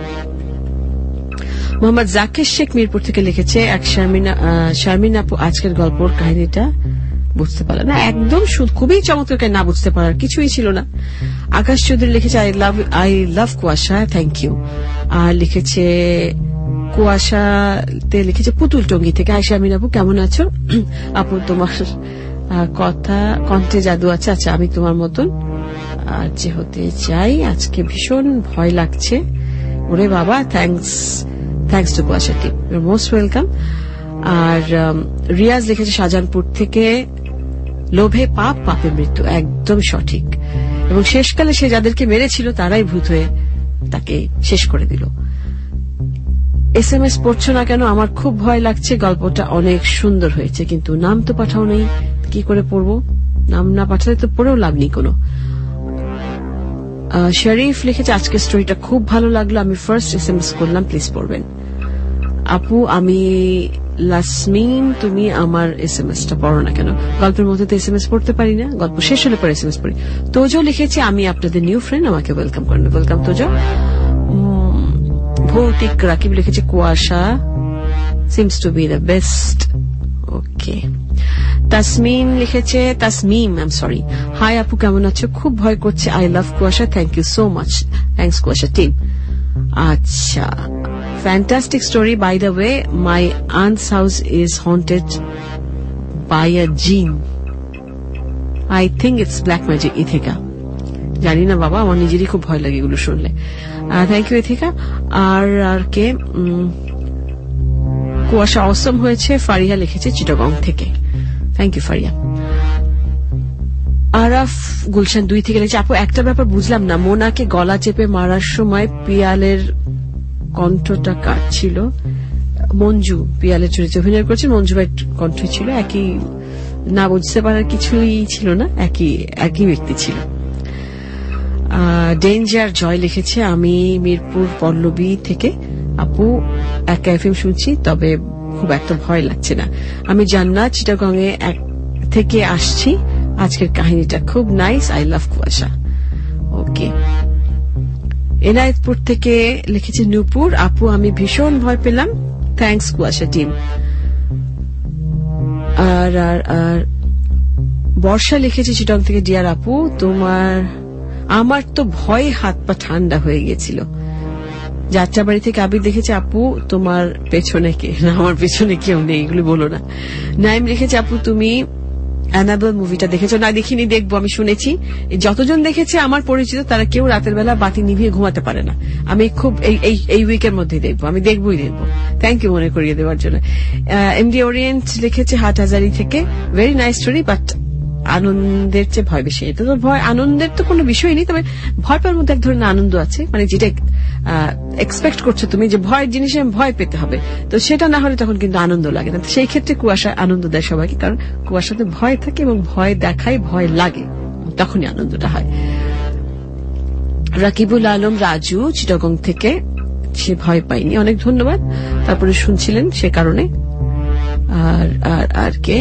মোহাম্মদ জাকির শেখ মিরপুর থেকে লিখেছে এক শারমিনা শারমিন আপু আজকের গল্পর কাহিনীটা বুঝতে পারলাম না, একদম খুবই চমৎকার, না বুঝতে পারার কিছুই ছিল না। আকাশ চৌধুরী লিখেছে I love I love Kuasha, thank you. আর লিখেছে কুয়াশাতে লিখেছে পুতুল টঙ্গী থেকে হাই শারমিন আপু কেমন আছো আপু, তোমার কথা কণ্ঠে জাদু আছে। আচ্ছা আমি তোমার মতন আর যে হতে চাই, আজকে ভীষণ ভয় লাগছে, ওরে বাবা, thanks thanks to Kuasha team, your most welcome. আর রিয়াজ লিখেছে শাহজাহানপুর থেকে লোভে পাপ পাপে মৃত্যু, একদম সঠিক। এবং শেষকালে সে যাদেরকে মেরেছিল তারাই ভূত হয়ে তাকে শেষ করে দিল। এস এম এস পড়ছো না কেন? আমার খুব ভয় লাগছে। গল্পটা অনেক সুন্দর হয়েছে, কিন্তু নাম তো পাঠাও নেই, কি করে পড়বো? নাম না পাঠালে তো পড়েও লাভ নেই কোনো। শরীফ লিখেছে আজকের স্টোরিটা খুব ভালো লাগলো, আমি ফার্স্ট এস এম এস করলাম, প্লিজ পড়বেন। আপু আমি লাসমিন, তুমি আমার এস এম এস টা পড়ো না কেন? গল্পের মধ্যে তো এস এম এস পড়তে পারি না, গল্প শেষ হলে পরে এস এম এস পড়ি। তোজো লিখেছে আমি আপনাদের নিউ ফ্রেন্ড, আমাকে ওয়েলকাম করেন। ওয়েলকাম তোজো। ভৌতিক রাকিব লিখেছে Kuasha seems to be the best. Okay. Tasmin লিখেছে, Tasmim I am sorry, hi আপু কেমন আছো? খুব ভয় করছে, I love Kuasha, thank you so much. Thanks Kuasha team. আচ্ছা, fantastic story by the way, my aunt's house is haunted by a jinn, I think it's black magic. Ethika জানি না বাবা, আমার নিজেরই খুব ভয় লাগে এগুলো শুনলে। Thank you Ethika. আর আর কে? কুয়াশা অসম হয়েছে, ফারিয়া লিখেছে চিটাগং থেকে, থ্যাংক ইউ ফারিয়া। আরাফ গুলশান দুই থেকে লিখেছে আপু একটা ব্যাপার বুঝলাম না, মোনাকে গলা চেপে মারার সময় পিয়ালের কণ্ঠটা কাটছিল, মঞ্জু পিয়ালের চরিত্রে অভিনয় করছে, মঞ্জু ভাই কণ্ঠ ছিল, একই না, বুঝতে পারার কিছুই ছিল না, একই একই ব্যক্তি ছিল। ডেঞ্জার জয় লিখেছে আমি মিরপুর পল্লবী থেকে, আপু একা এফএম শুনছি, তবে খুব একটা ভয় লাগছে না। আমি জান্নাত চিটাগং এ থেকে আসছি, আজকের কাহিনীটা খুব নাইস, আই লাভ কুয়াশা। ওকে। এনায়েতপুর থেকে লিখেছে নূপুর, আপু আমি ভীষণ ভয় পেলাম, থ্যাংকস কুয়াশা টিম। আর আর আর বর্ষা লিখেছে চিটং থেকে, ডিয়ার আপু তোমার আমার তো ভয়ে হাত পা ঠান্ডা হয়ে গেছিল। যাত্রাবাড়ি থেকে আবির লিখেছে আপু তোমার পেছনে কে? না, আমার পেছনে কেউ নেই, এগুলো বলো না। নাইম লিখেছে আপু তুমি অ্যানাবেল মুভিটা দেখেছো? না দেখিনি, দেখবো, আমি শুনেছি। যতজন দেখেছে আমার পরিচিত তারা কেউ রাতের বেলা বাতি নিভিয়ে ঘুমাতে পারে না। আমি খুব এই উইকের মধ্যেই দেখবো, আমি দেখবোই দেখবো। থ্যাংক ইউ মনে করিয়ে দেওয়ার জন্য। এমডি ওরিয়েন্ট লিখেছে হাটহাজারি থেকে, ভেরি নাইস স্টোরি, বাট আনন্দের চেয়ে ভয় বেশি। এটা তো ভয় আনন্দের তো কোনো বিষয় নেই, তবে ভয় পাওয়ার মধ্যে এক ধরনের আনন্দ আছে, মানে যেটা এক্সপেক্ট করছো তুমি যে ভয়ের জিনিসে ভয় পেতে হবে, তো সেটা না হলে তখন কিন্তু আনন্দ লাগে না। সেই ক্ষেত্রে কুয়াশা আনন্দ দেয় সবাইকে, কারণ কুয়াশাতে ভয় থাকে এবং ভয় দেখায়, ভয় লাগে, তখনই আনন্দটা হয়। রাকিবুল আলম রাজু চিটাগং থেকে, সে ভয় পায়নি, অনেক ধন্যবাদ, তারপরে শুনছিলেন সে কারণে। আর আর আর কে?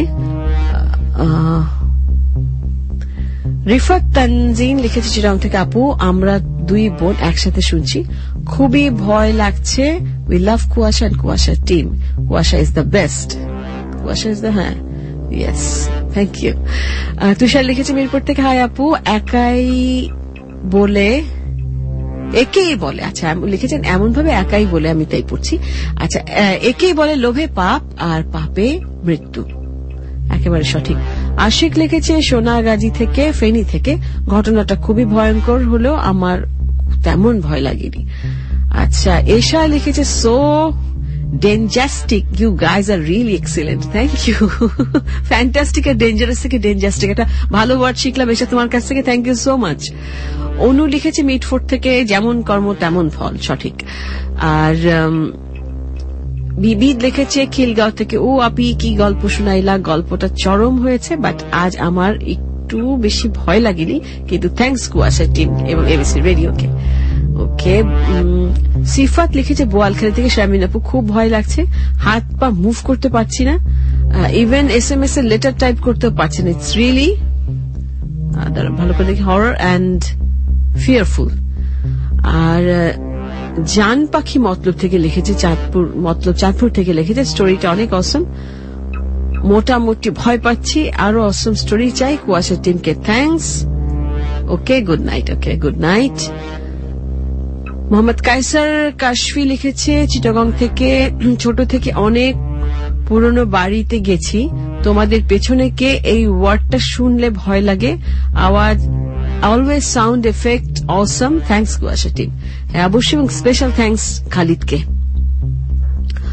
রিফাত তানজিন লিখেছে চিটাগং থেকে, আপু আমরা দুই বোন একসাথে শুনছি, খুবই ভয় লাগছে, উই লাভ কুয়াশা and Kuasha team, Kuasha is the best, Kuasha is the, হ্যাঁ ইয়েস, থ্যাংক ইউ। তুষার লিখেছে মিরপুর থেকে, হাই আপু একাই বলে একেই বলে, আচ্ছা লিখেছেন এমন ভাবে একাই বলে, আমি তাই পড়ছি। আচ্ছা, একেই বলে লোভে পাপ আর পাপে মৃত্যু, একেবারে সঠিক। আশিক লিখেছে সোনাগাজী থেকে, ফেনী থেকে, ঘটনাটা খুবই ভয়ঙ্কর হলেও আমার তেমন ভয় লাগেনি। আচ্ছা, এশা লিখেছে so dangestic, you guys are really excellent, thank you. Fantastic আর ডেঞ্জারাস থেকে ডেঞ্জাস্টিক, একটা ভালো ওয়ার্ড শিখলাম এসা তোমার কাছ থেকে, thank you so much. Anu লিখেছে মিটফোর্ট থেকে, যেমন কর্ম তেমন ফল, সঠিক। আর বিবিদ লিখেছে খিলগাঁও থেকে, ও আপি কি গল্প শোনাইলা, গল্পটা চরম হয়েছে, বাট আজ আমার একটু বেশি ভয় লাগেনি, কিন্তু থ্যাংকস কুয়াশা টিম এবং এবিসি রেডিওকে। ওকে। সিফাত লিখেছে বোয়ালখালী থেকে, শামিন আপু খুব ভয় লাগছে, হাত পা মুভ করতে পারছি না, ইভেন এস এম এস এর লেটার টাইপ করতেও পারছি না, ইটস রিয়েলি ভালো করে দেখি হরর অ্যান্ড ফিয়ারফুল। আর জান পাখি মতলব থেকে লিখেছে, চাঁদপুর মতলব চাঁদপুর থেকে লিখেছে, স্টোরিটা অনেক অসম, মোটামুটি ভয় পাচ্ছি, আরো অসম স্টোরি চাই, কুয়াশা টিমকে thanks. Okay, good night. Okay, good night. Mohammad Kaiser Kashfi লিখেছে চিটাগং থেকে, ছোট থেকে অনেক পুরনো বাড়িতে গেছি, তোমাদের পেছনে কে, এই ওয়ার্ডটা শুনলে ভয় লাগে, আওয়াজ always sound effect awesome, thanks Kuasha team. হ্যাঁ অবশ্যই, এবং স্পেশাল থ্যাংকস খালিদকে।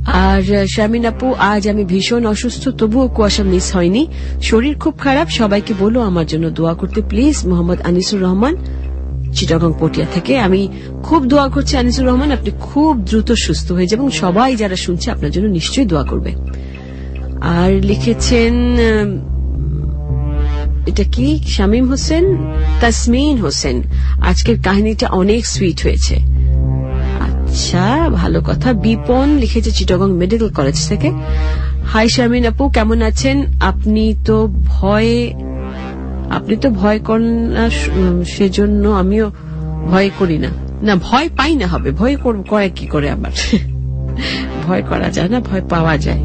আর শামিন আপু, আজ আমি ভীষণ অসুস্থ, তবুও কুয়াশা মিস হয়নি। শরীর খুব খারাপ, সবাইকে বলো আমার জন্য দোয়া করতে প্লিজ। মোহাম্মদ আনিসুর রহমান, চিটাগং পটিয়া থেকে। আমি খুব দোয়া করছি আনিসুর রহমান, আপনি খুব দ্রুত সুস্থ হয়ে যাবেন। সবাই যারা শুনছে আপনার জন্য নিশ্চয়ই দোয়া করবে। আর লিখেছেন এটা কি, শামীম হোসেন, তাসমিন হোসেন, আজকের কাহিনীটা অনেক সুইট হয়েছে। আচ্ছা, ভালো কথা। বিপন লিখেছে চিটাগং মেডিকেল কলেজ থেকে। হাই শারমিন আপু, কেমন আছেন? আপনি তো ভয়ে আপনি তো ভয় করেন না, সেজন্য আমিও ভয় করি না। না, ভয় পাই না হবে, ভয় করে কি করে আবার? ভয় করা যায় না, ভয় পাওয়া যায়।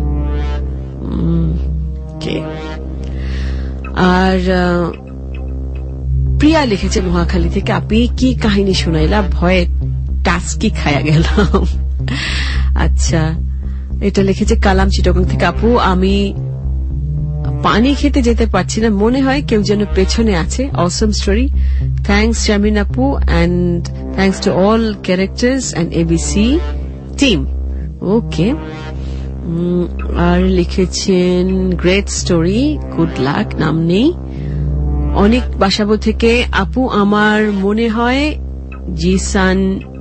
আর প্রিয়া লিখেছে মহাখালী থেকে, আপনি কি কাহিনী শোনাইলা, ভয়ে টাস্কি খায়া গেলাম। আচ্ছা, এটা লিখেছে কালাম চিটাগং থেকে। আপু, আমি পানি খেতে যেতে পারছি না, মনে হয় কেউ যেন পেছনে আছে। অসম স্টোরি, থ্যাংকস শারমিন আপু, and thanks to all characters and ABC team. Okay. আর লিখেছেন গ্রেট স্টোরি, গুড লাক, নাম নেই। অনেক বাসাবো থেকে, আপু আমার মনে হয় জিসান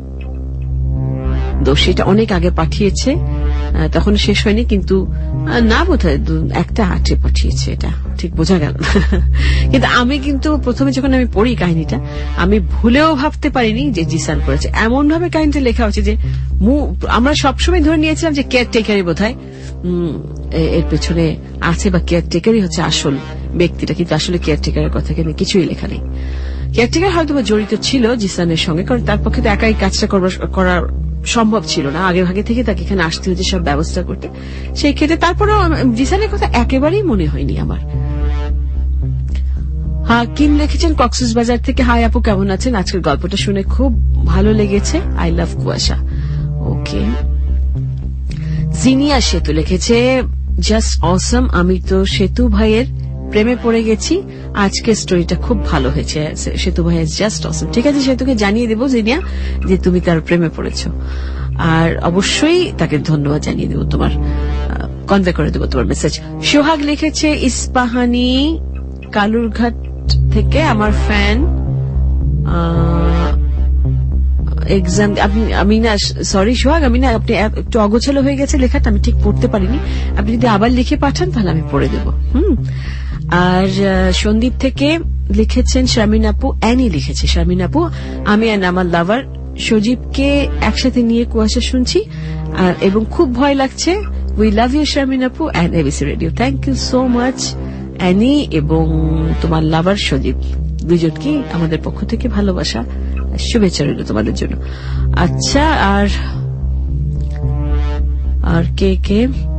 দোষীটা অনেক আগে পাঠিয়েছে, তখন শেষ হয়নি, কিন্তু না বোধ হয় একটা আটে পাঠিয়েছে, এটা ঠিক বোঝা গেল না। কিন্তু আমি কিন্তু প্রথমে যখন আমি পড়ি কাহিনীটা, আমি ভুলেও ভাবতে পারিনি যে জিসান করেছে। এমন ভাবে কাহিনীটা লেখা হচ্ছে যে আমরা সবসময় ধরে নিয়েছিলাম যে কেয়ারটেকারই বোধ হয় এর পেছনে আছে, বা কেয়ারটেকারই হচ্ছে আসল ব্যক্তিটা, কিন্তু আসলে কেয়ারটেকারের কথা এখানে কিছুই লেখা নেই। কেয়ারটেকার হয়তো বা জড়িত ছিল জিসানের সঙ্গে, কারণ তার পক্ষে তো একাই কাজটা করার সম্ভব ছিল না, আগে ভাগে থেকে তাকে এখানে আসতে হয়েছে সব ব্যবস্থা করতে। সেই ক্ষেত্রে তারপরেও জিসানের কথা একেবারেই মনে হয়নি আমার। হাকিম লিখেছেন কক্সেস বাজার থেকে, হাই আপু কেমন আছেন? আজকের গল্পটা শুনে খুব ভালো লেগেছে, আই লাভ কুয়াশা। ওকে। জিনিয়া সেতু লিখেছে, জাস্ট অসম, আমি তো সেতু ভাইয়ের প্রেমে পড়ে গেছি, আজকের স্টোরিটা খুব ভালো হয়েছে। সেতু ভাই জাস্ট অসম। ঠিক আছে, সেতুকে জানিয়ে দেবো জিনিয়া যে তুমি তার প্রেমে পড়েছ, আর অবশ্যই তাকে ধন্যবাদ জানিয়ে দেবো, তোমার কনভে করে দেবো তোমার মেসেজ। সোহাগ লিখেছে ইস্পাহানি কালুরঘাট থেকে, আমার ফ্যান এক্সাম। আমি না, সরি সোহাগ, আমি না, আপনি একটু অগোছালো হয়ে গেছে লেখাটা, আমি ঠিক পড়তে পারিনি। আপনি যদি আবার লিখে পাঠান তাহলে আমি পড়ে দেব। হুম। আর সন্দীপ থেকে লিখেছেন শারমিন আপু, অ্যানি লিখেছে, শারমিন আপু আমি আর আমার লাভার সজীবকে একসাথে নিয়ে কুয়াশা শুনছি এবং খুব ভয় লাগছে। উই লাভ ইউ শারমিন আপু and ABC radio. Thank you so much Annie এবং তোমার লাভার সজীব, দুজনকে আমাদের পক্ষ থেকে ভালোবাসা, শুভেচ্ছা রইল তোমাদের জন্য। আচ্ছা, আর আর কে কে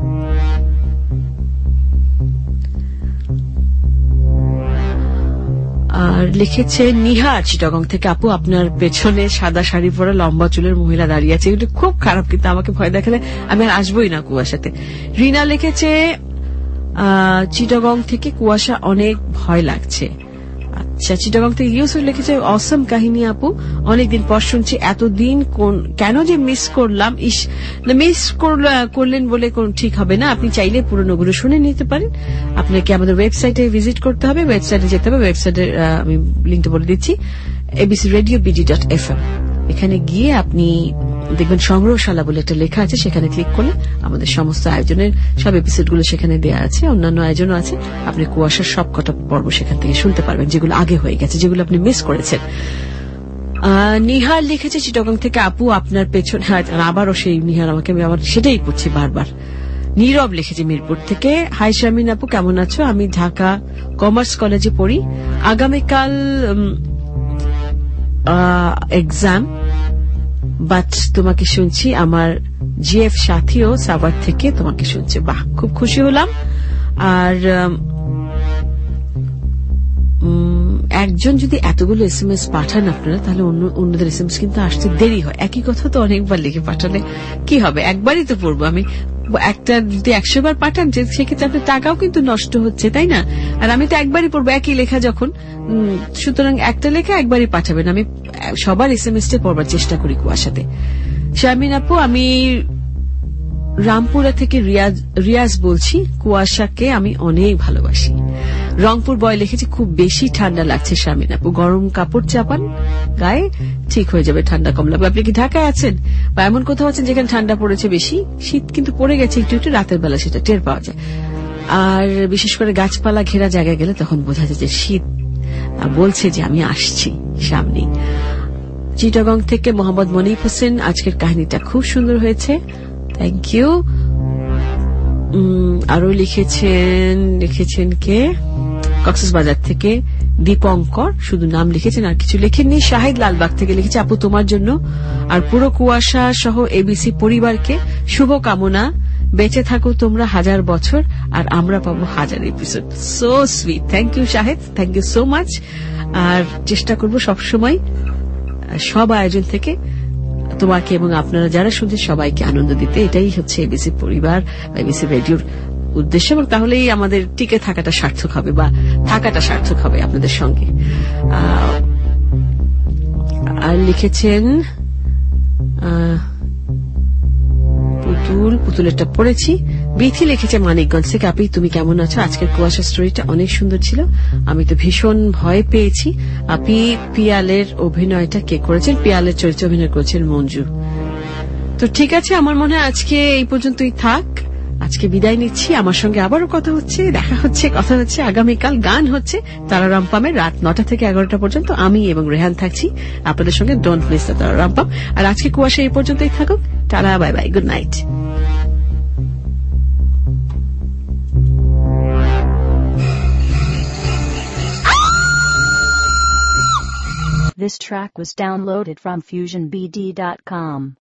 আর লিখেছে নিহার চিটাগং থেকে, আপু আপনার পেছনে সাদা শাড়ি পরা লম্বা চুলের মহিলা দাঁড়িয়ে আছে, এগুলো খুব খারাপ, কিন্তু আমাকে ভয় দেখালে আমি আর আসবোই না কুয়াশাতে। রিনা লিখেছে চিটাগং থেকে, কুয়াশা অনেক ভয় লাগছে। আচ্ছা, চিটাগং থেকে ইউসুফ লিখেছে অসম কাহিনী আপু, অনেকদিন পর শুনছি, এতদিন কেন যে মিস করলাম। ইস, মিস করলেন বলে ঠিক হবে না, আপনি চাইলে পুরোনোগুলো শুনে নিতে পারেন। আপনাকে আমাদের ওয়েবসাইটে ভিজিট করতে হবে, ওয়েবসাইটে যেতে হবে, ওয়েবসাইটে আমি লিঙ্কটা বলে দিচ্ছি, ABC radio BD dot F M. এখানে গিয়ে আপনি দেখবেন সংগ্রহশালা বলে একটা লেখা আছে, সেখানে ক্লিক করলে আমাদের সমস্ত আয়োজনের সব এপিসোডগুলো সেখানে দেওয়া আছে, অন্যান্য আয়োজনও আছে। আপনি কুয়াশার সব কটা পর্ব সেখান থেকে শুনতে পারবেন, যেগুলো আগে হয়ে গেছে, যেগুলো আপনি মিস করেছেন। নিহার লিখেছে চিটাগং থেকে, আপু আপনার পেছনে, আবারও সেই নিহার, আমাকে আমি আবার সেটাই পড়ছি বারবার। নীরব লিখেছে মিরপুর থেকে, হাই শারমিন আপু কেমন আছো? আমি ঢাকা কমার্স কলেজে পড়ি, আগামীকাল এক্সাম, বাট তোমাকে শুনছি। আমার জিএফ সাথীও সাভার থেকে তোমাকে শুনছে। বাহ, খুব খুশি হলাম। আর একজন যদি এতগুলো এস এম এস পাঠান আপনারা, তাহলে অন্যদের এস এম এস কিন্তু আসতে দেরি হয়। একই কথা তো অনেকবার লিখে পাঠালে কি হবে, একবারই তো পড়বো আমি। একটা যদি একশো বার পাঠান, সেক্ষেত্রে আপনার টাকাও কিন্তু নষ্ট হচ্ছে, তাই না? আর আমি তো একবারই পড়বো একই লেখা যখন, সুতরাং একটা লেখা একবারই পাঠাবেন। আমি সবার এস এম এস টা পড়বার চেষ্টা করি কুয়াশাতে। শারমিন আপু, আমি রামপুরা থেকে রিয়াজ রিয়াজ বলছি, কুয়াশাকে আমি অনেক ভালোবাসি। রংপুর বয় লিখেছে, খুব বেশি ঠান্ডা লাগছে শারমিন আপু, গরম কাপড় চাপান গায়ে, ঠিক হয়ে যাবে, ঠান্ডা কম লাগবে। আপনি কি ঢাকায় আছেন বা এমন কোথাও আছেন যেখানে ঠান্ডা পড়েছে বেশি? শীত কিন্তু পড়ে গেছে একটু একটু, রাতের বেলা সেটা টের পাওয়া যায়। আর বিশেষ করে গাছপালা ঘেরা জায়গায় গেলে তখন বোঝা যায় যে শীত বলছে যে আমি আসছি সামনে। চিটাগং থেকে মোহাম্মদ মনিফ হোসেন, আজকের কাহিনীটা খুব সুন্দর হয়েছে, থ্যাংক ইউ। আরো লিখেছেন লিখেছেন কে কক্সবাজার থেকে দীপঙ্কর, শুধু নাম লিখেছেন আর কিছু লেখেননি। শাহিদ লালবাগ থেকে লিখেছে, আপু তোমার জন্য আর পুরো কুয়াশা সহ এবিসি পরিবারকে শুভ কামনা, বেঁচে থাকো তোমরা হাজার বছর আর আমরা পাবো হাজার episode. So sweet, thank you Shahid, thank you so much. আর চেষ্টা করবো সবসময় সব আয়োজন থেকে তোমাকে এবং আপনারা যারা শুনছেন সবাইকে আনন্দ দিতে। এটাই হচ্ছে এবিসি পরিবার, এবিসি রেডিওর উদ্দেশ্য, এবং তাহলেই আমাদের টিকে থাকাটা সার্থক হবে বা থাকাটা সার্থক হবে আপনাদের সঙ্গে। আর লিখেছেন পুতুল, পুতুলেরটা পড়েছি। বিথি লিখেছে মানিকগঞ্জ থেকে, আপনি তুমি কেমন আছো? আজকের কুয়াশা স্টোরিটা অনেক সুন্দর ছিল, আমি তো ভীষণ ভয় পেয়েছি। আপনি পিয়ালের অভিনয়টা কে করেছেন? পিয়ালের চরিত্রে অভিনয় করেছেন মঞ্জু। তো ঠিক আছে, আমার মনে হয় আজকে এই পর্যন্তই থাক, আজকে বিদায় নিচ্ছি। আমার সঙ্গে আবারও কথা হচ্ছে, দেখা হচ্ছে, কথা হচ্ছে আগামীকাল। গান হচ্ছে তারারামপামের রাত নটা থেকে এগারোটা পর্যন্ত। আমি এবং রেহান থাকছি আপনাদের সঙ্গে, ডোন্ট মিস দ্য তারারামপাম। আর আজকে কুয়াশা এই পর্যন্তই থাকুক, tata, bye bye, good night. This track was downloaded from fusion b d dot com.